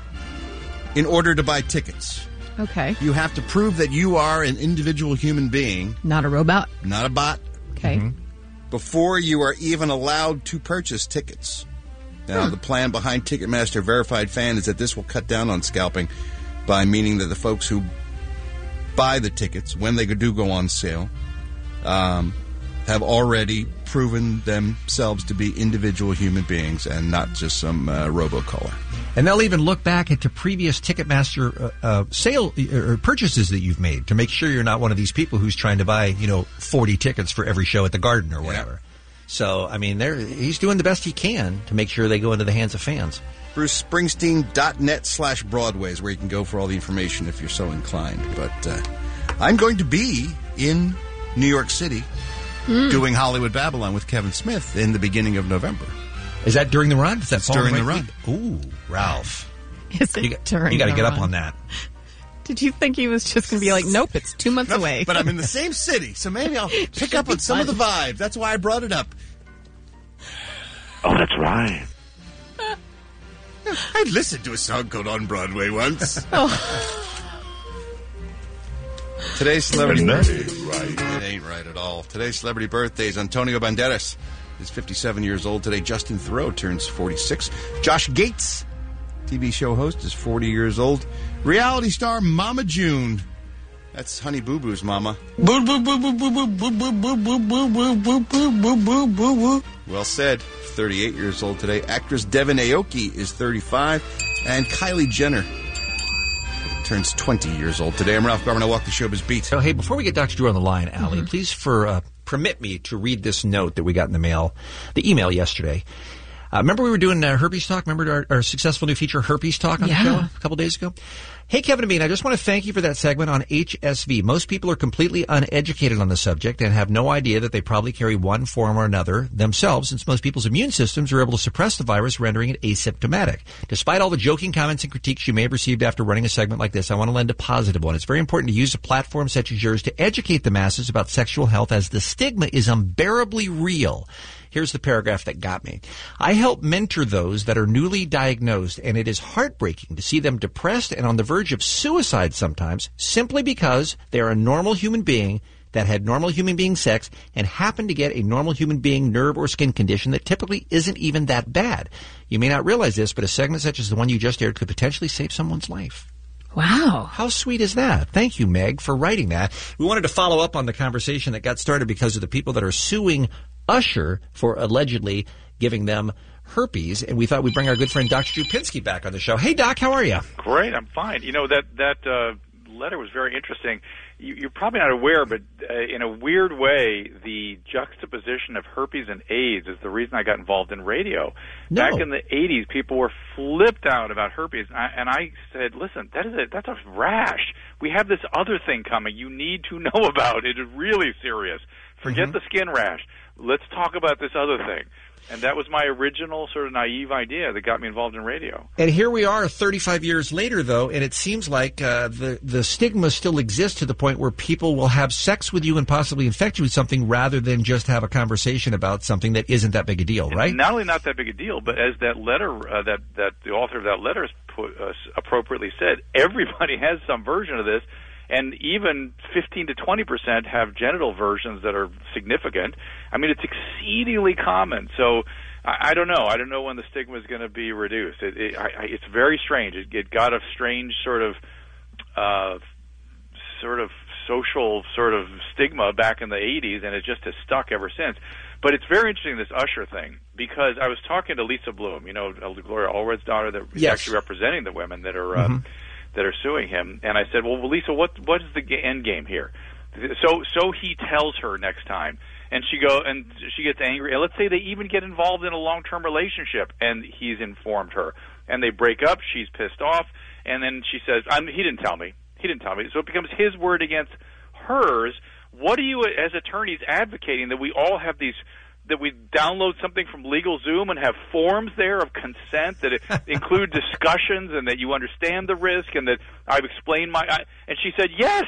in order to buy tickets.
Okay.
You have to prove that you are an individual human being,
Not a robot.
not a bot,
Okay.
before you are even allowed to purchase tickets. Now, the plan behind Ticketmaster Verified Fan is that this will cut down on scalping by meaning that the folks who buy the tickets, when they do go on sale, um, have already proven themselves to be individual human beings and not just some uh, robocaller.
And they'll even look back into previous Ticketmaster uh, uh, sale uh, or purchases that you've made to make sure you're not one of these people who's trying to buy, you know, forty tickets for every show at the Garden or whatever. So, I mean, they're, he's doing the best he can to make sure they go into the hands of fans.
Bruce Springsteen dot net slash Broadway is where you can go for all the information if you're so inclined. But uh, I'm going to be in New York City
Mm.
doing Hollywood Babylon with Kevin Smith in the beginning of November.
Is that during the run? Is that
It's during the
right
run.
Ooh, Ralph.
Is it
You,
during
you got to
the
get up
run?
on that.
Did you think he was just going to be like, nope, it's two months
No,
away?
But I'm in the same city, so maybe I'll pick
Should
up
be
on some of the
fun.
vibes. That's why I brought it up.
Oh, that's right.
I listened to a song called On Broadway once. Today's celebrity birthday.
Right.
It ain't right at all. Today's celebrity birthdays. Antonio Banderas is fifty-seven years old today. Justin Theroux turns forty-six. Josh Gates, T V show host, is forty years old. Reality star Mama June. That's Honey Boo Boo's mama. Well said. thirty-eight years old today. Actress Devin Aoki is thirty-five. And Kylie Jenner turns twenty years old today. I'm Ralph Garman. I walk the showbiz beat.
So, hey, before we get Doctor Drew on the line, Allie, please for uh, permit me to read this note that we got in the mail, the email yesterday. Uh, remember we were doing uh, Herpes Talk? Remember our, our successful new feature, Herpes Talk, on
Yeah.
the show a couple days ago? Hey, Kevin and Bean, I just want to thank you for that segment on H S V. Most people are completely uneducated on the subject and have no idea that they probably carry one form or another themselves, since most people's immune systems are able to suppress the virus, rendering it asymptomatic. Despite all the joking comments and critiques you may have received after running a segment like this, I want to lend a positive one. It's very important to use a platform such as yours to educate the masses about sexual health, as the stigma is unbearably real. Here's the paragraph that got me. I help mentor those that are newly diagnosed, and it is heartbreaking to see them depressed and on the verge of suicide sometimes, simply because they are a normal human being that had normal human being sex and happened to get a normal human being nerve or skin condition that typically isn't even that bad. You may not realize this, but a segment such as the one you just aired could potentially save someone's life.
Wow.
How sweet is that? Thank you, Meg, for writing that. We wanted to follow up on the conversation that got started because of the people that are suing Usher for allegedly giving them herpes, and we thought we'd bring our good friend Doctor Drew Pinsky back on the show. Hey, Doc, how are you?
Great, I'm fine. You know, that, that uh, letter was very interesting. You, you're probably not aware, but uh, in a weird way, the juxtaposition of herpes and AIDS is the reason I got involved in radio.
No.
Back in the eighties, people were flipped out about herpes, and I, and I said, listen, that is a, that's a rash. We have this other thing coming you need to know about. It is really serious. Forget
Mhm.
the skin rash. Let's talk about this other thing. And that was my original sort of naive idea that got me involved in radio.
And here we are thirty-five years later, though, and it seems like uh, the, the stigma still exists to the point where people will have sex with you and possibly infect you with something rather than just have a conversation about something that isn't that big a deal, right?
Not only not that big a deal, but as that letter, uh, that, that the author of that letter has put, uh, appropriately said, everybody has some version of this. And even fifteen to twenty percent have genital versions that are significant. I mean, it's exceedingly common. So I, I don't know. I don't know when the stigma is going to be reduced. It, it, I, I, it's very strange. It, it got a strange sort of, uh, sort of social sort of stigma back in the eighties, and it just has stuck ever since. But it's very interesting, this Usher thing, because I was talking to Lisa Bloom, you know, Gloria Allred's daughter, that is
yes.
actually representing the women that are uh,
Mm-hmm.
that are suing him, and I said, well, Lisa, what what is the ga- end game here? So so he tells her next time, and she go and she gets angry. And let's say they even get involved in a long-term relationship, and he's informed her, and they break up. She's pissed off, and then she says, I'm, "He didn't tell me. He didn't tell me." So it becomes his word against hers. What are you, as attorneys, advocating that we all have these? That we download something from LegalZoom and have forms there of consent that include discussions, and that you understand the risk, and that I've explained my. I, and she said, "Yes,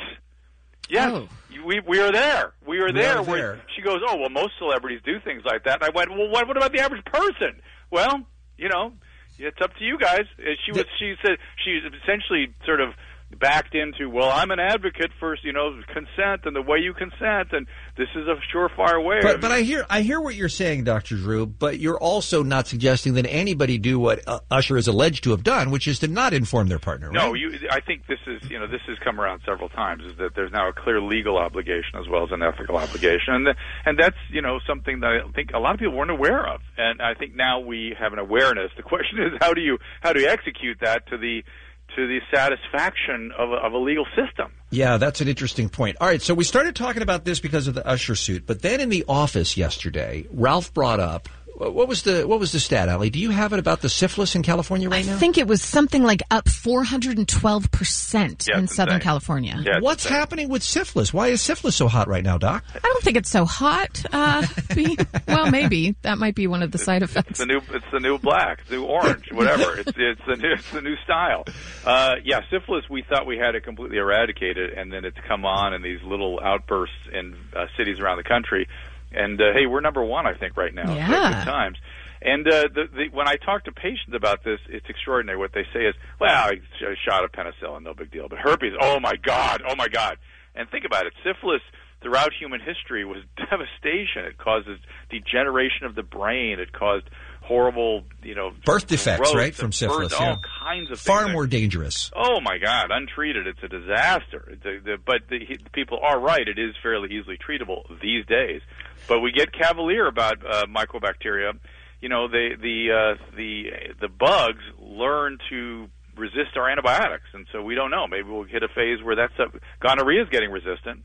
yes,
Oh.
we we are there. We are
We
there."
are
Where
there.
she goes, "Oh well, most celebrities do things like that." And I went, "Well, what, what about the average person?" Well, you know, it's up to you guys. And she was. She said she essentially sort of backed into, well, I'm an advocate for, you know, consent and the way you consent, and this is a surefire way.
But, but I hear I hear what you're saying, Doctor Drew, but you're also not suggesting that anybody do what uh, Usher is alleged to have done, which is to not inform their partner, right?
No, you, I think this is, you know, this has come around several times, is that there's now a clear legal obligation as well as an ethical obligation, and, the, and that's, you know, something that I think a lot of people weren't aware of, and I think now we have an awareness. The question is, how do you how do you execute that to the to the satisfaction of a, of a legal system?
Yeah, that's an interesting point. All right, so we started talking about this because of the Usher suit, but then in the office yesterday, Ralph brought up, what was the what was the stat, Allie? Do you have it about the syphilis in California right now?
I think it was something like up four hundred twelve percent
Yeah,
in
it's
Southern
insane.
California.
Yeah, it's What's insane. happening with syphilis? Why is syphilis so hot right now, Doc?
I don't think it's so hot. Uh, be- well, maybe that might be one of the side effects.
It's the new, it's the new black, the new orange, whatever. it's it's the new, it's the new style. Uh, yeah, syphilis. We thought we had it completely eradicated, and then it's come on in these little outbursts in uh, cities around the country. And uh, hey, we're number one, I think, right now. So
Yeah.
good times. And uh, the, the, when I talk to patients about this, it's extraordinary. What they say is, "Well, I sh- shot of penicillin, no big deal. But herpes, oh my God, oh my God!" And think about it: syphilis throughout human history was devastation. It causes degeneration of the brain. It caused horrible, you know,
Birth defects,
growth
right, from
and
syphilis,
birth,
yeah.
all kinds of
Far
things.
more dangerous.
Oh my God! Untreated, it's a disaster. It's a, the, but the, he, the people are right; it is fairly easily treatable these days. But we get cavalier about uh, mycobacteria. You know, the the uh, the the bugs learn to resist our antibiotics, and so we don't know. Maybe we'll hit a phase where that's a, gonorrhea is getting resistant.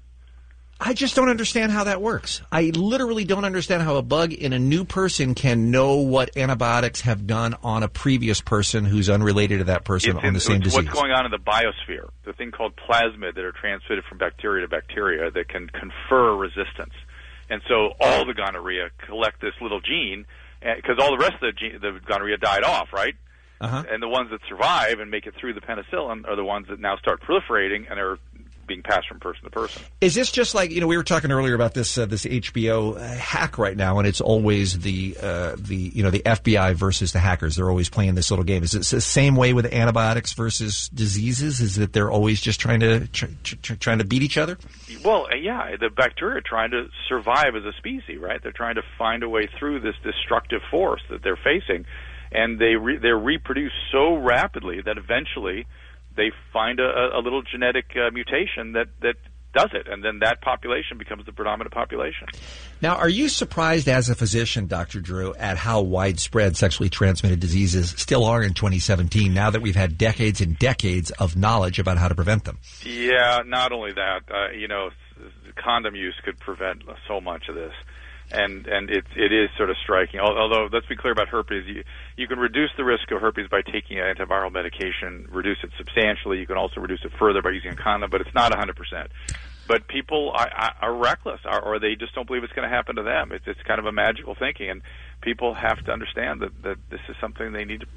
I just don't understand how that works. I literally don't understand how a bug in a new person can know what antibiotics have done on a previous person who's unrelated to that person
It's
on
in-
the same
it's
disease.
What's going on in the biosphere? The thing called plasmid that are transmitted from bacteria to bacteria that can confer resistance, and so all the gonorrhea collect this little gene. Because all the rest of the, gene, the gonorrhea died off, right?
Uh-huh.
And the ones that survive and make it through the penicillin are the ones that now start proliferating and are being passed from person to person.
Is this just like, you know, we were talking earlier about this uh, this H B O uh, hack right now, and it's always the uh, the you know the F B I versus the hackers. They're always playing this little game. Is it the same way with antibiotics versus diseases? Is that they're always just trying to tr- tr- trying to beat each other?
Well, uh, yeah, the bacteria are trying to survive as a species, right? They're trying to find a way through this destructive force that they're facing, and they re- they reproduce so rapidly that eventually they find a, a little genetic uh, mutation that, that does it, and then that population becomes the predominant population.
Now, are you surprised as a physician, Doctor Drew, at how widespread sexually transmitted diseases still are in twenty seventeen, now that we've had decades and decades of knowledge about how to prevent them?
Yeah, not only that, uh, you know, condom use could prevent so much of this. And and it it is sort of striking. Although, let's be clear about herpes. You, you can reduce the risk of herpes by taking an antiviral medication, reduce it substantially. You can also reduce it further by using a condom, but it's not one hundred percent. But people are, are reckless, or, or they just don't believe it's going to happen to them. It's, it's kind of a magical thinking, and people have to understand that, that this is something they need to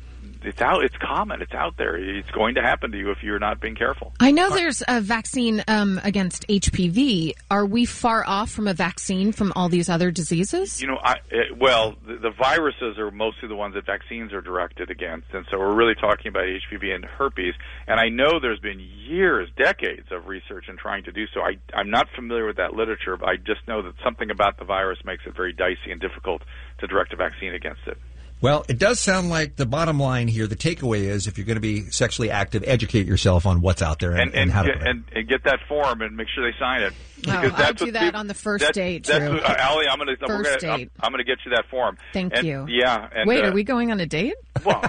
it's out. It's common. It's out there. It's going to happen to you if you're not being careful.
I know there's a vaccine um, against H P V. Are we far off from a vaccine from all these other diseases?
You know, I, it, well, the, the viruses are mostly the ones that vaccines are directed against, and so we're really talking about H P V and herpes. And I know there's been years, decades of research in trying to do so. I, I'm not familiar with that literature, but I just know that something about the virus makes it very dicey and difficult to direct a vaccine against it.
Well, it does sound like the bottom line here, the takeaway is if you're going to be sexually active, educate yourself on what's out there and,
And, and,
and how to
get, and, and get that form and make sure they sign it.
Oh, I'll do that on the first
that,
date,
that's
Drew.
what, uh, Allie, I'm going to I'm
First
gonna,
date.
I'm, I'm going to get you that form.
Thank
And-
you.
Yeah. And,
Wait,
uh,
are we going on a date?
Well,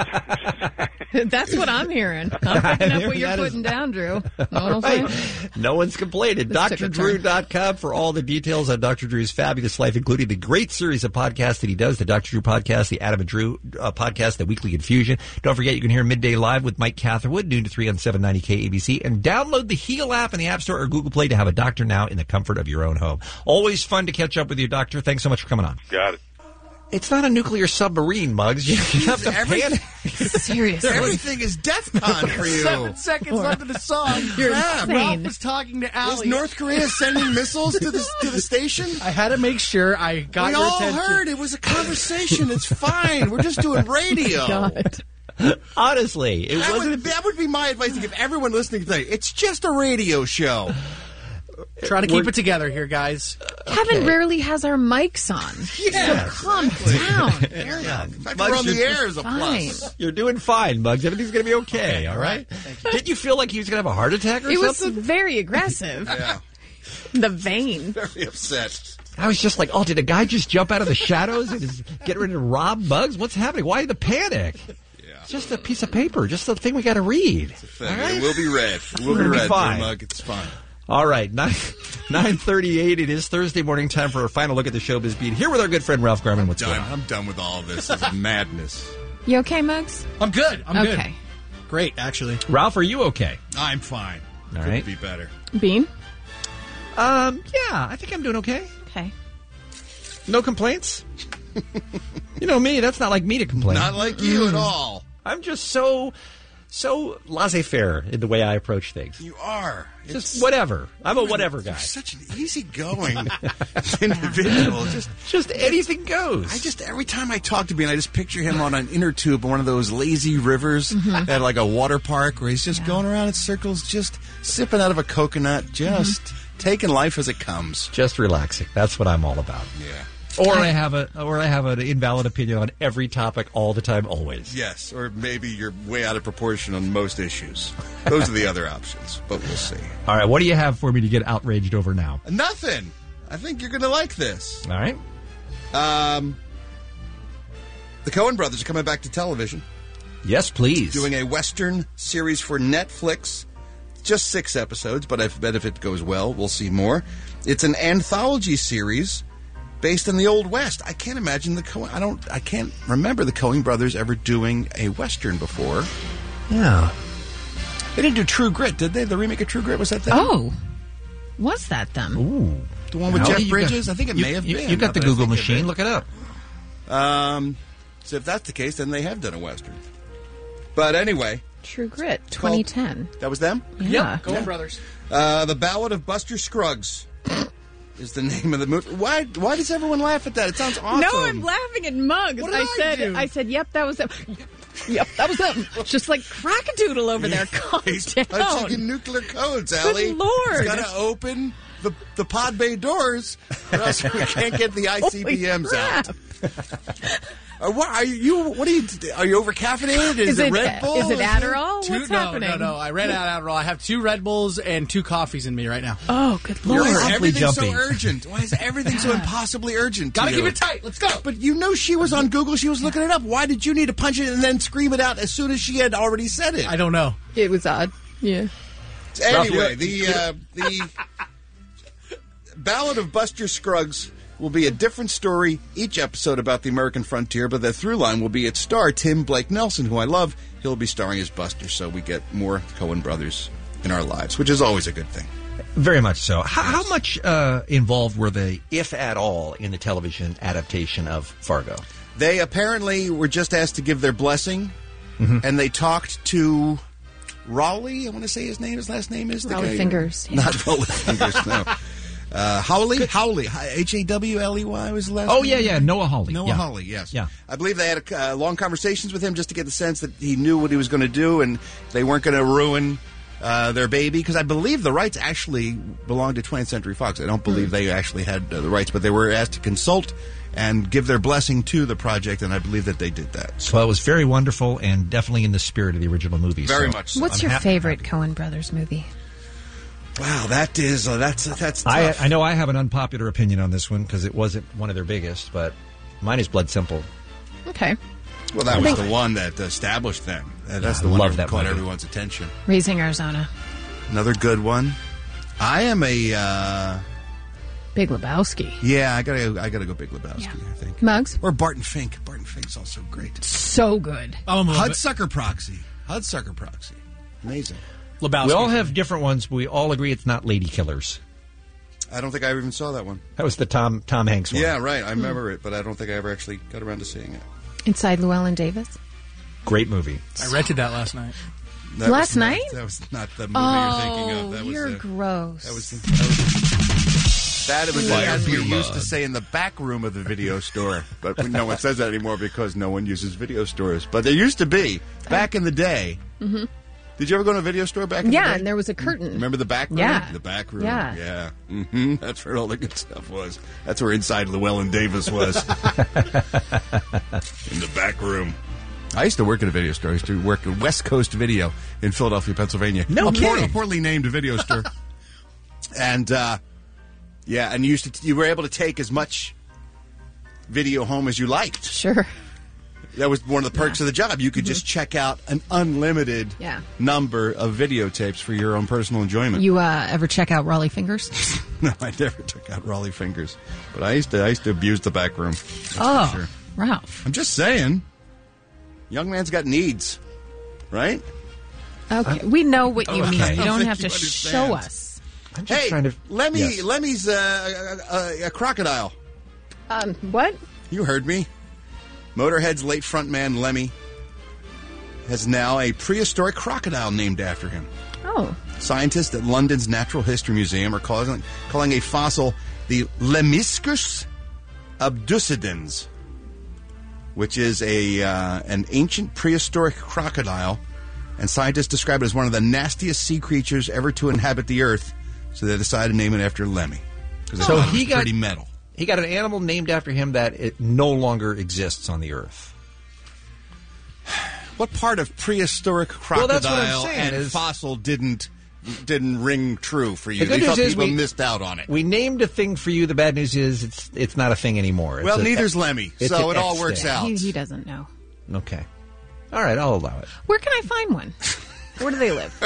That's what I'm hearing. I'm picking up what you're
That is-
putting down, Drew. Know what I'm
Right.
saying?
No one's complaining.
This took
Dr
a
Drew
turn.
dot com for all the details on Doctor Drew's fabulous life, including the great series of podcasts that he does, the Doctor Drew podcast, the Adam and Drew uh, podcast, the Weekly Infusion. Don't forget, you can hear Midday Live with Mike Catherwood, noon to three on seven ninety K A B C, and download the Heal app in the App Store or Google Play to have a doctor now in the comfort of your own home. Always fun to catch up with you, Doctor. Thanks so much for coming on.
Got it.
It's not a nuclear submarine, Muggs. You have to
Everything-
panic.
Seriously.
Everything is DEFCON for you.
Seven seconds left of the song.
You're
Crap.
insane.
Ralph was talking to
Is
Allie.
North Korea sending missiles to the to the station?
I had to make sure I got
we
your
all
attention.
heard it was a conversation. It's fine. We're just doing radio.
God.
Honestly, it
That
wasn't.
would, that would be my advice to give everyone listening today. It's just a radio show.
Try to keep it together here, guys.
Kevin rarely has our mics on.
Yeah,
So calm down.
Yeah.
In fact, we're on the air is a
Fine.
plus.
You're doing fine, Muggs. Everything's going to be okay, all right? Didn't you feel like he was going to have a heart attack or
It was
something?
very aggressive.
Yeah,
The vein.
very upset.
I was just like, oh, did a guy just jump out of the shadows and is getting ready to rob Muggs? What's happening? Why the panic?
Yeah.
It's just a piece of paper, just the thing we got to read.
Thing. It will be read. It will be
It'll be
read,
fine.
Mug. It's fine.
All right, nine nine thirty eight. It is Thursday morning time for our final look at the showbiz beat. Here with our good friend Ralph Garman. What's
Done.
going on?
I'm done with all of this. This is madness.
You okay, Muggs?
I'm good. I'm good.
Okay.
Great, actually.
Ralph, are you okay?
I'm fine.
All
Couldn't
right.
be better.
Bean?
Um, yeah, I think I'm doing okay.
Okay.
No complaints. You know me. That's not like me to complain.
Not like you at all.
I'm just so so laissez-faire in the way I approach things.
You are.
Just
It's-
whatever. I'm a whatever guy.
You're such an easygoing individual. Just,
Just anything goes.
I just every time I talk to Bean, I just picture him on an inner tube, one of those lazy rivers at like a water park, where he's just going around in circles, just sipping out of a coconut, just taking life as it comes.
Just relaxing. That's what I'm all about.
Yeah.
Or I have a or I have an invalid opinion on every topic all the time, always.
Yes, or maybe you're way out of proportion on most issues. Those are the other options, but we'll see.
All right, what do you have for me to get outraged over now?
Nothing. I think you're going to like this.
All right.
Um, the Coen brothers are coming back to television.
Yes, please.
Doing a Western series for Netflix. Just six episodes, but I bet if it goes well, we'll see more. It's an anthology series based in the Old West. I can't imagine the Coen. I don't. I can't remember the Coen brothers ever doing a Western before.
Yeah.
They didn't do True Grit, did they? The remake of True Grit, was that them?
Oh. Was that them?
Ooh.
The one with
Now
Jeff
you
Bridges?
got-
I think it
you-
may have
you-
been.
You got
now
the
that I
Google
think of
machine.
it.
Look it up.
Um, so if that's the case, then they have done a Western. But anyway.
True Grit, twenty ten.
That was them?
Yeah.
Yep, Coen brothers.
Uh, the Ballad of Buster Scruggs is the name of the movie. Why Why does everyone laugh at that? It sounds awesome.
No, I'm laughing at Muggs.
What did
I
I
said
do?
I said, yep, that was them. Yep, that was them. Just like crackadoodle over there. Calm
Punching
down.
in nuclear codes, Allie.
Lord.
It's got to open the, the pod bay doors, or else we can't get the I C B Ms
Holy
out.
crap.
Uh, what are you? What are you? Are you over caffeinated? Is,
Is
it
it-
Red Bull?
is it Adderall?
Two,
What's
no,
happening?
no, no. I ran out of Adderall. I have two Red Bulls and two coffees in me right now.
Oh, good
Why
lord.
is
awfully
everything so
jumpy.
urgent? Why is everything so impossibly urgent? to
Gotta
you?
keep it tight. Let's go.
But you know she was on Google. She was looking it up. Why did you need to punch it and then scream it out as soon as she had already said it?
I don't know.
It was odd. Yeah.
Anyway, the uh, the Ballad of Buster Scruggs will be a different story each episode about the American frontier, but the through line will be its star, Tim Blake Nelson, who I love. He'll be starring as Buster, so we get more Coen brothers in our lives, which is always a good thing.
Very much so. How, how much uh, involved were they, if at all, in the television adaptation of Fargo?
They apparently were just asked to give their blessing mm-hmm. and they talked to Raleigh. I want to say his name. His last name is the
Raleigh
guy.
Fingers. Yeah.
Not Raleigh Fingers. No. Uh, Hawley, Hawley, H A W L E Y was the last
Oh,
name?
yeah, yeah, Noah Hawley.
Noah
yeah.
Hawley, yes.
Yeah.
I believe they had uh, long conversations with him just to get the sense that he knew what he was going to do and they weren't going to ruin uh, their baby, because I believe the rights actually belonged to twentieth Century Fox. I don't believe they actually had uh, the rights, but they were asked to consult and give their blessing to the project, and I believe that they did that. So.
Well, it was very wonderful and definitely in the spirit of the original movie.
Very
so
much so.
What's
I'm
your
happy-
favorite
happy.
Coen Brothers movie?
Wow, that is uh, that's that's tough.
I, I know I have an unpopular opinion on this one because it wasn't one of their biggest, but mine is Blood Simple.
Okay.
Well, that
I
was
think-
the one that established them. Uh, that's
Yeah,
the
I
one
love
that
that
caught
movie.
everyone's attention.
Raising Arizona.
Another good one. I am a uh,
Big Lebowski.
yeah. I gotta I gotta go Big Lebowski. I think
Mugs?
or Barton Fink. Barton Fink's also great.
So good.
Hudsucker Proxy. Hudsucker Proxy. Amazing.
Lebowski.
We all have different ones, but we all agree it's not Lady Killers.
I don't think I even saw that one.
That was the Tom Tom Hanks one.
Yeah, right. I remember it, but I don't think I ever actually got around to seeing it.
Inside Llewellyn Davis.
Great movie.
I rented that last night.
That
Last
was not-
night?
That was not the movie
Oh,
you're thinking of. That
you're
was, uh,
gross.
That was. That was That was
Fire
as we
beer
used to
mug.
say in the back room of the video store, but no one says that anymore because no one uses video stores. But there used to be back in the day.
Mm-hmm.
Did you ever go to a video store back in
Yeah,
the day?
and there was a curtain.
Remember the back room?
Yeah.
The back room.
Yeah.
Yeah. Mm-hmm. That's where all the good stuff was. That's where Inside Llewellyn Davis was. In the back room. I used to work at a video store. I used to work at West Coast Video in Philadelphia, Pennsylvania.
No
a poor,
kidding.
a poorly named video store. And, uh, yeah, and you used to, you were able to take as much video home as you liked.
Sure.
That was one of the perks of the job. You could just check out an unlimited
Yeah.
number of videotapes for your own personal enjoyment.
You uh, ever check out Raleigh Fingers?
No, I never took out Raleigh Fingers, but I used to. I used to abuse the back room. That's
Oh,
for sure.
Ralph.
I'm just saying, young man's got needs, right?
Okay, we know what you
Oh,
mean.
okay.
You
I
don't
think
have to
you
show
understand.
us.
I'm just
Hey,
trying to.
Lemmy,
Yes.
Lemmy's uh, a, a, a crocodile.
Um, what?
You heard me. Motorhead's late frontman Lemmy has now a prehistoric crocodile named after him.
Oh.
Scientists at London's Natural History Museum are calling, calling a fossil the Lemmiscus abducidens, which is a uh, an ancient prehistoric crocodile, and scientists describe it as one of the nastiest sea creatures ever to inhabit the earth, so they decided to name it after Lemmy. Because they
So
thought it
he
was
got
pretty metal.
He got an animal named after him that it no longer exists on the earth.
What part of prehistoric
Well,
crocodile
that's what I'm saying
and
is-
fossil didn't didn't ring true for you?
The good
You
news
thought
is
people
we
missed out on it.
We named a thing for you. The bad news is it's it's not a thing anymore. It's
Well,
a-
neither's Lemmy,
it's
so
an
it all
X
works
thing.
out.
He, he doesn't know.
Okay. All right, I'll allow it.
Where can I find one? Where do they live?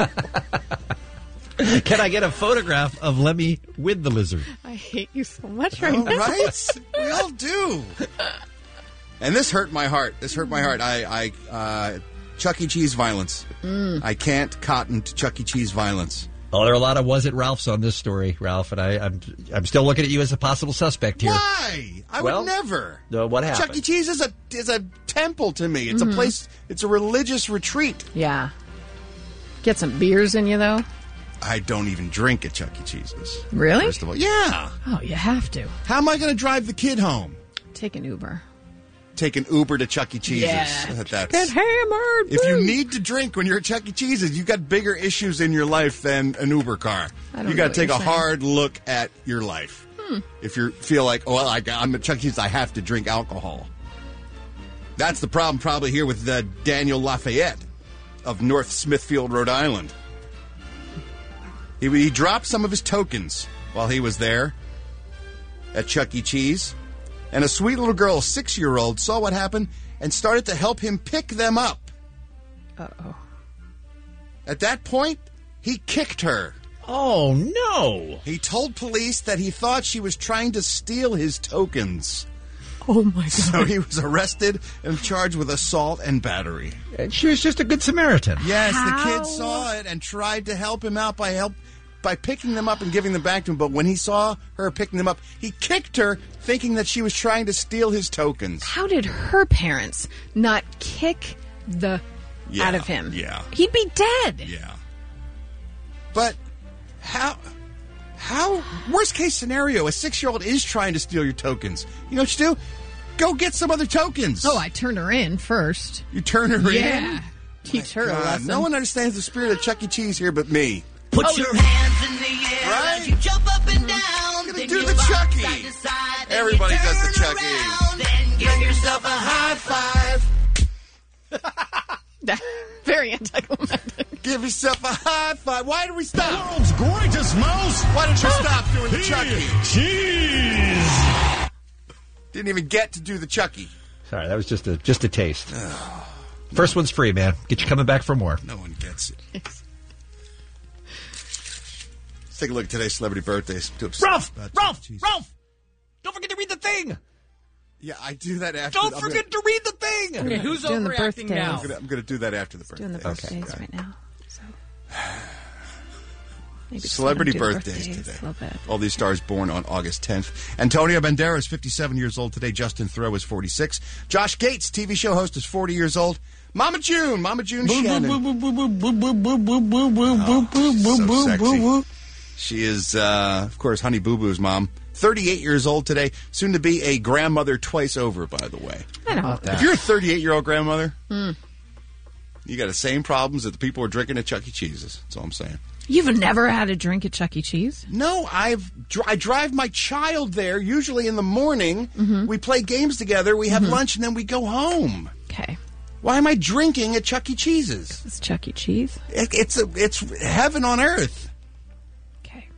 Can I get a photograph of Lemmy with the lizard?
I hate you so much right
Oh,
now.
right? We all do. And this hurt my heart. This hurt my heart. I, I uh, Chuck E. Cheese violence.
Mm.
I can't cotton to Chuck E. Cheese violence.
Oh, there are a lot of was it Ralphs on this story, Ralph, and I, I'm I'm still looking at you as a possible suspect here.
Why? I
Well,
would never.
Uh, what happened?
Chuck E. Cheese is a is a temple to me. It's
Mhm.
a place. It's a religious retreat.
Yeah. Get some beers in you, though.
I don't even drink at Chuck E. Cheese's.
Really?
First of all, yeah.
Oh, you have to.
How am I going to drive the kid home?
Take an Uber.
Take an Uber to Chuck E. Cheese's.
Yeah.
That's,
Get hammered.
if you
woo.
need to drink when you're at Chuck E. Cheese's, you've got bigger issues in your life than an Uber car.
I don't
You
know
got to
what
take a
you're saying.
hard look at your life.
Hmm.
If you feel like, oh, well, I, I'm at Chuck E. Cheese's, I have to drink alcohol. That's the problem probably here with uh, Daniel Lafayette of North Smithfield, Rhode Island. He, he dropped some of his tokens while he was there at Chuck E. Cheese. And a sweet little girl, six-year-old, saw what happened and started to help him pick them up.
Uh-oh.
At that point, he kicked her.
Oh, no.
He told police that he thought she was trying to steal his tokens.
Oh, my God.
So he was arrested and charged with assault and battery.
And she was just a good Samaritan.
Yes,
How?
the kid saw it and tried to help him out by help by picking them up and giving them back to him. But when he saw her picking them up, he kicked her, thinking that she was trying to steal his tokens.
How did her parents not kick the
Yeah,
out of him.
yeah.
He'd be dead.
Yeah. But how, how, worst case scenario, a six-year-old is trying to steal your tokens. You know what you do? Go get some other tokens.
Oh, I turn her in first.
You turn her in?
Yeah. Teach her a
God,
lesson.
no one understands the spirit of Chuck E. Cheese here but me.
Put your hands in the air
Right?
as you jump up and down.
Gonna do the Chucky. Everybody does the Chucky.
Then give yourself a high five.
Very anticlimactic.
Give yourself a high five. Why did we stop?
World's greatest mouse.
Why did you stop doing the Chucky?
Cheese.
Didn't even get to do the Chucky.
Sorry, that was just a just a taste. First one's free, man. Get you coming back for more.
No one gets it. Let's take a look at today's celebrity birthdays.
Ralph! Ralph! Ralph! Don't forget to read the thing!
Yeah, I do that after.
Don't
I'm
forget
gonna,
to read the thing!
Okay, who's doing the birthdays?
I'm gonna, I'm gonna do that after the birthday.
Doing the birthdays right now. So. Maybe just
Celebrity
let 'em do the
birthdays,
birthdays
today.
a little bit.
All these stars born on August tenth. Antonio Banderas, fifty-seven years old today. Justin Theroux is forty-six. Josh Gates, T V show host, is forty years old. Mama June, Mama June Shannon. Oh, so sexy. She is, uh, of course, Honey Boo Boo's mom. thirty-eight years old today. Soon to be a grandmother twice over, by the way.
I know about that.
If you're a thirty-eight-year-old grandmother,
Hmm.
you got the same problems that the people are drinking at Chuck E. Cheese's. That's all I'm saying.
You've never had a drink at Chuck E. Cheese?
No, I've dr- I drive my child there usually in the morning.
Mm-hmm.
We play games together. We have
Mhm.
lunch, and then we go home.
Okay.
Why am I drinking at Chuck E. Cheese's?
It's Chuck E. Cheese.
It, it's a, it's heaven on earth.
Okay.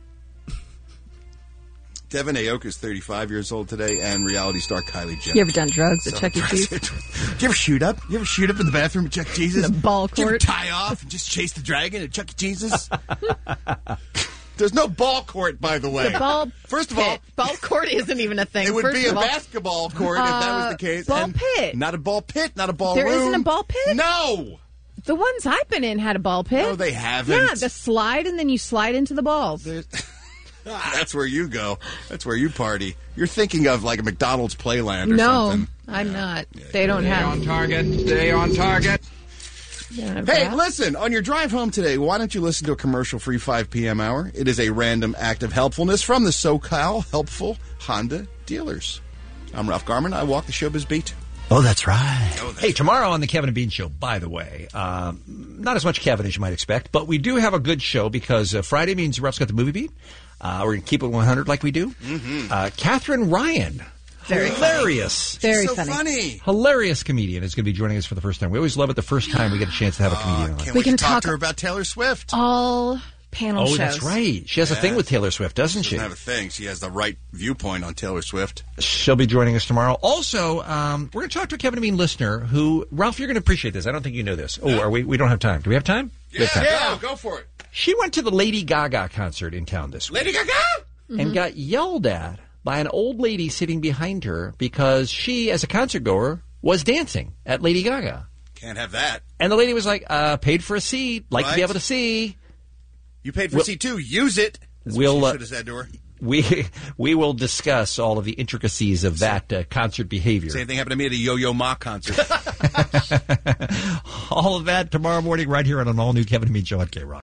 Devin Aoki is thirty-five years old today, and reality star Kylie Jenner.
You ever done drugs at
So
Chuck E. Cheese?
Do you ever shoot up? You ever shoot up in the bathroom at Chuck E. Cheese's?
The ball
Do you ever
court?
tie off and just chase the dragon at Chuck E. Cheese's? There's no ball court, by the way.
The ball
First of all,
pit. Ball court isn't even a thing.
it would
First
be a
of all,
basketball court if that was
Uh,
the case.
ball
and
pit.
Not a ball pit, not a ball
There
room.
isn't a ball pit?
No.
The ones I've been in had a ball pit.
No, they haven't.
Yeah, the slide, and then you slide into the balls.
That's where you go. That's where you party. You're thinking of like a McDonald's Playland or
no,
something.
I'm not. They don't
Stay
have.
on target. Stay on target.
They don't have
Hey,
that.
listen, on your drive home today, why don't you listen to a commercial-free five p.m. hour? It is a random act of helpfulness from the SoCal Helpful Honda dealers. I'm Ralph Garman. I walk the showbiz beat.
Oh, that's right. Hey, tomorrow on the Kevin and Bean Show, by the way, um, not as much Kevin as you might expect, but we do have a good show because uh, Friday means Ralph's got the movie beat. Uh, we're going to keep it one hundred like we do.
Mm-hmm.
Uh, Catherine Ryan,
Very
hilarious.
Very
so
funny.
funny.
Hilarious comedian is going to be joining us for the first time. We always love it the first time we get a chance to have a comedian on.
Can't
We
wait
can
to talk,
talk-
to her about Taylor Swift.
All panel
Oh,
shows.
that's right. She has a
Yeah.
thing with Taylor Swift, doesn't
She
she?
doesn't have a thing. She has the right viewpoint on Taylor Swift.
She'll be joining us tomorrow. Also, um, we're going to talk to a Kevin and Bean listener who, Ralph, you're going to appreciate this. I don't think you know this. Oh, are we? We don't have time. Do we have time? We have time.
Yeah, go for it.
She went to the Lady Gaga concert in town this week
Lady Gaga?
and got yelled at by an old lady sitting behind her because she, as a concert goer, was dancing at Lady Gaga.
Can't have that.
And the lady was like, uh, paid for a seat, like to be
Right.
able to see.
You paid for
We'll-
C two. Use it. That's
we'll,
what
uh,
she should have said to her.
We we will discuss all of the intricacies of that uh, concert behavior.
Same thing happened to me at a Yo-Yo Ma concert.
All of that tomorrow morning right here on an all-new Kevin and Bean Show on K-Rock.